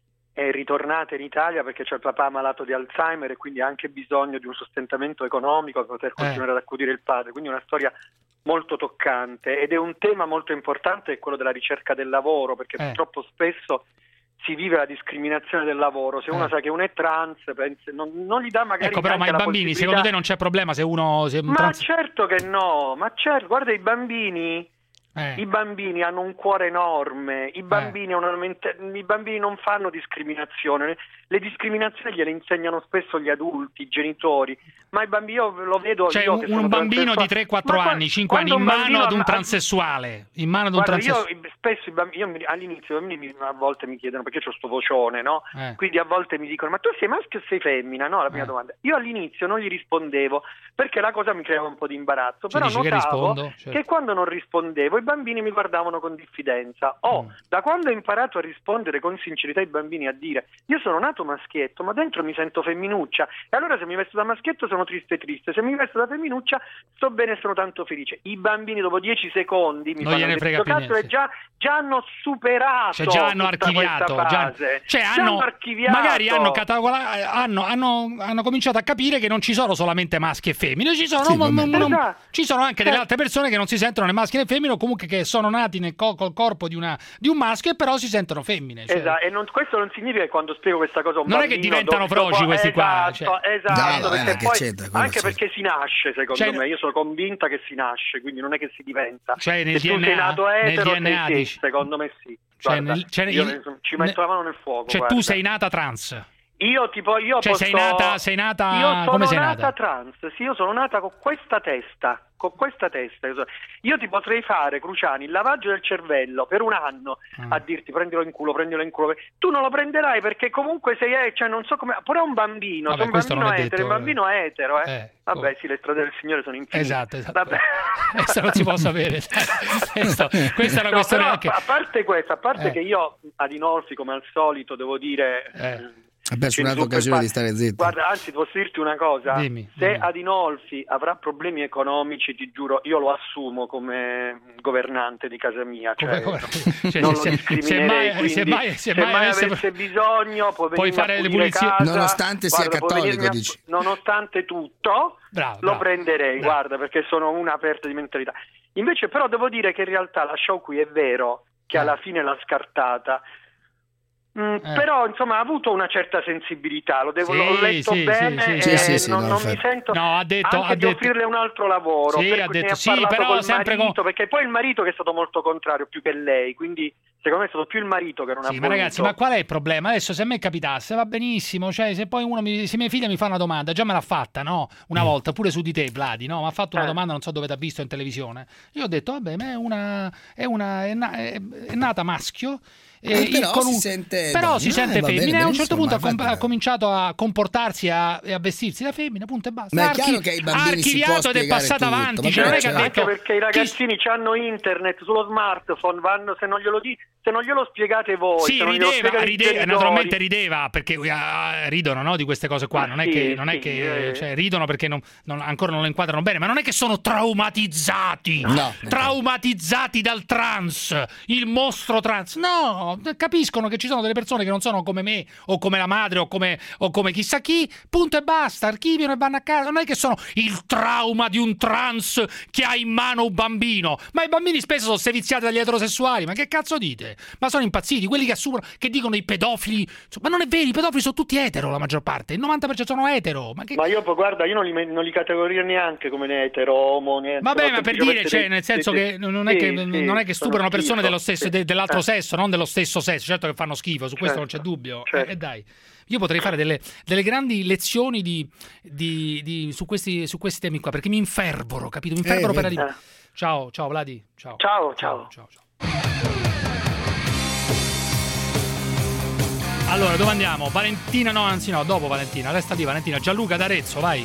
S21: è ritornata in Italia perché c'è il papà malato di Alzheimer e quindi ha anche bisogno di un sostentamento economico per poter continuare ad accudire il padre. Quindi è una storia molto toccante ed è un tema molto importante, è quello della ricerca del lavoro, perché
S6: Eh.
S21: purtroppo spesso si vive la discriminazione del lavoro. Se uno
S6: Eh.
S21: sa che uno è trans, pensa- non, non gli dà magari
S6: Ecco, però, ma
S21: neanche
S6: i
S21: la
S6: bambini,
S21: possibilità-
S6: secondo te non c'è problema se uno... Se un
S21: Ma
S6: trans-
S21: certo che no, ma certo, guarda i bambini,
S6: eh.
S21: i bambini hanno un cuore enorme, i bambini, hanno una mente- i bambini non fanno discriminazione, le discriminazioni gliele insegnano spesso gli adulti, i genitori, ma i bambini io lo vedo...
S6: Cioè
S21: io
S6: un,
S21: che
S6: un
S21: sono
S6: bambino
S21: transessuale-
S6: di tre quattro
S21: Ma qua-
S6: anni, cinque anni,
S21: quando
S6: in
S21: un
S6: mano
S21: bambino
S6: ad un
S21: ha-
S6: transessuale, in mano ad un
S21: Guarda,
S6: transessuale.
S21: io spesso i bambini, io mi- all'inizio i bambini mi- a volte mi chiedono perché c'ho sto vocione, no?
S6: Eh.
S21: Quindi a volte mi dicono ma tu sei maschio o sei femmina? No, la prima
S6: Eh.
S21: domanda. Io all'inizio non gli rispondevo perché la cosa mi creava un po' di imbarazzo,
S6: Cioè,
S21: però
S6: dici che
S21: notavo
S6: rispondo? Certo.
S21: che quando non rispondevo i bambini mi guardavano con diffidenza. Oh,
S6: Mm.
S21: da quando ho imparato a rispondere con sincerità ai bambini, a dire io sono nato maschietto ma dentro mi sento femminuccia e allora se mi vesto da maschietto sono triste triste, se mi vesto da femminuccia sto bene e sono tanto felice. I bambini dopo dieci secondi mi
S6: Non
S21: fanno
S6: gliene
S21: questo
S6: frega più
S21: cazzo
S6: niente,
S21: e già, già hanno superato,
S6: Cioè già hanno
S21: tutta
S6: archiviato,
S21: questa
S6: già,
S21: fase.
S6: cioè
S21: Già
S6: hanno,
S21: archiviato.
S6: magari hanno, cataloga- hanno, hanno, hanno cominciato a capire che non ci sono solamente maschi e femmine, ci sono,
S7: Sì,
S6: mo-
S7: vabbè.
S6: mo- mo-
S21: Esatto.
S6: ci sono anche delle
S21: Certo.
S6: altre persone che non si sentono né maschi né femmine, o comunque che sono nati nel co- col corpo di, una, di un maschio e però si sentono femmine. Cioè,
S21: Esatto, e non- questo non significa che quando spiego questa cosa a un
S6: Non è che
S21: bambino,
S6: diventano
S21: dopo-
S6: froci questi qua,
S21: esatto,
S6: cioè.
S21: esatto,
S7: No,
S21: perché
S7: vabbè, che
S21: poi
S7: c'entra, quello
S21: anche
S7: c'entra.
S21: perché si nasce, secondo
S6: Cioè,
S21: me, io sono convinta che si nasce, quindi non è che si diventa.
S6: Cioè, nel
S21: Se tu
S6: D N A,
S21: sei nato
S6: nel
S21: etero,
S6: D N A
S21: sei sì,
S6: dici?
S21: secondo me sì.
S6: Cioè,
S21: Guarda,
S6: nel- cioè,
S21: io
S6: il-
S21: ne- ci metto
S6: ne-
S21: la mano nel fuoco.
S6: Cioè
S21: guarda.
S6: tu sei nata trans.
S21: Io tipo io
S6: Cioè
S21: posso...
S6: sei nata, sei nata
S21: Io sono
S6: come sei
S21: nata
S6: nata?
S21: trans, sì, io sono nata con questa testa, con questa testa. Io ti potrei fare, Cruciani, il lavaggio del cervello per un anno
S6: Mm.
S21: a dirti prendilo in culo, prendilo in culo. Tu non lo prenderai perché comunque sei, eh, cioè non so come, pure un bambino,
S6: Vabbè,
S21: sei un
S6: questo
S21: bambino
S6: non è
S21: etero,
S6: detto,
S21: un bambino etero, eh.
S6: Eh,
S21: Vabbè, sì, le strade del Signore sono infinite.
S6: Esatto, esatto.
S21: Vabbè.
S6: Questo non si può sapere. Questo- questa è una
S21: No,
S6: questione
S21: però,
S6: anche...
S21: a parte questo, a parte
S6: Eh.
S21: che io ad Inolfi, come al solito, devo dire...
S6: Eh.
S7: Ha perso
S21: in
S7: un'altra
S21: zucca e
S7: occasione
S21: pa-
S7: di stare zitto.
S21: Guarda, anzi, posso dirti una cosa?
S6: Dimmi,
S21: Se
S6: dimmi.
S21: Adinolfi avrà problemi economici, ti giuro, io lo assumo come governante di casa mia. Cioè,
S6: Come- cioè,
S21: non
S6: se-
S21: lo
S6: se-
S21: discriminerei.
S6: se mai-
S21: quindi,
S6: se mai- se mai avesse-
S21: avesse bisogno, può
S6: Puoi
S21: venirmi
S6: fare
S21: a
S6: le
S21: pulire
S6: pulizie-
S21: casa,
S7: Nonostante sia
S21: guarda, può
S7: cattolico,
S21: venirmi a-
S7: dici.
S21: Nonostante tutto,
S6: Bravo,
S21: lo
S6: bravo.
S21: prenderei,
S6: Bravo.
S21: guarda, perché sono una aperta di mentalità. Invece però devo dire che in realtà la show qui è vero che
S6: Eh.
S21: alla fine l'ha scartata. Mm,
S6: Eh.
S21: Però insomma ha avuto una certa sensibilità, lo devo,
S6: Sì,
S21: l'ho letto
S6: sì,
S21: bene
S6: sì,
S21: e
S6: sì,
S7: sì, sì,
S21: non,
S7: no,
S21: non
S7: infatti.
S21: mi sento
S6: No, ha detto-
S21: anche
S6: ha
S21: di
S6: detto-
S21: offrirle un altro lavoro,
S6: Sì,
S21: per
S6: ha
S21: cui
S6: detto-
S21: ne ha
S6: sì,
S21: parlato
S6: però
S21: col
S6: sempre con-
S21: marito, perché poi il marito che è stato molto contrario più che lei, quindi secondo me è stato più il marito che non ha
S6: Sì, ma
S21: voluto.
S6: ragazzi, ma qual è il problema? Adesso se a me capitasse va benissimo, cioè se poi uno mi, se mia figlia mi fa una domanda, già me l'ha fatta, no? Una volta, pure su di te, Vladi, no? Mi ha fatto una
S21: Eh.
S6: domanda, non so dove t'ha visto in televisione. Io ho detto, vabbè, ma è una è una è, na- è- è nata maschio.
S7: Eh,
S6: e
S7: però
S6: con
S7: si
S6: un-
S7: sente
S6: però
S7: donna,
S6: si
S7: eh,
S6: sente
S7: va bene,
S6: femmina e a un
S7: benissimo,
S6: certo punto ha,
S7: ma
S6: com-
S7: infatti-
S6: ha cominciato a comportarsi e a, e a vestirsi da femmina, punto e basta.
S7: Ma è
S6: Ha
S7: chiaro
S6: archi-
S7: che ai
S6: ha
S7: bambini si può
S6: archiviato ed è
S7: spiegare
S6: passato
S7: tutto,
S6: avanti,
S7: ma
S6: cioè non è che
S7: certo.
S6: ha
S21: Anche
S6: detto
S21: perché i ragazzini hanno internet sullo smartphone, vanno, se non glielo di, se non glielo spiegate voi,
S6: Sì,
S21: se non glielo
S6: rideva,
S21: spiegano i
S6: rideva,
S21: genitori.
S6: naturalmente rideva perché uh, ridono, no, di queste cose qua. Non è
S21: Sì,
S6: che, non è
S21: sì,
S6: che
S21: eh.
S6: cioè, ridono perché non- non- ancora non lo inquadrano bene, ma non è che sono traumatizzati,
S7: No.
S6: traumatizzati dal trans, il mostro trans. No, capiscono che ci sono delle persone che non sono come me o come la madre o come, o come chissà chi, punto e basta, archiviano e vanno a casa. Non è che sono il trauma di un trans che ha in mano un bambino, ma i bambini spesso sono seviziati dagli eterosessuali. Ma che cazzo dite? Ma sono impazziti quelli che assumono, che dicono i pedofili. Ma non è vero, i pedofili sono tutti etero, la maggior parte, il novanta per cento sono etero. Ma che
S21: Ma io poi guarda, io non li, non li categorizzo neanche come né etero, omo, niente.
S6: Vabbè,
S21: no,
S6: ma per
S21: semplicemente
S6: dire, cioè,
S21: dei-
S6: nel senso
S21: dei-
S6: che non è
S21: sì,
S6: che,
S21: sì,
S6: non è che
S21: sono
S6: stuprano persone
S21: schifo,
S6: dello stesso,
S21: sì.
S6: de- dell'altro
S21: Eh.
S6: sesso, non dello stesso sesso. Certo che fanno schifo, su questo
S21: Certo,
S6: non c'è dubbio.
S21: certo.
S6: E dai, io potrei fare delle, delle grandi lezioni di, di- di- su, questi, su questi temi qua, perché mi infervoro, capito? Mi infervoro
S7: Eh,
S6: per
S7: vedi.
S6: arrivare. Ciao, ciao Vladi. Ciao.
S21: Ciao, ciao.
S6: ciao, ciao. Allora, dove andiamo? Valentina, no, anzi no, dopo Valentina, resta lì Valentina. Gianluca d'Arezzo, vai.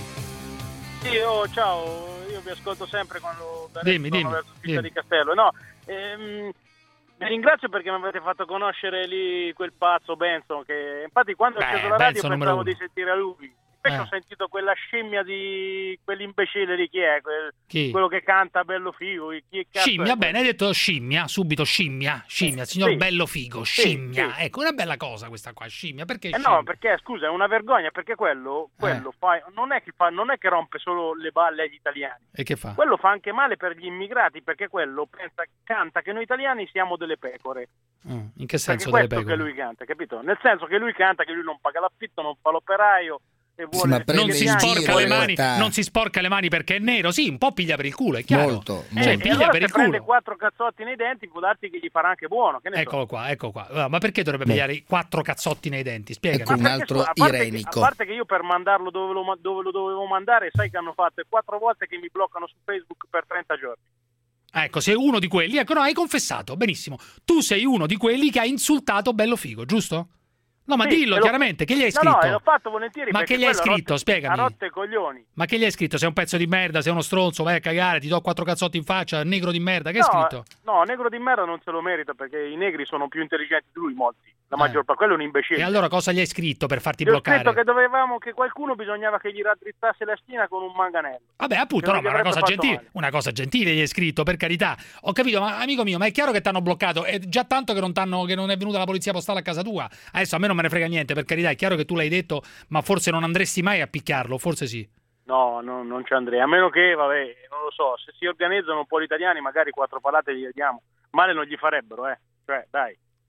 S3: Sì, oh, ciao, io vi ascolto sempre quando da
S6: Dimmi,
S3: Arezzo
S6: dimmi,
S3: verso Città
S6: dimmi.
S3: di Castello. No, ehm, vi ringrazio perché mi avete fatto conoscere lì quel pazzo Benson che infatti quando
S6: Beh,
S3: ho acceso la radio
S6: Benson numero
S3: pensavo
S6: uno.
S3: di sentire lui. Invece
S6: Eh.
S3: ho sentito quella scemmia di quell'imbecille lì, chi è? Quel-
S6: Chi?
S3: Quello che canta bello figo, chi cazzo
S6: Scimmia,
S3: è
S6: bene, hai detto scimmia, subito scimmia, scimmia, signor
S3: Sì.
S6: bello figo,
S3: Sì,
S6: scimmia.
S3: sì.
S6: Ecco, una bella cosa questa qua, scimmia, perché
S3: Eh
S6: scimmia?
S3: no, perché scusa, è una vergogna, perché quello, quello
S6: Eh.
S3: fa, non, è che fa, non è che rompe solo le balle agli italiani,
S6: E che fa?
S3: quello fa anche male per gli immigrati, perché quello pensa, canta che noi italiani siamo delle pecore.
S6: Mm, in che senso
S3: Perché
S6: delle
S3: questo che
S6: pecore?
S3: lui canta, capito? Nel senso che lui canta che lui non paga l'affitto, non fa l'operaio e vuole...
S7: ma prende
S6: Non si,
S7: in
S6: sporca
S7: giro,
S6: le
S7: in
S6: mani,
S7: realtà.
S6: non si sporca le mani perché è nero, sì, un po' piglia per il culo, è chiaro.
S7: Molto,
S6: Cioè,
S3: Eh, e
S6: piglia
S3: allora
S6: per
S3: se
S6: il
S3: prende
S6: culo.
S3: quattro cazzotti nei denti può darti che gli farà anche buono, che ne so.
S6: Eccolo qua, ecco qua. Allora, ma perché dovrebbe pigliare quattro cazzotti nei denti? Spiegami.
S7: Ecco un
S3: Perché,
S7: altro
S3: scusa, a parte che-
S7: irenico.
S3: a parte che io per mandarlo dove lo, dove lo dovevo mandare, sai che hanno fatto quattro volte che mi bloccano su Facebook per trenta giorni.
S6: Ecco, sei uno di quelli. Ecco, no, hai confessato, benissimo. Tu sei uno di quelli che ha insultato bello figo, giusto? No, ma
S3: Sì,
S6: dillo
S3: e l'ho-
S6: chiaramente, che gli hai
S3: No,
S6: scritto?
S3: no, e l'ho fatto volentieri.
S6: Ma
S3: perché
S6: che gli hai
S3: quello ha
S6: scritto?
S3: rotto-
S6: Spiegami.
S3: Ha rotto i coglioni.
S6: Ma che gli hai scritto? Sei un pezzo di merda, sei uno stronzo, vai a cagare, ti do quattro cazzotti in faccia, negro di merda, che hai
S3: no,
S6: scritto?
S3: no, negro di merda non se lo merita perché i negri sono più intelligenti di lui, molti. La
S6: Eh.
S3: maggior parte, quello è un imbecille.
S6: E allora cosa gli hai scritto per farti
S3: Gli ho
S6: bloccare?
S3: scritto che dovevamo che qualcuno bisognava che gli raddrizzasse la schiena con un manganello.
S6: Vabbè, appunto,
S3: Che
S6: no,
S3: non
S6: ma
S3: gli
S6: una
S3: avrebbe
S6: cosa
S3: fatto
S6: gentile,
S3: male.
S6: una cosa gentile gli hai scritto, per carità. Ho capito, ma amico mio, ma è chiaro che ti hanno bloccato, è già tanto che non, t'hanno, che non è venuta la polizia postale a casa tua. Adesso a me non me ne frega niente, per carità, è chiaro che tu l'hai detto, ma forse non andresti mai a picchiarlo, forse sì.
S3: No, no, non ci andrei. A meno che, vabbè, non lo so, se si organizzano un po' gli italiani, magari quattro palate gli diamo. Male non gli farebbero, eh. Cioè, dai.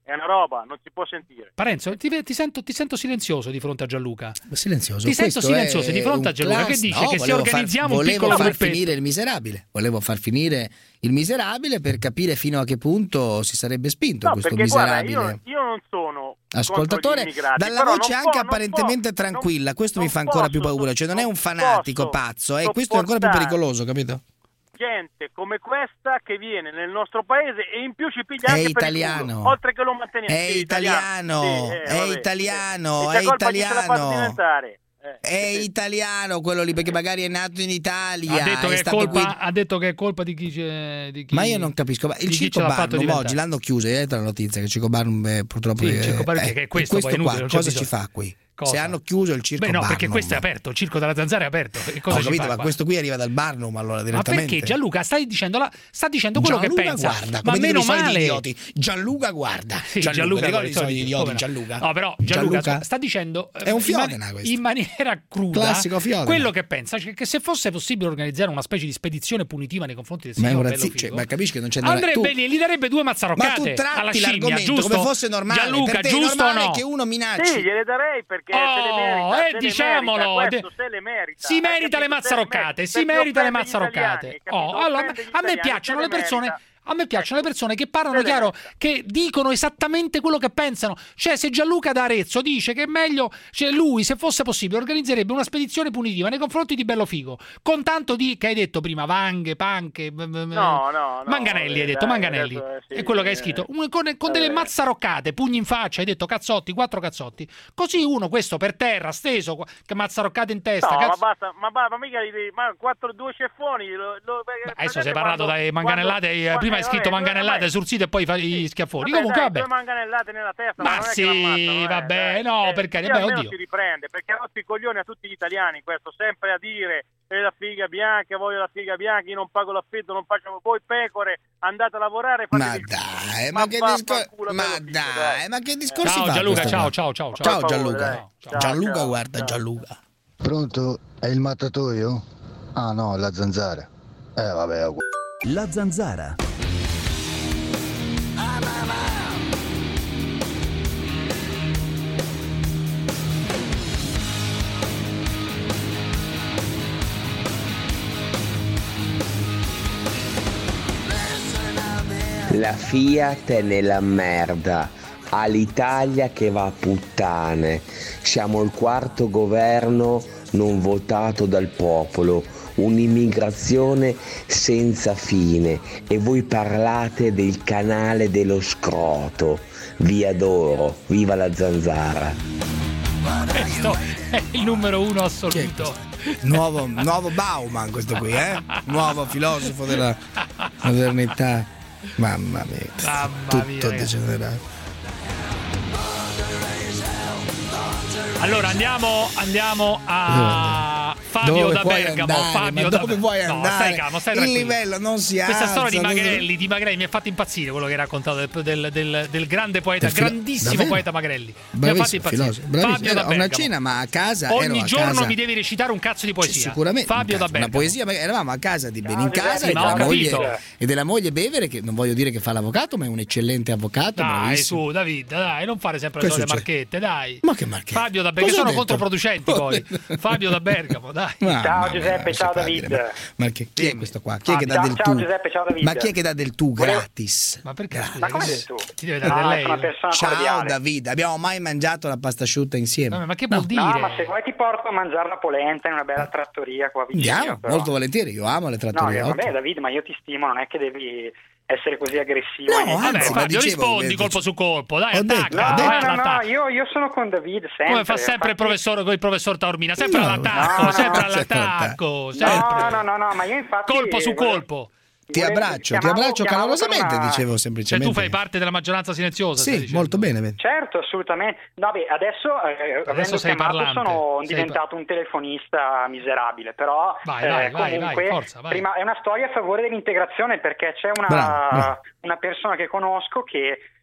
S3: è una roba, non si può sentire.
S6: Parenzo, ti, ti, sento, ti sento silenzioso di fronte a Gianluca.
S7: Silenzioso.
S6: Ti sento
S7: Questo
S6: silenzioso
S7: è
S6: di fronte a Gianluca
S7: class...
S6: che dice
S7: no,
S6: che se organizziamo
S7: far,
S6: un piccolo
S7: Volevo far
S6: gruppetto...
S7: finire il Miserabile. Volevo far finire il Miserabile per capire fino a che punto si sarebbe spinto
S3: No,
S7: questo
S3: perché
S7: Miserabile.
S3: guarda, io, io non sono
S7: ascoltatore dalla voce anche può, apparentemente può, tranquilla, questo mi fa ancora più paura, cioè non è un fanatico pazzo, eh, questo è ancora più pericoloso, capito?
S3: Gente come questa che viene nel nostro paese e in più ci piglia anche
S7: è italiano.
S3: per il culo, oltre che lo manteniamo.
S7: È
S3: sì,
S7: italiano,
S3: sì, eh,
S7: è
S3: vabbè,
S7: italiano,
S3: sì.
S7: è italiano.
S3: diventare. Eh,
S7: è
S3: sì.
S7: italiano quello lì perché magari è nato in Italia.
S6: Ha detto, che è,
S7: stato
S6: colpa,
S7: qui...
S6: ha detto che è colpa di chi c'è. Di chi,
S7: ma io non capisco. Ma il Circo Barnum oggi l'hanno chiuso. Hai letto la notizia che il Circo Barnum eh, purtroppo.
S6: Sì,
S7: è,
S6: il Circo Barnum,
S7: eh,
S6: che è questo,
S7: questo
S6: poi è inutile,
S7: qua cosa ci fa qui?
S6: Cosa?
S7: Se hanno chiuso il Circo
S6: Beh, no,
S7: Barnum.
S6: perché questo è aperto, il Circo della Zanzara è aperto. E cosa
S7: ho
S6: ci
S7: capito,
S6: fa
S7: ma
S6: qua?
S7: questo qui arriva dal Barnum allora direttamente.
S6: Ma perché Gianluca stai dicendo, la, sta dicendo quello
S7: Gianluca
S6: che pensa.
S7: guarda,
S6: ma
S7: come
S6: meno
S7: dicono i
S6: male.
S7: idioti. Gianluca guarda.
S6: Sì,
S7: Gianluca,
S6: Gianluca,
S7: ricordi i soliti idioti
S6: no?
S7: Gianluca.
S6: No, però Gianluca,
S7: Gianluca?
S6: sta dicendo
S7: è un Fiodena
S6: in, man-
S7: questo.
S6: in maniera cruda
S7: classico Fiodena.
S6: quello che pensa, cioè che se fosse possibile organizzare una specie di spedizione punitiva nei confronti del
S7: ma
S6: signor
S7: razzi-
S6: Bello
S7: cioè,
S6: Figo,
S7: ma capisci che non c'è
S6: andrebbe
S7: tu...
S6: lì, gli darebbe due mazzaroccate.
S7: Ma tu tratti
S6: alla scimmia,
S7: l'argomento
S6: giusto?
S7: come fosse normale.
S6: Gianluca,
S7: per te
S6: giusto
S7: è normale
S6: o no?
S7: che uno minacci.
S3: Sì, gliele darei perché
S6: oh,
S3: se le merita.
S6: Eh,
S3: se
S6: diciamolo,
S3: le merita, questo se le merita.
S6: si merita le mazzaroccate, si merita le mazzaroccate. Oh, allora, a me piacciono le persone. A me piacciono le persone che parlano chiaro, che dicono esattamente quello che pensano. Cioè, se Gianluca d'Arezzo dice che è meglio, cioè lui, se fosse possibile, organizzerebbe una spedizione punitiva nei confronti di Bello Figo, con tanto di, che hai detto prima, vanghe, panche,
S3: no, no, no,
S6: Manganelli, hai detto,
S3: dai,
S6: Manganelli,
S3: adesso, sì,
S6: è quello che hai
S3: sì,
S6: scritto, con, con delle mazzaroccate, pugni in faccia, hai detto cazzotti, quattro cazzotti, così uno, questo per terra, steso, che mazzaroccate in testa.
S3: No,
S6: cazzo...
S3: ma basta, ma, ma, ma mica ma quattro, due ceffoni. Lo, lo,
S6: adesso sei parlato dai manganellate, quando, prima hai scritto vabbè, manganellate sul sito e poi fai gli schiaffoni.
S3: Vabbè,
S6: comunque
S3: dai,
S6: vabbè.
S3: due manganellate nella testa,
S6: ma,
S3: ma non
S6: sì,
S3: è che l'ammazzano,
S6: vabbè,
S3: eh,
S6: no,
S3: eh,
S6: perché
S3: sì,
S6: beh, oddio.
S3: si riprende, perché ha rotto i coglioni a tutti gli italiani questo, sempre a dire eh, la figa bianca, voglio la figa bianca, io non pago l'affitto, non pago voi pecore, andate a lavorare, fate
S7: ma dai, ma, ma che discorso, ma dai, dai, ma che discorsi
S6: ciao
S7: fa
S6: Gianluca, ciao, ciao, ciao, ciao,
S7: ciao Gianluca,
S3: dai, ciao,
S7: Gianluca
S3: ciao,
S7: guarda
S3: ciao.
S7: Gianluca.
S9: Pronto? È il mattatoio? Ah no, la zanzara. Eh vabbè.
S14: La zanzara.
S10: La Fiat è nella merda, ha l'Italia che va a puttane, siamo il quarto governo non votato dal popolo, un'immigrazione senza fine e voi parlate del canale dello scroto. Vi adoro, viva la zanzara.
S6: Questo è il numero uno assoluto.
S7: Nuovo, nuovo Bauman questo qui, eh? Nuovo filosofo della modernità. Mamma mia,
S6: Mamma
S7: tutto
S6: mia,
S7: degenerato.
S6: Allora andiamo, andiamo a Fabio
S7: dove
S6: da
S7: puoi
S6: Bergamo.
S7: Andare,
S6: Fabio
S7: ma
S6: da...
S7: dove vuoi
S6: no,
S7: andare?
S6: Stai calmo, stai
S7: il
S6: tranquillo.
S7: livello non si
S6: Questa
S7: alza.
S6: storia di
S7: non...
S6: Magrelli, di Magrelli mi ha fatto impazzire quello che hai raccontato del, del, del, del grande poeta,
S7: Del filo...
S6: grandissimo
S7: Davvero?
S6: poeta Magrelli.
S7: Bravissimo,
S6: mi ha fatto impazzire.
S7: filosofo, bravissimo.
S6: Fabio
S7: Era
S6: da
S7: una
S6: Bergamo.
S7: cena, ma a casa
S6: ogni
S7: ero a
S6: giorno
S7: casa...
S6: mi devi recitare un cazzo di poesia.
S7: Sicuramente
S6: Fabio da Bergamo.
S7: una poesia, ma eravamo a casa di Benincasa
S6: sì,
S7: e,
S6: ma ho
S7: della
S6: capito.
S7: moglie, e della moglie Bevere, che non voglio dire che fa l'avvocato, ma è un eccellente avvocato.
S6: Dai,
S7: bravissimo.
S6: su, David, dai, non fare sempre
S7: Che
S6: le solite
S7: succede?
S6: marchette, dai.
S7: Ma che marchette?
S6: Fabio da Bergamo, che
S7: Cosa
S6: sono
S7: ho detto?
S6: controproducenti poi. Fabio da Bergamo, dai.
S7: Mamma
S21: Ciao
S7: mia,
S21: Giuseppe,
S7: non si
S21: ciao
S7: fa
S21: David.
S7: dire, ma, ma che, chi è questo qua? Chi è
S21: Ah,
S7: che dà
S21: ciao,
S7: del
S21: ciao
S7: tu?
S21: Giuseppe, ciao David.
S7: Ma chi è che dà del tu
S21: Volevo-
S7: gratis?
S6: Ma perché?
S21: Gratis. Ma come tu?
S6: Ti deve dare
S21: No,
S6: del lei.
S21: sono una persona
S7: Ciao
S21: cordiale.
S7: David, abbiamo mai mangiato la pasta asciutta insieme?
S6: No, ma che vuol
S7: No.
S6: dire?
S21: No, ma se vuoi ti porto a mangiare la polenta in una bella trattoria qua vicino.
S7: Andiamo,
S21: però.
S7: molto volentieri, io amo le
S21: No,
S7: trattorie.
S21: eh, vabbè
S7: ottimo.
S21: David, ma io ti stimo, non è che devi essere così aggressivo.
S7: No,
S21: ai miei
S7: anzi,
S6: Vabbè,
S21: confronti.
S7: ma
S6: Fabio,
S7: dicevo
S6: rispondi
S7: che-
S6: colpo su colpo, dai,
S7: Ho detto,
S6: attacca.
S7: ho
S21: No,
S7: detto-
S6: vai
S21: no, no,
S6: all'attacco.
S21: io, io sono con David sempre.
S6: Come fa sempre il
S21: infatti-
S6: professore con il professor Taormina, sempre
S7: No,
S6: all'attacco,
S21: no, no,
S6: sempre
S21: no,
S6: all'attacco,
S21: No,
S6: sempre.
S21: no, no, no, ma io infatti...
S6: Colpo su
S21: volevo-
S6: colpo.
S7: Ti
S21: volevo-
S7: abbraccio, ti
S21: chiamavo-
S7: abbraccio
S21: chiamavo per
S7: calorosamente,
S21: una-
S7: dicevo
S6: Cioè
S7: semplicemente.
S6: tu fai parte della maggioranza silenziosa. stai
S7: Sì,
S6: dicendo.
S7: molto bene. vedi.
S21: Certo, assolutamente. No, beh, adesso, eh, avendo
S6: sei
S21: chiamato
S6: parlante.
S21: sono
S6: Sei
S21: diventato un telefonista miserabile, però
S6: Vai,
S21: eh,
S6: vai, vai,
S21: comunque
S6: vai, forza, vai.
S21: prima è una storia a favore dell'integrazione perché c'è una,
S7: Bravo, bravo.
S21: una persona che conosco che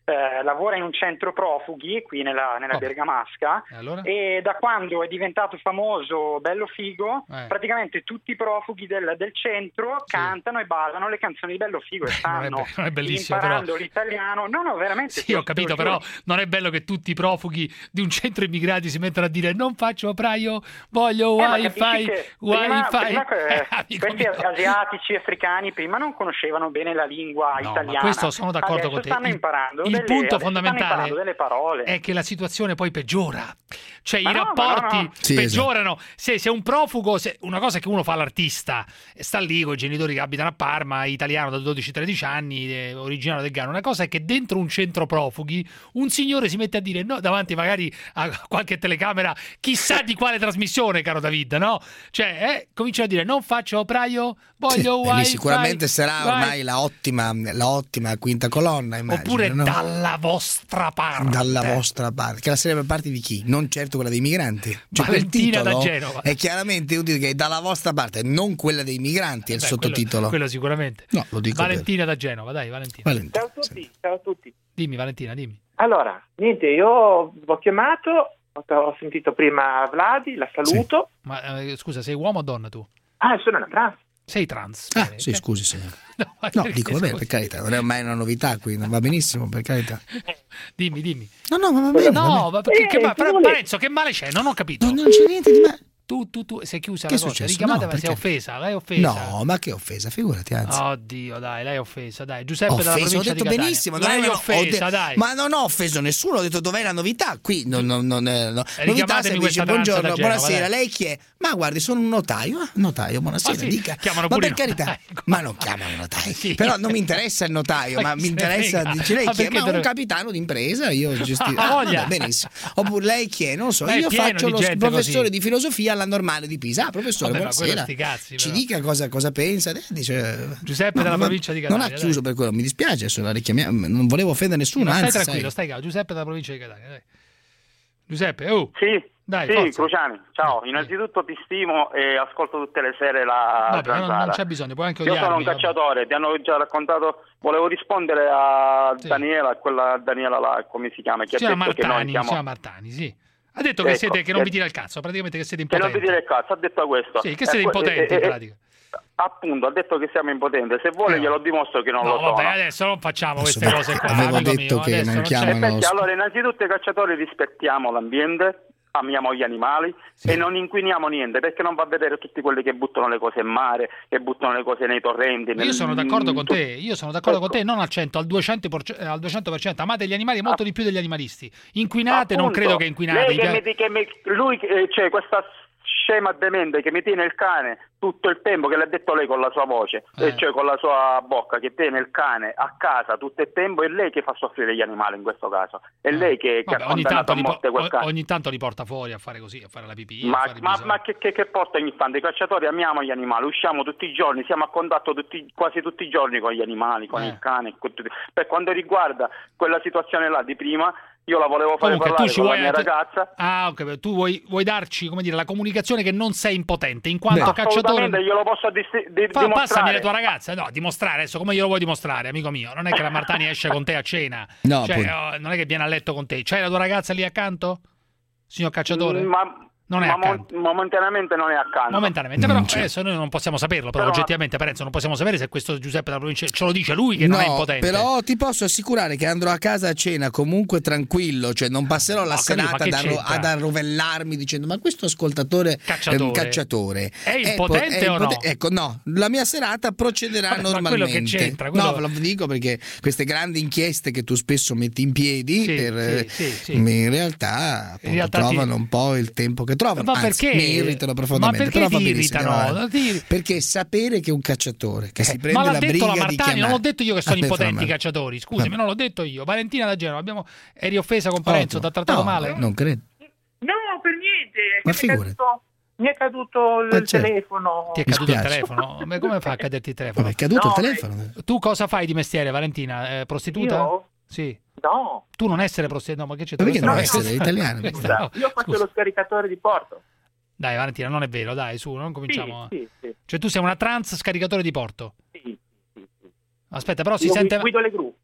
S21: eh, lavora in un centro profughi qui nella, nella
S6: Oh.
S21: Bergamasca
S6: E allora?
S21: e da quando è diventato famoso bello figo
S6: Eh.
S21: praticamente tutti i profughi del, del centro cantano e ballano le canzoni di bello figo e stanno
S6: non è be- non è bellissimo,
S21: imparando
S6: però.
S21: l'italiano. No, no, veramente.
S6: Sì, ho
S21: te lo
S6: capito,
S21: giuro.
S6: però non è bello che tutti i profughi di un centro immigrati si mettano a dire non faccio operaio, voglio
S21: Eh, ma
S6: wifi,
S21: capisci che prima,
S6: wifi.
S21: prima que-
S6: Eh, amico
S21: questi
S6: mio.
S21: asiatici, africani prima non conoscevano bene la lingua
S6: No,
S21: italiana.
S6: ma questo sono d'accordo
S21: Adesso
S6: con te.
S21: stanno
S6: Il-
S21: imparando
S6: il
S21: delle,
S6: punto
S21: adesso stanno
S6: fondamentale
S21: imparando delle parole.
S6: è che la situazione poi peggiora, cioè
S21: Ma
S6: i
S21: no,
S6: rapporti
S21: ma no, no.
S7: Sì,
S6: peggiorano. Se, se un profugo, se, una cosa è che uno fa l'artista, sta lì con i genitori che abitano a Parma, italiano da dodici tredici anni, eh, originario del Ghana. Una cosa è che dentro un centro profughi un signore si mette a dire no, davanti magari a qualche telecamera, chissà di quale trasmissione, caro David, no? Cioè, eh, comincia a dire non faccio operaio, voglio
S7: E
S6: wifi.
S7: lì sicuramente sarà
S6: vai.
S7: ormai la ottima, la ottima quinta colonna, immagino,
S6: Oppure
S7: no?
S6: dalla vostra parte.
S7: Dalla vostra parte, che la sarebbe parte di chi? Non certo quella dei migranti. Cioè, quel
S6: Valentina da
S7: titolo
S6: Genova.
S7: è chiaramente un titolo che è dalla vostra parte, non quella dei migranti, è il
S6: Beh,
S7: sottotitolo.
S6: Quello, quello sicuramente.
S7: No, lo dico
S6: Valentina da Genova, dai, Valentina.
S7: Valentina.
S5: Ciao a tutti, ciao a tutti.
S6: Dimmi, Valentina, dimmi.
S5: Allora, niente, io vi ho chiamato, ho, ho sentito prima Vladi, la saluto.
S6: Ma eh, scusa, sei uomo o donna tu?
S5: Ah, sono una trans.
S6: Sei trans.
S7: Ah,
S6: bene,
S7: sì,
S6: ok.
S7: scusi, signore.
S6: No, ma
S7: No,
S6: perché,
S7: dico, vabbè,
S6: scusi?
S7: per carità, non è mai una novità qui, non va benissimo, per carità.
S6: Dimmi, dimmi.
S7: No, no, ma va bene.
S6: No, ma perché,
S5: Eh,
S6: che, ma,
S5: che
S6: però,
S5: vuole-
S6: Parenzo, che male c'è? Non ho capito.
S7: No, non c'è niente di male.
S6: Tu, tu, tu, sei chiusa
S7: Che
S6: la
S7: è
S6: cosa,
S7: successo?
S6: richiamata,
S7: No,
S6: ma sei
S7: perché-
S6: offesa, lei è offesa.
S7: No, ma che offesa, figurati, anzi.
S6: Oddio, dai, lei è offesa, dai. Giuseppe dalla
S7: Offeso, ho
S6: provincia
S7: detto
S6: di Catania.
S7: benissimo, non
S6: lei
S7: è
S6: è
S7: una- ho
S6: offesa,
S7: de-
S6: dai.
S7: ma non ho offeso nessuno, ho detto dov'è la novità. Qui non, non, non, eh, no. Novità
S6: richiamatemi
S7: se
S6: questa
S7: dice
S6: tranza da
S7: buongiorno,
S6: Genova,
S7: buonasera,
S6: dai.
S7: lei chi è? Ma guardi, sono un notaio. Ah, notaio, buonasera,
S6: Ah, sì,
S7: dica.
S6: chiamano
S7: Ma
S6: pure
S7: per
S6: i
S7: carità,
S6: notai.
S7: ma non chiamano notai.
S6: Sì.
S7: Però non mi interessa il notaio,
S6: Ma
S7: ma
S6: chi
S7: mi
S6: se ne
S7: interessa,
S6: frega?
S7: dice lei
S6: Ma
S7: chi è?
S6: perché
S7: Ma
S6: te
S7: un
S6: lo-
S7: capitano d'impresa, io gestisco.
S6: Ah,
S7: Ah,
S6: voglia.
S7: vabbè, benissimo. Oppure lei chi è? Non lo so,
S6: Ma è
S7: io
S6: pieno
S7: faccio
S6: di
S7: lo
S6: gente
S7: professore
S6: così.
S7: di filosofia alla Normale di Pisa. Ah, professore,
S6: Vabbè, ma quello
S7: buonasera.
S6: sti cazzi,
S7: Ci
S6: però.
S7: dica cosa, cosa pensa. Eh, dice,
S6: Giuseppe
S7: no,
S6: dalla
S7: ma
S6: provincia di
S7: non
S6: Catania,
S7: ha chiuso
S6: dai.
S7: per quello, mi dispiace, adesso la richiamiamo, non volevo offendere nessuno,
S6: Ma stai
S7: anzi,
S6: tranquillo,
S7: sai.
S6: stai calmo. Giuseppe dalla provincia di Catania, dai. Giuseppe, oh.
S3: Sì,
S6: Dai,
S3: sì,
S6: forza.
S3: Cruciani, ciao, innanzitutto ti stimo e ascolto tutte le sere la
S6: Vabbè, non,
S3: zanzara.
S6: non c'è bisogno, puoi anche
S3: Io sono un
S6: odiarmi. vabbè.
S3: cacciatore, ti hanno già raccontato, volevo rispondere a
S6: Sì.
S3: Daniela, quella Daniela là, come si chiama, che
S6: Si
S3: ha
S6: chiama
S3: detto che noi
S6: Martani,
S3: siamo...
S6: si chiama Martani, sì. Ha detto che,
S3: Ecco,
S6: siete, che non
S3: che-
S6: vi tira il cazzo, praticamente che siete
S3: Che non
S6: impotenti.
S3: ti dire il cazzo, ha detto questo.
S6: Sì, che
S3: E
S6: siete
S3: que-
S6: impotenti
S3: e-
S6: in
S3: e-
S6: pratica.
S3: Appunto, ha detto che siamo impotenti, se vuole
S6: Eh,
S3: glielo dimostro che non
S6: No,
S3: lo sono.
S6: vabbè, adesso non facciamo
S7: Adesso
S6: queste
S7: beh,
S6: cose qua.
S7: avevo
S6: amico
S7: detto
S6: mio,
S7: che
S6: adesso
S7: non
S6: non c'è-
S7: chiamano-
S3: Perché allora innanzitutto i cacciatori rispettiamo l'ambiente, amiamo gli animali e non inquiniamo niente, perché non va a vedere tutti quelli che buttano le cose in mare, che buttano le cose nei torrenti.
S6: Io
S3: nel-
S6: sono d'accordo con
S3: tu-
S6: te, io sono d'accordo
S3: Ecco.
S6: con te, non al cento, al duecento per cento, al duecento per cento. Amate gli animali molto di più degli animalisti. Inquinate, non
S3: Appunto,
S6: credo che inquinate.
S3: lei
S6: mi
S3: che
S6: pia-
S3: mi, di- che mi- lui, eh, cioè questa scema demente che mi tiene il cane tutto il tempo, che l'ha detto lei con la sua voce,
S6: Eh.
S3: eh, cioè con la sua bocca, che tiene il cane a casa tutto il tempo, è lei che fa soffrire gli animali in questo caso, è lei che, che
S6: Vabbè,
S3: ha
S6: ogni,
S3: condannato
S6: tanto
S3: a
S6: li
S3: morte
S6: po-
S3: quel cane.
S6: ogni tanto li porta fuori a fare così, a fare la pipì. a
S3: Ma,
S6: fare i
S3: ma,
S6: bisogni.
S3: ma che, che, che porta ogni tanto? I cacciatori amiamo gli animali, usciamo tutti i giorni, siamo a contatto tutti, quasi tutti i giorni con gli animali, con
S6: Eh.
S3: il cane. con tutti- Per quanto riguarda quella situazione là di prima, io la volevo fare
S6: Comunque, tu
S3: parlare
S6: ci
S3: con la
S6: vuoi
S3: mia
S6: tu-
S3: ragazza.
S6: Ah, ok, tu vuoi, vuoi darci, come dire, la comunicazione che non sei impotente, in quanto
S3: Assolutamente,
S6: cacciatore.
S3: glielo posso dis- di-
S6: Fa, passami
S3: dimostrare.
S6: la tua ragazza, no, dimostrare adesso come glielo vuoi dimostrare, amico mio? Non è che la Martani esce con te a cena,
S7: No,
S6: cioè,
S7: appunto.
S6: oh, non è che viene a letto con te. C'hai la tua ragazza lì accanto? Signor cacciatore?
S3: Mm, Ma,
S6: Non è
S3: ma
S6: accanto.
S3: mo- momentaneamente non è accanto.
S6: Momentaneamente,
S7: Non
S6: però
S7: c'è.
S6: adesso noi non possiamo saperlo, però,
S3: Però-
S6: oggettivamente Parenzo non possiamo sapere se questo Giuseppe della provincia ce lo dice lui che non è
S7: No,
S6: impotente.
S7: però ti posso assicurare che andrò a casa a cena comunque tranquillo, cioè non passerò la
S6: Ho capito,
S7: serata
S6: ma che
S7: ad, arro-
S6: c'entra?
S7: ad arrovellarmi dicendo ma questo ascoltatore
S6: Cacciatore.
S7: ehm, cacciatore
S6: È
S7: po-
S6: impotente o no?
S7: Ecco, no, la mia serata procederà
S6: Vabbè, ma quello che
S7: normalmente.
S6: c'entra, quello-
S7: No, ve lo dico perché queste grandi inchieste che tu spesso metti in piedi
S6: Sì,
S7: per,
S6: sì,
S7: eh,
S6: sì, sì.
S7: in realtà, appunto,
S6: In realtà ti-
S7: trovano un po' il tempo che trovano.
S6: Ma
S7: Anzi,
S6: perché?
S7: mi irritano profondamente.
S6: Ma perché
S7: però va
S6: ti
S7: benissimo,
S6: irritano?
S7: andiamo avanti.
S6: Ti-
S7: Perché sapere che un cacciatore che si
S6: Eh,
S7: prende
S6: ma l'ha
S7: la
S6: detto
S7: briga
S6: la
S7: di
S6: Martani,
S7: chiamare...
S6: non l'ho detto io che sono
S7: Vabbè,
S6: impotenti i
S7: vabbè.
S6: cacciatori, scusami,
S7: Vabbè.
S6: non l'ho detto io. Valentina da Genova, abbiamo... eri offesa con Parenzo, ti ha trattato
S7: No,
S6: male?
S7: non credo.
S5: No, per niente. è
S7: Ma
S5: che mi è
S7: figurati.
S5: caduto, mi è caduto il
S7: Ma certo.
S5: telefono.
S6: Ti è
S7: Mi
S6: caduto il
S7: spiace.
S6: telefono? Ma come fa a caderti il telefono?
S7: Vabbè, è caduto
S5: No,
S7: il telefono.
S6: Tu cosa fai di mestiere, Valentina? Eh, prostituta?
S5: Io?
S6: Sì.
S5: No,
S6: Tu non essere prostituta, no, ma che c'è?
S7: Ma perché non
S6: Questa-
S7: essere italiano?
S6: questa- no,
S5: io faccio
S6: scusa.
S5: lo scaricatore di porto.
S6: Dai, Valentina, non è vero, dai, su, non cominciamo.
S5: Sì, sì, sì.
S6: Cioè tu sei una trans scaricatore di porto.
S5: sì, sì, sì.
S6: Aspetta, però si
S5: Io
S6: sente...
S5: guido le gru.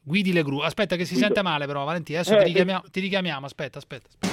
S6: Guidi le gru. Aspetta che si
S4: Guido.
S6: sente male però, Valentina. Adesso
S4: Eh,
S6: ti, richiamiamo, ti richiamiamo. Aspetta, aspetta. aspetta.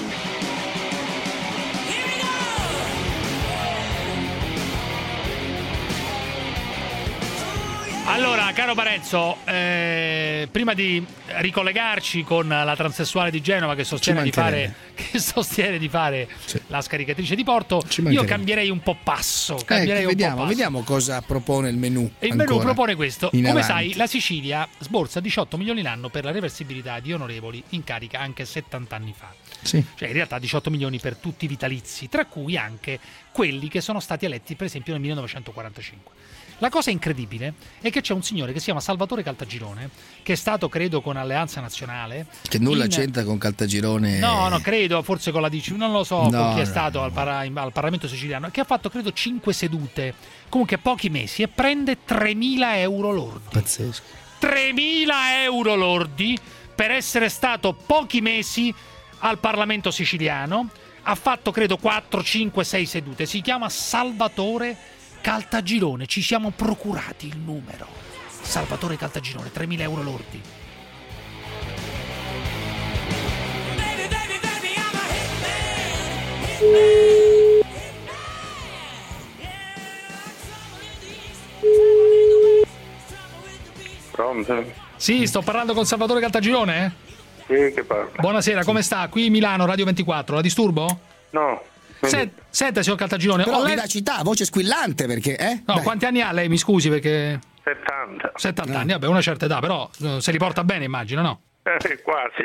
S6: Allora, caro Parenzo, eh, prima di ricollegarci con la transessuale di Genova che sostiene di fare, che sostiene di fare sì. la scaricatrice di Porto, io cambierei un po' passo. Cambierei
S7: ecco,
S6: un
S7: vediamo,
S6: po' passo.
S7: vediamo cosa propone il menù.
S6: E il menù propone questo. Come
S7: avanti.
S6: sai, la Sicilia sborsa diciotto milioni l'anno per la reversibilità di onorevoli in carica anche settanta anni fa.
S7: Sì.
S6: Cioè in realtà diciotto milioni per tutti i vitalizi, tra cui anche quelli che sono stati eletti per esempio nel millenovecentoquarantacinque. La cosa incredibile è che c'è un signore che si chiama Salvatore Caltagirone, che è stato credo con Alleanza Nazionale,
S7: che nulla
S6: in...
S7: c'entra con Caltagirone.
S6: No, no, credo, forse con la D C, non lo so
S7: no,
S6: con chi è
S7: no,
S6: stato
S7: no.
S6: Al, para... al Parlamento siciliano, che ha fatto credo cinque sedute, comunque pochi mesi, e prende tremila euro lordi.
S7: Pazzesco.
S6: tremila euro lordi per essere stato pochi mesi al Parlamento siciliano. Ha fatto credo quattro, cinque, sei sedute. Si chiama Salvatore Caltagirone, ci siamo procurati il numero. Salvatore Caltagirone, tremila euro lordi.
S4: Pronto?
S6: Sì, sto parlando con Salvatore Caltagirone?
S4: Sì, che parla.
S6: Buonasera, come sta? Qui Milano, Radio ventiquattro, la disturbo?
S4: No.
S6: Sent, senta, signor Caltagirone,
S7: però
S6: ho letto...
S7: vivacità, voce squillante perché, eh?
S6: No,
S7: Dai.
S6: quanti anni ha lei? Mi scusi perché...
S4: settanta.
S6: settanta anni, vabbè, una certa età, però se li porta bene, immagino, no?
S4: Eh, quasi.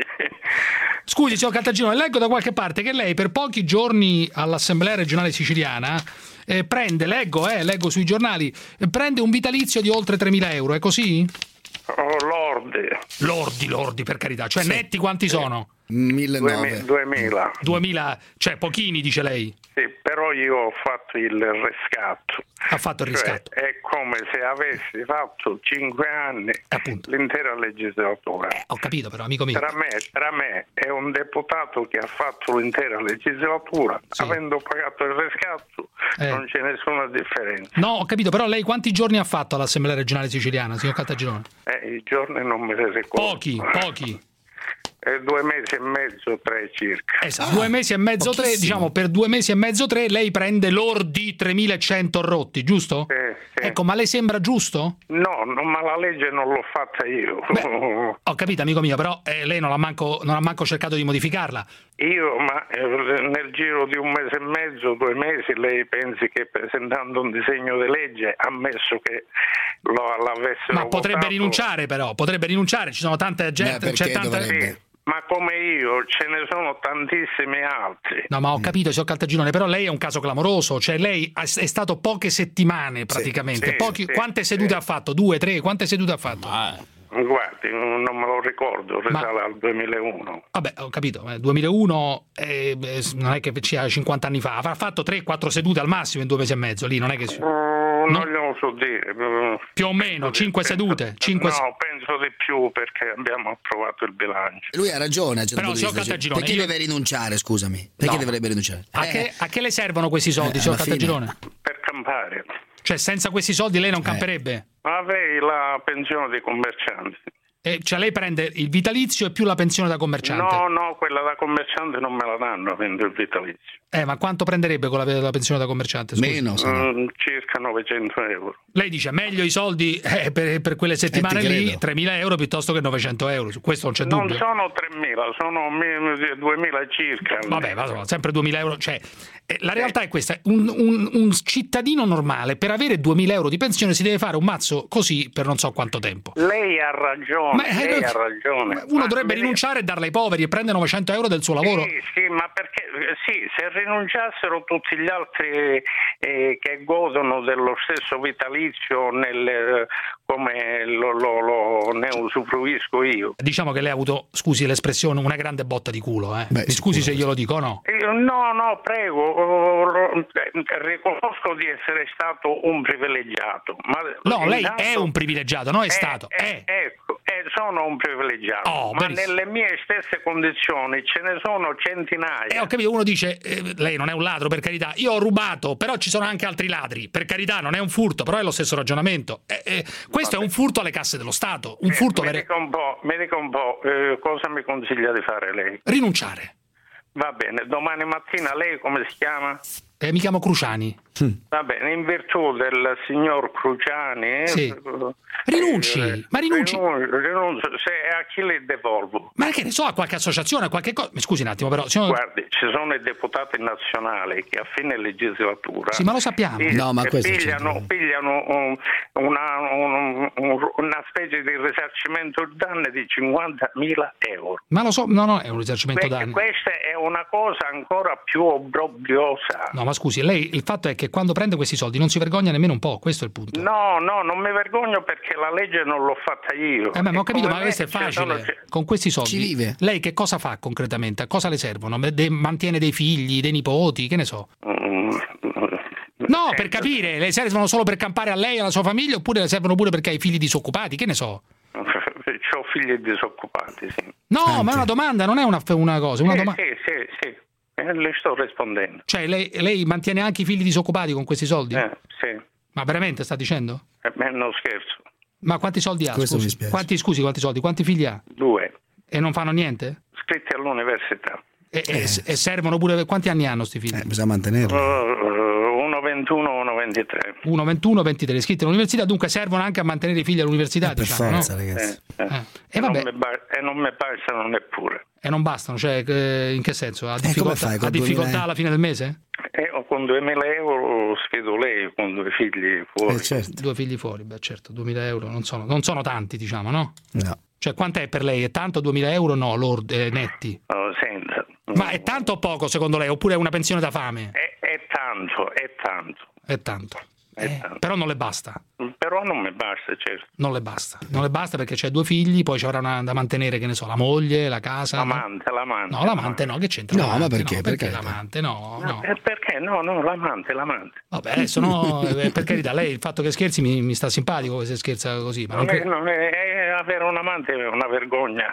S6: Scusi, signor Caltagirone, leggo da qualche parte che lei per pochi giorni all'Assemblea regionale siciliana eh, prende, leggo, eh, leggo sui giornali, eh, prende un vitalizio di oltre tremila euro, è così?
S4: Oh, lordi.
S6: Lordi, lordi, per carità, cioè
S4: Sì.
S6: netti quanti sono?
S7: millenovecento.
S4: duemila.
S6: duemila, cioè pochini, dice lei.
S4: Sì, però io ho fatto il riscatto.
S6: Ha fatto il riscatto.
S4: Cioè, è come se avessi fatto cinque anni l'intera legislatura.
S6: Eh, ho capito però, amico mio.
S4: Tra me, tra me è un deputato che ha fatto l'intera legislatura, sì. avendo pagato il riscatto, eh. non c'è nessuna differenza.
S6: No, ho capito, però lei quanti giorni ha fatto all'Assemblea regionale siciliana, signor Caltagirone?
S4: Eh, i giorni non me li ricordo.
S6: Pochi, pochi.
S4: Eh, due mesi e mezzo, tre circa.
S6: Esatto, ah, due mesi e mezzo, pochissimo. tre, diciamo per due mesi e mezzo, tre, lei prende lordi tremilacento rotti, giusto?
S4: Sì, sì.
S6: Ecco, ma le sembra giusto?
S4: No, no, ma la legge non l'ho fatta io.
S6: Beh, ho capito, amico mio, però eh, lei non ha, manco, non ha manco cercato di modificarla.
S4: Io, ma eh, nel giro di un mese e mezzo, due mesi, lei pensi che presentando un disegno di legge, ammesso che lo, l'avessero
S6: Ma potrebbe
S4: votato...
S6: rinunciare però, potrebbe rinunciare, ci sono tante gente...
S7: Beh,
S6: c'è tanta...
S4: Sì. Ma come io, ce ne sono tantissimi altri.
S6: No, ma ho capito, signor Caltagirone, però lei è un caso clamoroso, cioè lei è stato poche settimane praticamente.
S4: Sì,
S6: Pochi...
S4: sì,
S6: Quante
S4: sì.
S6: sedute ha fatto? Due, tre? Quante sedute ha fatto?
S4: Ma... Guardi, non me lo ricordo, risale
S6: ma...
S4: al duemilauno.
S6: Vabbè, ho capito, eh, duemilauno eh, non è che sia cinquanta anni fa, avrà fatto tre quattro sedute al massimo in due mesi e mezzo, lì non è che... Si...
S4: Uh, non glielo so dire.
S6: Più o meno, cinque sedute? cinque...
S4: No, penso di più perché abbiamo approvato il bilancio.
S7: Lui ha ragione,
S6: però signor Caltagirone,
S7: perché
S6: io...
S7: deve rinunciare, scusami? Perché
S6: no.
S7: dovrebbe rinunciare?
S6: A,
S7: Eh.
S6: che, a che le servono questi soldi,
S7: Eh,
S6: signor
S7: alla
S6: Caltagirone?
S4: Per campare.
S6: Cioè senza questi soldi lei non
S7: Eh.
S6: camperebbe?
S4: Avrei la pensione dei commercianti.
S6: Eh, cioè lei prende il vitalizio e più la pensione da commerciante?
S4: No, no, quella da commerciante non me la danno avendo il vitalizio.
S6: Eh, ma quanto prenderebbe con la, la pensione da commerciante? Scusi?
S7: Meno,
S4: mm, circa novecento euro.
S6: Lei dice meglio i soldi eh, per, per quelle settimane
S7: Eh, ti
S6: lì,
S7: credo.
S6: tremila euro piuttosto che novecento euro, su questo non c'è
S4: Non
S6: dubbio.
S4: sono tremila, sono mi- duemila circa.
S6: Vabbè, ma sono sempre duemila euro, cioè eh, la realtà è questa, un, un, un cittadino normale per avere duemila euro di pensione si deve fare un mazzo così per non so quanto tempo.
S4: Lei ha ragione,
S6: Ma, eh,
S4: lei ha ragione.
S6: Uno
S4: Ma
S6: dovrebbe
S4: mi-
S6: rinunciare e darla ai poveri e prendere novecento euro del suo lavoro.
S4: Sì, sì, ma perché sì, se rinunciassero tutti gli altri eh, che godono dello stesso vitalizio nel, eh, come lo, lo, lo, ne usufruisco io.
S6: Diciamo che lei ha avuto, scusi l'espressione, una grande botta di culo, eh.
S7: Beh,
S6: Mi scusi se glielo dico o no?
S4: Eh, No, no, prego, oh, eh, riconosco di essere stato un privilegiato. Ma
S6: No, lei
S4: intanto-
S6: è un privilegiato, no è
S4: Eh,
S6: stato,
S4: eh,
S6: è.
S4: Ecco, eh, sono un privilegiato,
S6: Oh,
S4: ma
S6: benissimo.
S4: nelle mie stesse condizioni ce ne sono centinaia.
S6: E ho capito, uno dice, eh, lei non è un ladro, per carità, io ho rubato, però ci sono anche altri ladri, per carità, non è un furto, però è lo stesso ragionamento. Eh, eh, questo
S4: Vabbè.
S6: è un furto alle casse dello Stato, un
S4: Eh,
S6: furto
S4: mi
S6: per...
S4: dica un po', mi dica un po' eh, cosa mi consiglia di fare lei?
S6: rinunciare.
S4: Va bene, domani mattina lei come si chiama?
S6: Eh, mi chiamo Cruciani.
S4: Va bene, in virtù del signor Cruciani,
S6: Sì.
S4: eh,
S6: Rinunci,
S4: eh,
S6: ma rinunci.
S4: rinuncio, rinuncio, se a chi le devolvo?
S6: Ma che ne so, a qualche associazione, a qualche cosa... Scusi un attimo, però... signor-
S4: Guardi, ci sono i deputati nazionali che a fine legislatura
S6: Sì, ma lo sappiamo.
S4: pi-
S7: No, ma questo
S4: pigliano, pigliano un- una, un- un- una specie di risarcimento danni di cinquantamila euro.
S6: Ma lo so, no, no, è un risarcimento
S4: Perché
S6: danni.
S4: questa è una cosa ancora più obbrobriosa.
S6: No, ma scusi, lei, il fatto è che quando prende questi soldi non si vergogna nemmeno un po', questo è il punto.
S4: No, no, non mi vergogno perché la legge non l'ho fatta io.
S6: Eh, beh, ma ho
S4: E
S6: capito,
S4: come
S6: ma
S4: me
S6: questo è
S4: ci sono-
S6: facile. Con questi soldi,
S7: Ci vive.
S6: lei che cosa fa concretamente? A cosa le servono? De- mantiene dei figli, dei nipoti, che ne so?
S4: Mm,
S6: No, per capire, le servono solo per campare a lei e alla sua famiglia oppure le servono pure perché ha i figli disoccupati, che ne so?
S4: C'ho figli disoccupati, sì.
S6: No, ma è una domanda, non è una, una cosa, una
S4: Sì,
S6: domanda.
S4: sì, sì, sì. Eh, le sto rispondendo.
S6: Cioè, lei, lei mantiene anche i figli disoccupati con questi soldi?
S4: Eh, sì.
S6: Ma veramente sta dicendo?
S4: Eh, beh, non scherzo.
S6: Ma quanti soldi ha?
S7: Questo
S6: scusi?
S7: mi spiace.
S6: Quanti, scusi, quanti soldi? Quanti figli ha?
S4: Due.
S6: E non fanno niente?
S4: Iscritti all'università.
S6: E, e- e servono pure... Quanti anni hanno sti figli?
S7: Eh, bisogna mantenerlo.
S4: Uh, uno ventuno, uno ventitré.
S6: uno, ventuno, ventitré iscritti all'università, dunque servono anche a mantenere i figli all'università,
S7: Eh, per
S6: diciamo,
S7: forza,
S6: no?
S7: ragazzi.
S4: Eh, eh.
S6: Eh.
S4: E,
S6: E
S4: non
S6: vabbè,
S4: mi ba- e non mi bastano neppure.
S6: e non bastano, cioè eh, in che senso? Ha difficoltà,
S7: fai con
S6: ha difficoltà
S7: duemila
S6: alla fine del mese?
S4: E con duemila euro sfido lei con due figli fuori.
S7: Eh, certo.
S6: Due figli fuori, beh certo, duemila euro non sono, non sono tanti, diciamo, no?
S7: No.
S6: Cioè quant'è per lei? È tanto duemila euro? No, lord, eh, netti.
S4: Oh, senza.
S6: Ma è tanto o poco secondo lei? Oppure è una pensione da fame?
S4: È, è tanto, è tanto.
S6: È tanto.
S4: È
S6: Eh,
S4: tanto.
S6: però non le basta.
S4: Però non mi basta, certo.
S6: Non le basta. Non le basta perché c'è due figli, poi ci avrà una- da mantenere, che ne so, la moglie, la casa.
S4: L'amante, l'amante.
S6: No, l'amante no, che c'entra?
S7: No,
S6: l'amante?
S7: ma perché?
S6: No,
S7: Perché?
S6: l'amante? No, no.
S4: Eh, perché? No, no, l'amante, l'amante.
S6: Vabbè, adesso no, eh, per carità, lei il fatto che scherzi mi, mi sta simpatico se scherza così, ma non
S4: Non è,
S6: cre-
S4: non è- è avere un amante è una vergogna.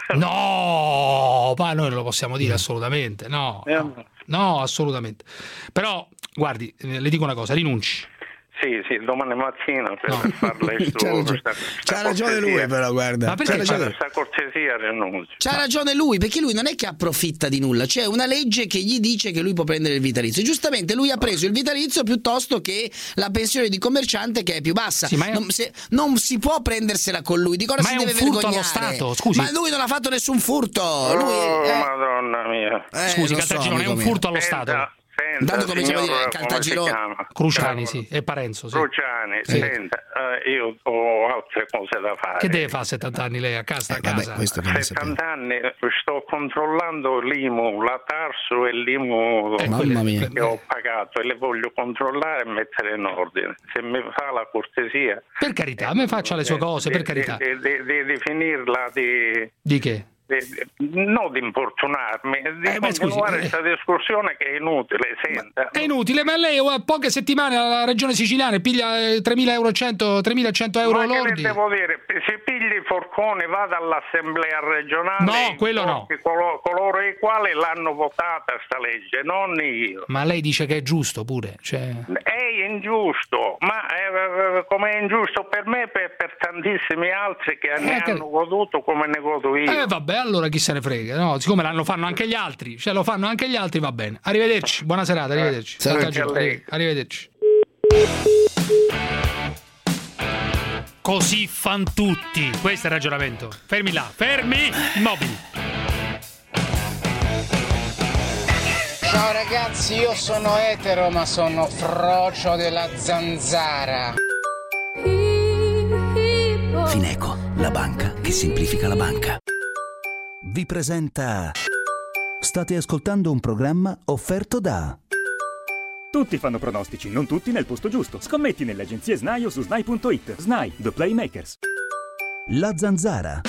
S6: No, ma noi non lo possiamo dire assolutamente, no,
S4: Eh,
S6: no, no, assolutamente. Però, guardi, eh, le dico una cosa, rinunci.
S4: Sì, sì, domani mattina per farle il
S7: C'ha
S4: suo.
S7: ragione,
S4: sta-
S7: c'ha
S4: sta
S7: ragione
S4: cortesia.
S7: lui però, guarda.
S6: Ma perché
S7: C'ha ragione.
S4: Per questa cortesia rinuncio.
S7: C'ha ragione lui, perché lui non è che approfitta di nulla, c'è una legge che gli dice che lui può prendere il vitalizio. Giustamente lui ha preso il vitalizio piuttosto che la pensione di commerciante che è più bassa.
S6: Sì, ma è-
S7: non, se- non si può prendersela con lui, di cosa
S6: Ma
S7: si
S6: è un
S7: deve
S6: furto
S7: vergognare?
S6: allo Stato, scusi.
S7: Ma lui non ha fatto nessun furto. Lui,
S4: Oh,
S7: eh,
S4: madonna mia.
S7: eh,
S6: Scusi,
S7: lo so,
S6: Caltagirone, è
S7: amico
S6: un
S7: mio.
S6: furto allo
S4: Senta,
S6: Stato.
S4: senta,
S7: Tanto cominciamo a
S4: signor,
S7: dire
S4: come
S7: Caltagirone.
S4: si chiama?
S6: Cruciani, sì, e Parenzo, sì.
S4: Cruciani,
S6: Sì.
S4: senta, eh, io ho altre cose da fare.
S6: Che deve fare a settanta anni lei a casa? sta a
S7: Eh, vabbè,
S6: casa?
S7: questo che ne sappiamo.
S4: settanta anni sto controllando l'I M U, la Tarso e l'I M U
S6: Eh,
S7: Mamma
S6: quelle-
S7: mia.
S4: che ho pagato e le voglio controllare e mettere in ordine. Se mi fa la cortesia.
S6: Per carità, a me faccia le sue cose, per
S4: di-
S6: carità.
S4: Di, di, di, di finirla di.
S6: Di che?
S4: di- di- non di importunarmi, di
S6: Eh, ma scusi,
S4: continuare
S6: eh.
S4: questa discussione che è inutile. Senta.
S6: È inutile, ma lei a poche settimane alla regione siciliana e piglia eh, tremila euro cento, tremilacento euro
S4: Ma che le
S6: lordi.
S4: devo dire? Se pigli Forcone vada all'assemblea regionale,
S6: No, quello no.
S4: incontri colo- coloro i quali l'hanno votata sta legge, non io.
S6: Ma lei dice che è giusto pure, cioè...
S4: È ingiusto, ma eh, come è ingiusto per me e per, per tantissimi altri che ne
S6: Eh, che-
S4: hanno goduto come ne godo io.
S6: Eh vabbè, allora chi se ne frega, no? Siccome lo fanno anche gli altri, cioè lo fanno anche gli altri, va bene. Arrivederci, buona serata, arrivederci.
S4: Salve
S6: Caltagirone,
S4: a lei.
S6: arrivederci. Così fan tutti, questo è il ragionamento. Fermi là, fermi, immobili.
S11: Ciao ragazzi, io sono etero ma sono frocio della zanzara.
S14: Fineco, la banca che semplifica la banca. Vi presenta. State ascoltando un programma offerto da.
S19: Tutti fanno pronostici, non tutti nel posto giusto. Scommetti nelle agenzie SNAI o su snai punto it. SNAI, The Playmakers.
S14: La Zanzara.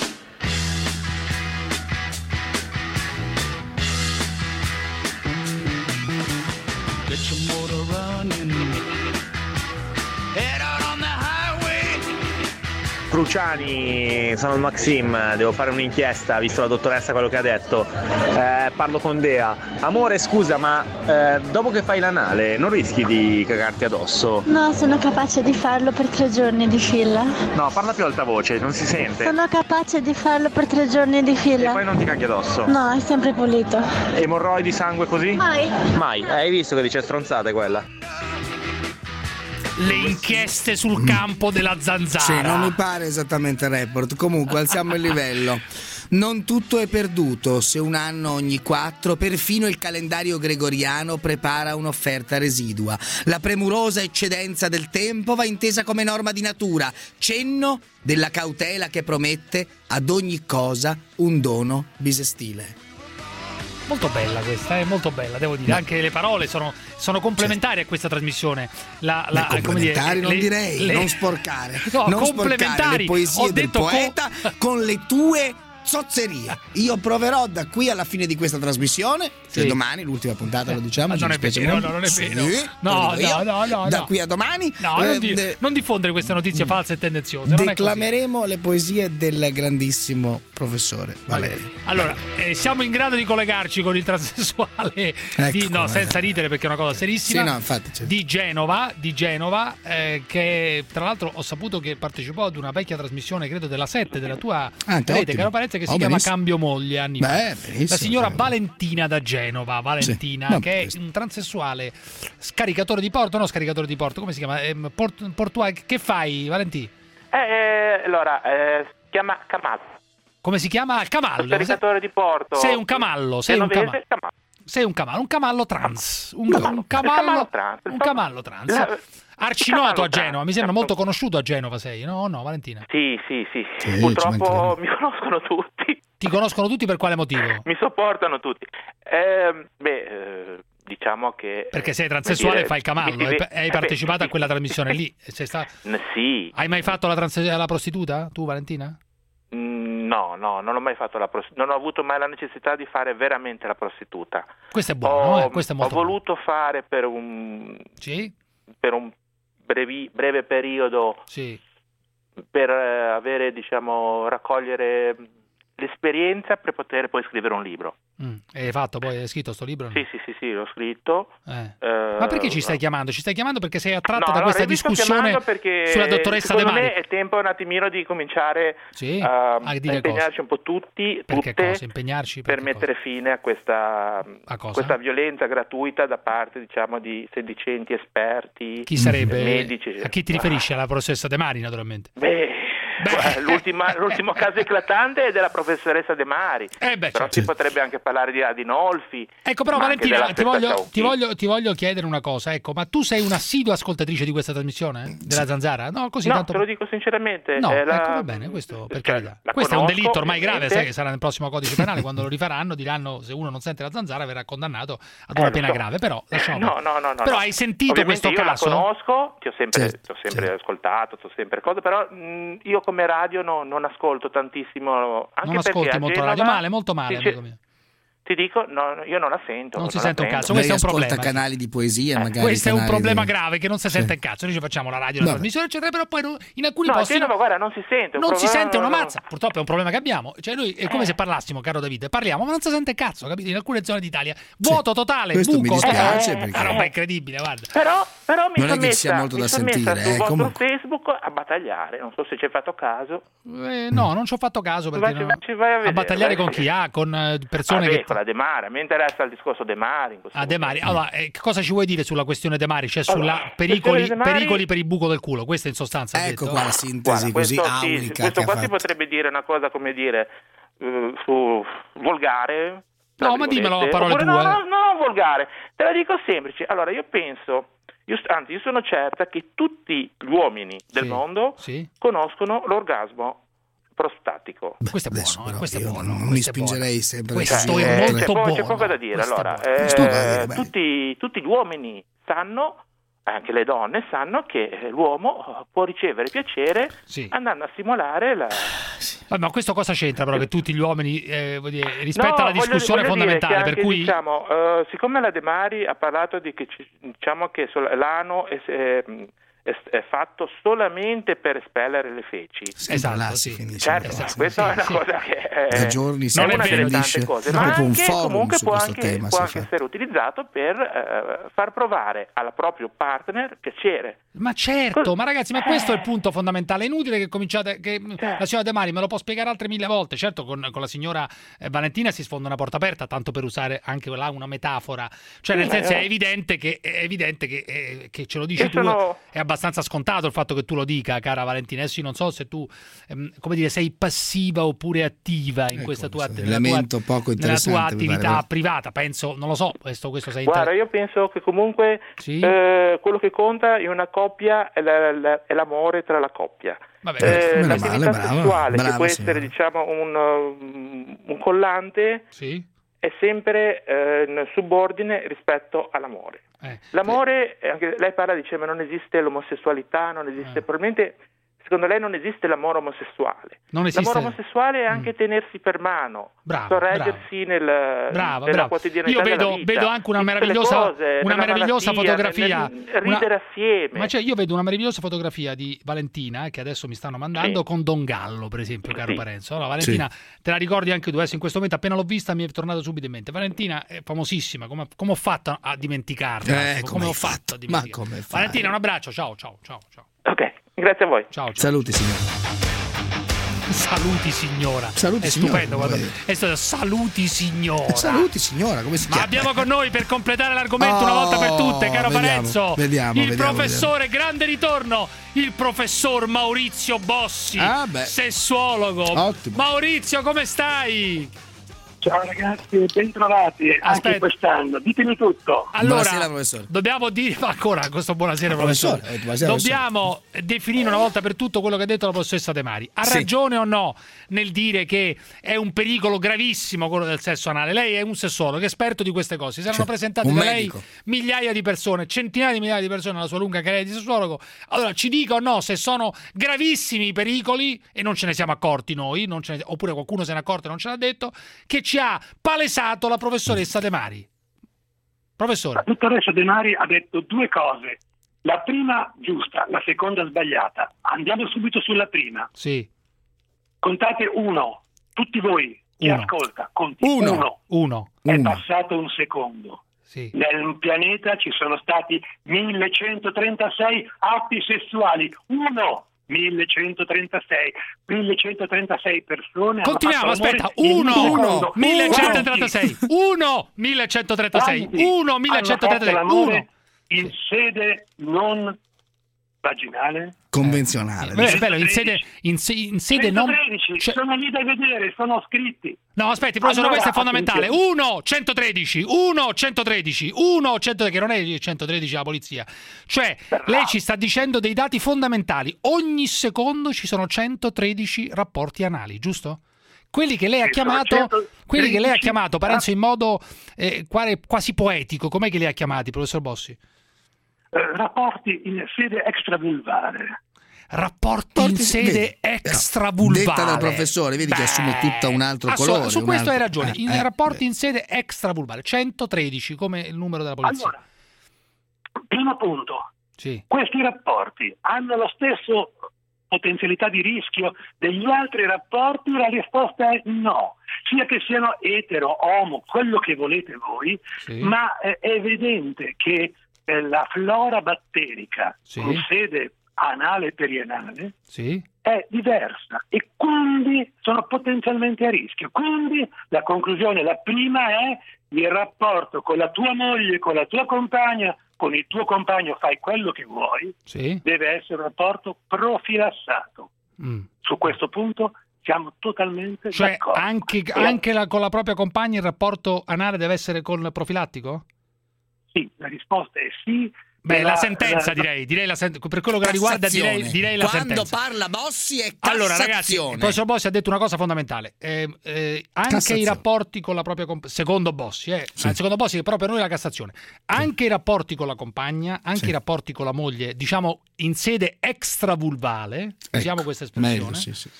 S17: Get your motor running. Head out on the highway.
S13: Cruciani, sono il Maxim, devo fare un'inchiesta, visto la dottoressa quello che ha detto. Eh, parlo con Dea. Amore, scusa, ma eh, dopo che fai l'anale non rischi di cagarti addosso?
S16: No, sono capace di farlo per tre giorni di fila.
S13: No, parla più altavoce, non si sente.
S16: Sono capace di farlo per tre giorni di fila.
S13: E poi non ti caghi addosso?
S16: No, è sempre pulito.
S13: Emorroidi, sangue così?
S16: Mai.
S13: Mai. Hai visto che dice stronzate quella?
S6: Le inchieste sul campo della zanzara.
S7: Sì, non mi pare esattamente il report. Comunque alziamo il livello. Non tutto è perduto, se un anno ogni quattro, perfino il calendario gregoriano prepara un'offerta residua. La premurosa eccedenza del tempo va intesa come norma di natura, cenno della cautela che promette ad ogni cosa un dono bisestile.
S6: Molto bella questa, è molto bella, devo dire. No. Anche le parole sono, sono complementari certo. a questa trasmissione. La, la,
S7: Beh, complementari
S6: come dire,
S7: non
S6: le,
S7: direi,
S6: le,
S7: non sporcare.
S6: No,
S7: non
S6: complementari.
S7: sporcare le poesie
S6: Ho
S7: del
S6: detto
S7: poeta
S6: co-
S7: con le tue zozzerie. Io proverò da qui alla fine di questa trasmissione, cioè
S6: sì.
S7: domani, l'ultima puntata, lo diciamo.
S6: Ma non è vero, no, non è vero.
S7: Sì,
S6: no, no, no, no,
S7: da
S6: no.
S7: qui a domani.
S6: No,
S7: eh,
S6: non, di,
S7: de-
S6: non diffondere queste notizie false e tendenziose.
S7: Declameremo le poesie del grandissimo professore Valerio.
S6: Allora, eh, siamo in grado di collegarci con il transessuale
S7: ecco
S6: di, no, senza ridere perché è una cosa serissima.
S7: Sì, no, infatti, certo.
S6: Di Genova, di Genova eh, che tra l'altro ho saputo che partecipò ad una vecchia trasmissione, credo della sette, della tua
S7: ah,
S6: rete, caro Parenze, che si
S7: oh,
S6: chiama
S7: benissimo.
S6: Cambio Moglie anni
S7: Beh,
S6: fa. La signora
S7: sì.
S6: Valentina da Genova, Valentina,
S7: sì. no,
S6: che è
S7: questo.
S6: un transessuale scaricatore di porto, no scaricatore di porto, come si chiama? Eh, port, portua- che fai, Valentina?
S5: Eh, eh, allora, eh, si chiama Camallo.
S6: Come si chiama? Camallo.
S5: Caricatore di porto.
S6: Sei un camallo, sei un camallo.
S5: camallo.
S6: Sei un camallo, un camallo trans. Un,
S5: No,
S6: un camallo,
S5: camallo trans.
S6: un camallo trans.
S5: La-
S6: Arcinoto a
S5: camallo
S6: Genova, mi sembra molto conosciuto a Genova sei, no? No, Valentina?
S5: Sì, sì, sì.
S7: Sì,
S5: Purtroppo mi conoscono tutti.
S6: Ti conoscono tutti per quale motivo?
S5: Mi sopportano tutti. Eh, beh, eh, diciamo che...
S6: Perché sei transessuale e
S5: dire,
S6: fai il camallo,
S5: mi-
S6: hai,
S5: mi-
S6: hai
S5: eh,
S6: partecipato
S5: beh,
S6: a quella trasmissione lì. Sei sta...
S5: Sì.
S6: Hai mai fatto la, trans- la prostituta, tu Valentina?
S5: Mm, No, no, non ho mai fatto la prost- non ho avuto mai la necessità di fare veramente la prostituta.
S6: Questo è buono,
S5: ho,
S6: eh? Questo è molto
S5: ho voluto fare per un
S6: sì?
S5: per un brevi, breve periodo
S6: sì.
S5: per eh, avere, diciamo, raccogliere l'esperienza per poter poi scrivere un libro.
S6: Mm. E hai fatto poi, hai scritto sto libro?
S5: Sì, sì, sì, sì, l'ho scritto.
S6: Eh.
S5: Eh,
S6: Ma perché ci stai chiamando? Ci stai chiamando perché sei attratto
S5: no,
S6: da
S5: allora,
S6: questa
S5: io vi sto
S6: discussione
S5: chiamando perché
S6: sulla dottoressa De
S5: secondo
S6: Mari?
S5: me è tempo un attimino di cominciare
S6: sì?
S5: a,
S6: a, dire
S5: a impegnarci
S6: cosa?
S5: un po' tutti,
S6: per
S5: tutte,
S6: che cosa? Impegnarci per,
S5: per mettere
S6: cosa?
S5: fine a questa,
S6: a cosa?
S5: questa violenza gratuita da parte, diciamo, di sedicenti esperti,
S6: chi sarebbe?
S5: medici.
S6: A chi ti riferisci? Alla professoressa De Mari, naturalmente.
S5: Beh, Beh. L'ultima, l'ultimo caso eclatante è della professoressa De Mari,
S6: eh beh,
S5: però
S6: certo.
S5: si potrebbe anche parlare di Adinolfi.
S6: Ecco, però Valentina, ti voglio, ti, voglio, ti voglio chiedere una cosa, ecco, ma tu sei un'assidua ascoltatrice di questa trasmissione? Della Zanzara? No, così
S5: no
S6: tanto...
S5: te lo dico sinceramente.
S6: No,
S5: eh, la...
S6: ecco, va bene, questo per
S5: cioè,
S6: carità. Questo
S5: conosco,
S6: è un delitto ormai grave,
S5: ovviamente.
S6: sai che sarà nel prossimo codice penale, quando lo rifaranno diranno se uno non sente la Zanzara verrà condannato ad una
S5: Eh,
S6: pena
S5: so.
S6: grave, però lasciamo
S5: No,
S6: perdere.
S5: no, no, no,
S6: Però
S5: no.
S6: hai sentito
S5: Ovviamente
S6: questo
S5: io
S6: caso?
S5: la conosco, ti ho sempre,
S7: Certo,
S5: ti ho sempre
S7: certo.
S5: ascoltato, ti ho sempre cose, però mh, io come radio no, non ascolto tantissimo, anche
S6: Non ascolti
S5: perché a
S6: molto
S5: Genova,
S6: radio, male, molto male,
S5: dice-
S6: amico mio.
S5: Ti dico, no, io non la sento.
S6: Non si
S5: la
S6: sente un
S5: prendo.
S6: cazzo, questo è un
S7: Lei ascolta
S6: problema.
S7: canali di poesia,
S5: Eh,
S7: magari.
S6: Questo è un
S7: canali
S6: problema
S7: di-
S6: grave che non si sente un cazzo. Noi ci facciamo la radio, la
S7: Vabbè.
S6: trasmissione, eccetera, però poi no- in alcuni
S5: No, a
S6: posti
S5: Genova, guarda, non si sente. un
S6: non si
S5: problema-
S6: sente una mazza. Purtroppo è un problema che abbiamo. Cioè, noi è come
S5: Eh.
S6: se parlassimo, caro Davide, parliamo, ma non si sente cazzo, capito? In alcune zone d'Italia, vuoto totale,
S7: questo mi
S6: buco.
S7: dispiace,
S6: eh,
S7: perché-
S6: una roba incredibile, guarda.
S5: Però, però mi
S7: Non è
S5: sono
S7: che
S5: messa,
S7: sia molto
S5: mi
S7: da
S5: son messa
S7: sentire,
S5: sul
S7: eh,
S5: vostro
S7: comunque.
S5: Facebook a battagliare. Non so se ci hai fatto caso.
S6: Eh, no, non ci ho fatto caso perché
S5: Vai-
S6: no-
S5: ci vai a vedere,
S6: battagliare
S5: vai.
S6: con chi ha, con eh, persone
S5: Vabbè,
S6: che
S5: con la De Mari. Mi interessa il discorso De Mari. In questo
S6: Ah, De Mari.
S5: momento.
S6: Allora, eh, cosa ci vuoi dire sulla questione De Mari? Cioè sulla
S5: Allora,
S6: pericoli,
S5: questione De Mari-
S6: pericoli per il buco del culo, questo in sostanza ha
S7: Ecco
S6: detto.
S7: qua la sintesi
S5: Guarda,
S7: così
S5: questo, sì,
S7: aulica
S5: questo
S7: che
S5: qua
S7: ha
S5: si
S7: fatto.
S5: potrebbe dire una cosa, come dire, eh, su volgare. tra
S6: No, ma dimmelo a
S5: virgolette.
S6: parole
S5: Oppure,
S6: tue.
S5: No, no, no, volgare. Te la dico semplice. Allora, io penso, io, anzi, io sono certa che tutti gli uomini del
S6: Sì,
S5: mondo
S6: sì.
S5: conoscono l'orgasmo prostatico.
S6: Questo è
S7: Adesso
S6: buono, eh,
S7: però
S6: questo è
S7: io
S6: buono.
S7: non mi
S6: questo è
S7: spingerei
S6: buono.
S7: sempre
S6: Questo
S7: così
S6: è
S5: Eh,
S6: molto
S5: c'è, po-
S6: buono.
S5: c'è poco da dire.
S6: Questo è
S5: Allora,
S6: buono.
S5: eh,
S7: Questo è bene.
S5: tutti, tutti gli uomini sanno, anche le donne sanno, che l'uomo può ricevere piacere
S6: Sì.
S5: andando a stimolare la...
S6: Vabbè, ma questo cosa c'entra però che tutti gli uomini eh, vuol dire, rispetto
S5: No,
S6: alla
S5: voglio-
S6: discussione
S5: voglio dire
S6: fondamentale,
S5: che
S6: per
S5: anche,
S6: cui
S5: diciamo, eh, siccome la De Mari ha parlato di che ci- diciamo che sul- l'ano è, è, è, è fatto solamente per espellere le feci.
S7: Esatto, là si finisce.
S5: Certo,
S7: esatto,
S5: questa
S7: sì,
S5: è una
S7: sì.
S5: cosa che è,
S7: da giorni si
S5: non è una delle tante
S7: approfondisce.
S5: cose,
S7: C'è
S5: ma
S7: proprio un
S5: anche,
S7: forum
S5: comunque
S7: su
S5: può
S7: questo
S5: anche,
S7: tema,
S5: può
S7: si
S5: anche
S7: fa.
S5: essere utilizzato per eh, far provare al proprio partner piacere.
S6: Ma certo, ma ragazzi, ma questo è il punto fondamentale. È inutile che cominciate, che la signora De Mari me lo può spiegare altre mille volte. Certo, con, con la signora eh, Valentina si sfonda una porta aperta, tanto per usare anche là una metafora. Cioè, nel
S5: Sì,
S6: senso,
S5: ma-
S6: è evidente che è evidente che, eh, che ce lo dici
S5: Io
S6: tu.
S5: sono-
S6: È abbastanza scontato il fatto che tu lo dica, cara Valentina. Adesso io non so se tu, ehm, come dire, sei passiva oppure attiva in
S7: Ecco,
S6: questa tua,
S7: questo è un
S6: nella tua,
S7: elemento poco
S6: nella tua
S7: interessante, mi
S6: attività
S7: pare.
S6: privata. Penso, non lo so, questo, questo sei
S5: Guarda, io penso che comunque eh, quello che conta in una coppia è, la- la- è l'amore tra la coppia.
S6: Vabbè,
S5: Eh,
S7: meno
S5: l'attività
S7: male, brava,
S5: sessuale,
S7: brava
S5: che può
S7: signora.
S5: essere diciamo un, um, un collante,
S6: Sì.
S5: è sempre eh, in subordine rispetto all'amore.
S6: Eh.
S5: L'amore, eh, anche lei parla, dice, ma non esiste l'omosessualità, non esiste, probabilmente secondo lei non esiste l'amore omosessuale.
S6: Non esiste-
S5: L'amore omosessuale è anche tenersi per mano,
S6: Bravo,
S5: sorreggersi nel,
S6: Bravo,
S5: nella
S6: bravo.
S5: quotidianità
S6: Io vedo,
S5: della vita,
S6: vedo anche una
S5: in tutte le
S6: meravigliosa,
S5: cose,
S6: una
S5: nella
S6: meravigliosa
S5: malattia,
S6: fotografia.
S5: nel- nel ridere
S6: una-
S5: assieme.
S6: Ma cioè, io vedo una meravigliosa fotografia di Valentina, eh, che adesso mi stanno mandando,
S5: Sì.
S6: con Don Gallo, per esempio, caro
S5: Sì.
S6: Parenzo. Allora, Valentina, te la ricordi anche tu? Adesso in questo momento, appena l'ho vista, mi è tornata subito in mente. Valentina è famosissima, come, come ho fatto a dimenticarla?
S7: Eh,
S6: come,
S7: come
S6: ho
S7: hai
S6: fatto a
S7: Ma
S6: dimenticarla?
S7: come fai?
S6: Valentina, un abbraccio, ciao, ciao, ciao, ciao.
S5: Ok, grazie a voi.
S6: Ciao, ciao.
S7: Saluti signore.
S6: Saluti signora.
S7: Saluti,
S6: è
S7: signora,
S6: stupendo quando
S7: come-
S6: è stato saluti signora.
S7: Saluti signora, come si
S6: Ma
S7: chiama?
S6: abbiamo con noi, per completare l'argomento
S7: Oh,
S6: una volta per tutte, caro
S7: vediamo,
S6: Parenzo,
S7: vediamo,
S6: il
S7: vediamo,
S6: professore, grande ritorno, il professor Maurizio Bossi,
S7: Ah, beh.
S6: sessuologo.
S7: Ottimo.
S6: Maurizio, come stai?
S21: Ciao ragazzi, bentrovati
S6: Aspetta.
S21: anche quest'anno. Ditemi tutto.
S6: Allora,
S7: Buonasera, professore.
S6: dobbiamo dire, ma ancora questo buonasera,
S7: Ah,
S6: professore.
S7: professore, eh, buonasera,
S6: Dobbiamo definire una volta per tutto quello che ha detto la professoressa De Mari. Ha
S7: Sì.
S6: ragione o no nel dire che è un pericolo gravissimo quello del sesso anale? Lei è un sessologo, è esperto di queste cose. Si erano
S7: Cioè,
S6: presentate
S7: un
S6: da
S7: medico.
S6: lei migliaia di persone, centinaia di migliaia di persone nella sua lunga carriera di sessuologo. Allora, ci dica o no se sono gravissimi i pericoli, e non ce ne siamo accorti noi, non ce ne- oppure qualcuno se ne è accorto e non ce l'ha detto, che ci ha palesato la professoressa De Mari. Professore.
S21: La dottoressa De Mari ha detto due cose. La prima giusta, la seconda sbagliata. Andiamo subito sulla prima.
S6: Sì.
S21: Contate uno, tutti voi, chi
S6: Uno.
S21: ascolta, conti
S7: Uno.
S21: uno.
S6: Uno.
S21: È
S7: Uno.
S21: passato un secondo.
S6: Sì.
S21: Nel pianeta ci sono stati millecentotrentasei atti sessuali. Uno. millecentotrentasei millecentotrentasei persone.
S6: Continuiamo,
S21: hanno fatto
S6: aspetta.
S21: l'amore in
S6: Uno,
S21: un secondo.
S6: millecentotrentasei. Uno, millecentotrentasei.
S21: Quanti
S6: Uno,
S21: hanno
S6: millecentotrentasei.
S21: fatto l'amore
S6: Uno.
S21: in sede non vaginale?
S7: Convenzionale.
S6: Beh, è bello, in sede, in se- in sede non...
S21: centotredici,
S6: cioè-
S21: sono lì da vedere, sono scritti.
S6: No, aspetti, professore,
S21: Allora,
S6: questo è fondamentale.
S21: attenzione.
S6: uno, centotredici, uno, centotredici, uno, centotredici, che non è centotredici la polizia. Cioè, lei ci sta dicendo dei dati fondamentali. Ogni secondo ci sono centotredici rapporti anali, giusto? Quelli che lei ha
S21: Sì, sono
S6: chiamato,
S21: centotredici.
S6: quelli che lei ha chiamato, Parenzo, in modo eh, quale- quasi poetico. Com'è che li ha chiamati, professor Bossi?
S21: Eh, rapporti in sede extravulvare.
S6: Rapporti in sede extravulvare.
S7: Detta dal professore, vedi che assume tutta un altro
S6: Assolut-
S7: colore.
S6: Su
S7: un
S6: questo
S7: altro-
S6: hai ragione.
S7: eh,
S6: In
S7: eh,
S6: rapporti in sede extravulvare, centotredici come il numero della polizia.
S21: Allora, primo punto.
S6: Sì.
S21: Questi rapporti hanno lo stesso potenzialità di rischio degli altri rapporti? La risposta è no. Sia che siano etero, homo, quello che volete voi,
S6: Sì.
S21: ma eh, è evidente che eh, la flora batterica
S6: Sì.
S21: in sede anale e perianale
S6: Sì.
S21: è diversa e quindi sono potenzialmente a rischio. Quindi la conclusione, la prima è: il rapporto con la tua moglie, con la tua compagna, con il tuo compagno, fai quello che vuoi,
S6: Sì.
S21: deve essere un rapporto profilassato.
S6: Mm.
S21: Su questo punto siamo totalmente
S6: Cioè,
S21: d'accordo.
S6: anche,
S21: E-
S6: anche la- con la propria compagna il rapporto anale deve essere con profilattico?
S21: Sì, la risposta è sì.
S6: Beh,
S21: E
S6: la, sentenza
S21: la-
S6: direi, direi la sen- per quello che la riguarda direi,
S7: Cassazione.
S6: direi la
S7: Quando
S6: sentenza.
S7: parla Bossi è cassazione.
S6: Allora ragazzi, il professor Bossi ha detto una cosa fondamentale. Eh, eh, anche
S7: Cassazione.
S6: i rapporti con la propria compagna, secondo Bossi, eh,
S7: Sì.
S6: eh, secondo Bossi che però per noi è la Cassazione, anche i rapporti con la compagna, anche
S7: Sì.
S6: i rapporti con la moglie, diciamo in sede extravulvale, usiamo
S7: Ecco,
S6: questa espressione,
S7: meglio, sì, sì.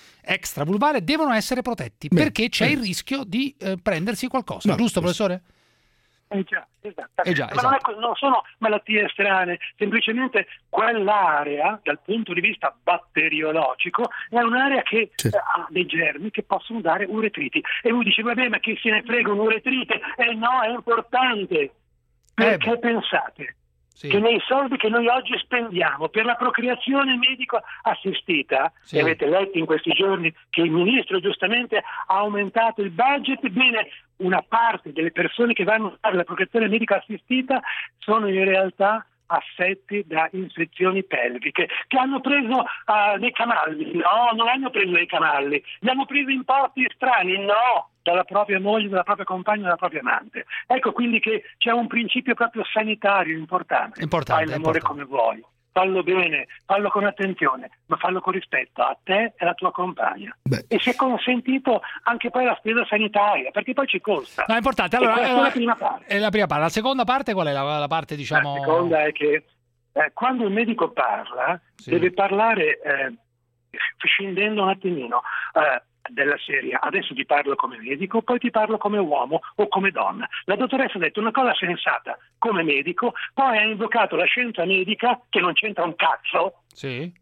S6: extravulvare, devono essere protetti
S7: Beh,
S6: perché c'è
S7: beh.
S6: il rischio di eh, prendersi qualcosa,
S7: No,
S6: giusto
S7: questo-
S6: professore?
S21: Eh già, esattamente.
S6: Eh già,
S21: Ma
S6: esatto.
S21: non, è, non sono malattie strane, semplicemente quell'area, dal punto di vista batteriologico, è un'area che
S7: Certo.
S21: eh, ha dei germi che possono dare uretriti. E lui dice, vabbè, ma chi se ne frega un'uretrite? Eh no, è importante. Perché
S6: Eh,
S21: pensate
S6: sì.
S21: che nei soldi che noi oggi spendiamo per la procreazione medico assistita,
S6: Sì.
S21: e avete letto in questi giorni che il ministro giustamente ha aumentato il budget, bene, una parte delle persone che vanno a fare la procreazione medico assistita sono in realtà affetti da infezioni pelviche, che hanno preso uh, dei cavalli. No, non hanno preso dei cavalli, li hanno presi in porti strani, no, dalla propria moglie, dalla propria compagna, dalla propria amante. Ecco quindi che c'è un principio proprio sanitario importante.
S6: Importante,
S21: Fai l'amore
S6: importante.
S21: come vuoi, fallo bene, fallo con attenzione, ma fallo con rispetto a te e alla tua compagna.
S7: Beh.
S21: E se consentito anche poi la spesa sanitaria, perché poi ci costa.
S6: No, è importante.
S21: E
S6: Allora,
S21: questa
S6: eh,
S21: è la prima parte.
S6: è la prima parte. La seconda parte qual è? La, la parte, diciamo...
S21: La seconda è che eh, quando il medico parla,
S6: Sì.
S21: deve parlare eh, scendendo un attimino eh, della serie. Adesso ti parlo come medico, poi ti parlo come uomo o come donna. La dottoressa ha detto una cosa sensata come medico, poi ha invocato la scienza medica, che non c'entra un cazzo,
S6: Sì.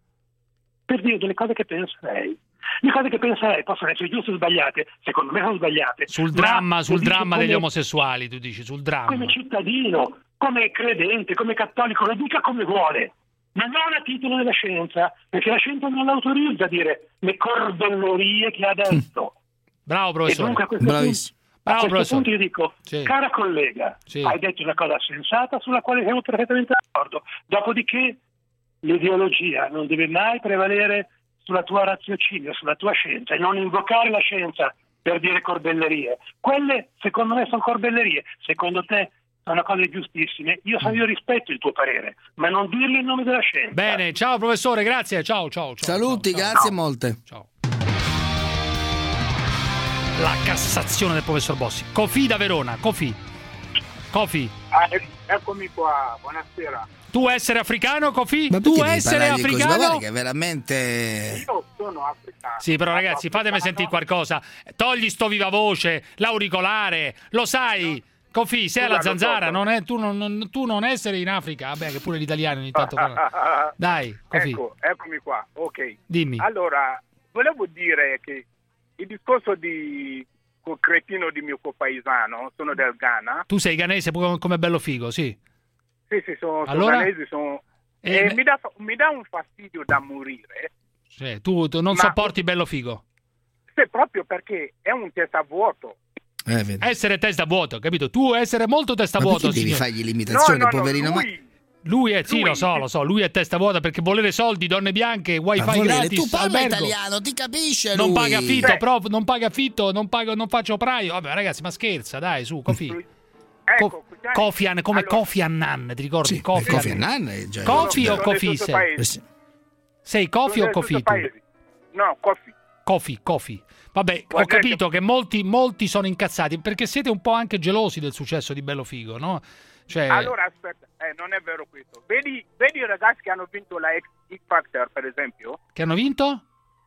S21: per dire delle cose che pensa lei. Le cose che pensa lei possono essere giuste o sbagliate, secondo me sono sbagliate.
S6: Sul
S21: ma
S6: dramma,
S21: lo
S6: sul
S21: dice
S6: dramma
S21: come-
S6: degli omosessuali, tu dici, sul dramma.
S21: come cittadino, come credente, come cattolico, lo dica come vuole, ma non a titolo della scienza, perché la scienza non l'autorizza a dire le corbellerie che ha detto.
S6: Bravo
S21: E
S6: professore.
S21: dunque a questo
S7: Bravissimo.
S21: punto, a
S6: Bravo,
S21: questo
S6: professore.
S21: punto io dico,
S6: Sì.
S21: cara collega,
S6: Sì.
S21: hai detto una cosa sensata sulla quale siamo perfettamente d'accordo. Dopodiché l'ideologia non deve mai prevalere sulla tua raziocinio, sulla tua scienza, e non invocare la scienza per dire corbellerie. Quelle secondo me sono corbellerie, secondo te sono cose giustissime. Io, io rispetto il tuo parere, ma non dirlo in nome della scienza.
S6: Bene, ciao professore, grazie. Ciao, ciao, ciao.
S7: Saluti,
S6: ciao, ciao.
S7: grazie molte.
S6: Ciao. La Cassazione del professor Bossi. Cofi da Verona, Cofi. Cofi.
S18: Ah, eccomi qua, buonasera.
S6: Tu essere africano, Cofi?
S7: Ma
S6: Tu
S7: perché devi
S6: essere
S7: parlargli così? Ma
S6: africano?
S7: guarda che veramente...
S18: Io sono africano.
S6: Sì, però ragazzi, fatemi sentire qualcosa. Togli sto viva voce, l'auricolare, lo sai. Cofi, sei alla
S18: Scusa,
S6: zanzara,
S18: lo so.
S6: non è, tu, non, tu non essere in Africa. Vabbè, che pure gli italiani ogni tanto fanno. Dai, Cofi,
S18: Ecco, eccomi qua, ok.
S6: dimmi.
S18: Allora, volevo dire che il discorso di quel cretino di mio copaesano, sono del Ghana.
S6: Tu sei ghanese come come bello figo, sì.
S18: Sì, sì, sono, sono
S6: Allora?
S18: ghanesi, sono...
S6: E
S18: e
S6: me-
S18: mi, dà, mi dà un fastidio da morire,
S6: Sì, tu, tu non
S18: Ma-
S6: sopporti bello figo.
S18: se proprio perché è un testa vuoto.
S7: Eh, vedi.
S6: Essere testa vuoto, capito? Tu essere molto testa
S7: Ma
S6: vuoto,
S7: perché devi
S6: signore.
S7: fargli l'imitazione,
S18: No, no, no,
S7: poverino? Ma-
S18: lui-
S6: Lui è, sì,
S18: Lui-
S6: lo so, lo so, lui è testa vuota perché volere soldi, donne bianche, wifi
S7: Ma volere,
S6: gratis,
S7: tu parla
S6: albergo.
S7: italiano, ti capisce
S6: Non
S7: lui.
S6: paga affitto,
S18: Beh.
S6: prof, non paga affitto, non, pago, non faccio operaio. Vabbè, ragazzi, ma scherza, dai, su, Kofi.
S18: Ecco,
S6: Co-
S18: sai-
S6: Kofi Annan, come
S18: allora,
S6: Kofi Annan, ti ricordi?
S7: Sì,
S6: Kofi,
S7: eh, Kofi
S6: Annan.
S7: Annan è già-
S6: Kofi
S18: sono
S6: o
S18: del
S6: Kofi
S18: stesso
S6: sei?
S18: paese.
S7: Eh sì.
S6: Sei Kofi
S18: Sono
S6: o
S18: del
S6: Kofi
S18: stesso
S6: tu?
S18: paese. No, Kofi.
S6: Kofi, Kofi. Vabbè, ho
S18: Guarda
S6: capito che molti, molti sono incazzati perché siete un po' anche gelosi del successo di Bello Figo, no? Cioè,
S18: Allora aspetta, eh, non è vero questo. Vedi, vedi i ragazzi che hanno vinto la X, X Factor, per esempio?
S6: che hanno vinto?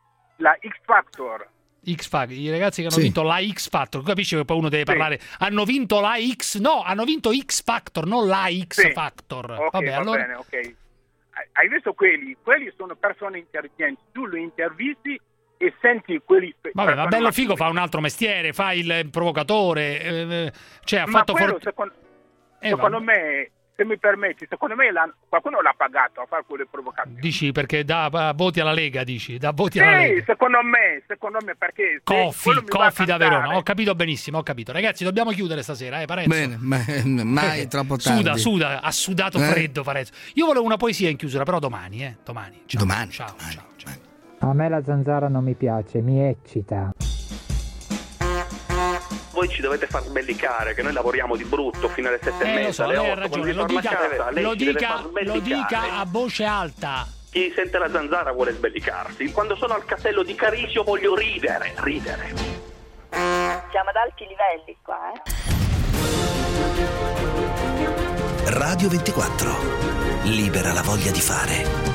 S18: La X Factor.
S6: X Factor, i ragazzi che hanno
S7: Sì.
S6: vinto la X Factor, tu capisci che poi uno deve
S18: Sì.
S6: parlare, hanno vinto la X, no, hanno vinto X Factor, non la X
S18: Sì.
S6: Factor.
S18: Ok,
S6: Vabbè,
S18: va
S6: allora
S18: bene, ok. Hai- Hai visto quelli? Quelli sono persone intelligenti. Tu li intervisti e senti quelli...
S6: Vabbè, ma
S18: persone
S6: Bello
S18: mature.
S6: Figo fa un altro mestiere, fa il provocatore, eh, cioè ha
S18: Ma
S6: fatto
S18: quello,
S6: for-
S18: secondo,
S6: Eh,
S18: secondo
S6: vabbè.
S18: me, se mi permetti, secondo me l'ha- qualcuno l'ha pagato a fare quelle provocazioni.
S6: Dici perché dà uh, voti alla Lega, dici, dà voti alla
S18: Sì,
S6: Lega.
S18: secondo me, secondo me, perché... se
S6: Cofi,
S18: quello mi va a
S6: Cofi da
S18: cantare-
S6: Verona, ho capito benissimo, ho capito. Ragazzi, dobbiamo chiudere stasera, eh, Parenzo.
S7: Bene, ma- mai troppo tardi.
S6: Suda, suda, ha sudato
S7: Eh?
S6: freddo Parenzo. Io volevo una poesia in chiusura, però domani, eh, domani. Ciao,
S7: Domani,
S6: ciao,
S7: domani,
S6: ciao, ciao.
S20: A me la zanzara non mi piace, mi eccita.
S23: Voi ci dovete far sbellicare, che noi lavoriamo di brutto fino alle sette e
S6: Eh,
S23: mezza,
S6: lo so,
S23: alle
S6: lei ha
S23: otto, quando
S6: ragione,
S23: si
S6: lo
S23: torna a
S6: dica,
S23: casa, lei
S6: lo
S23: ci deve
S6: dica,
S23: far
S6: lo
S23: sbellicare.
S6: dica a voce alta.
S23: Chi sente la zanzara vuole sbellicarsi. Quando sono al castello di Carisio voglio ridere, ridere.
S24: Siamo ad alti livelli qua, eh?
S14: Radio ventiquattro. Libera la voglia di fare.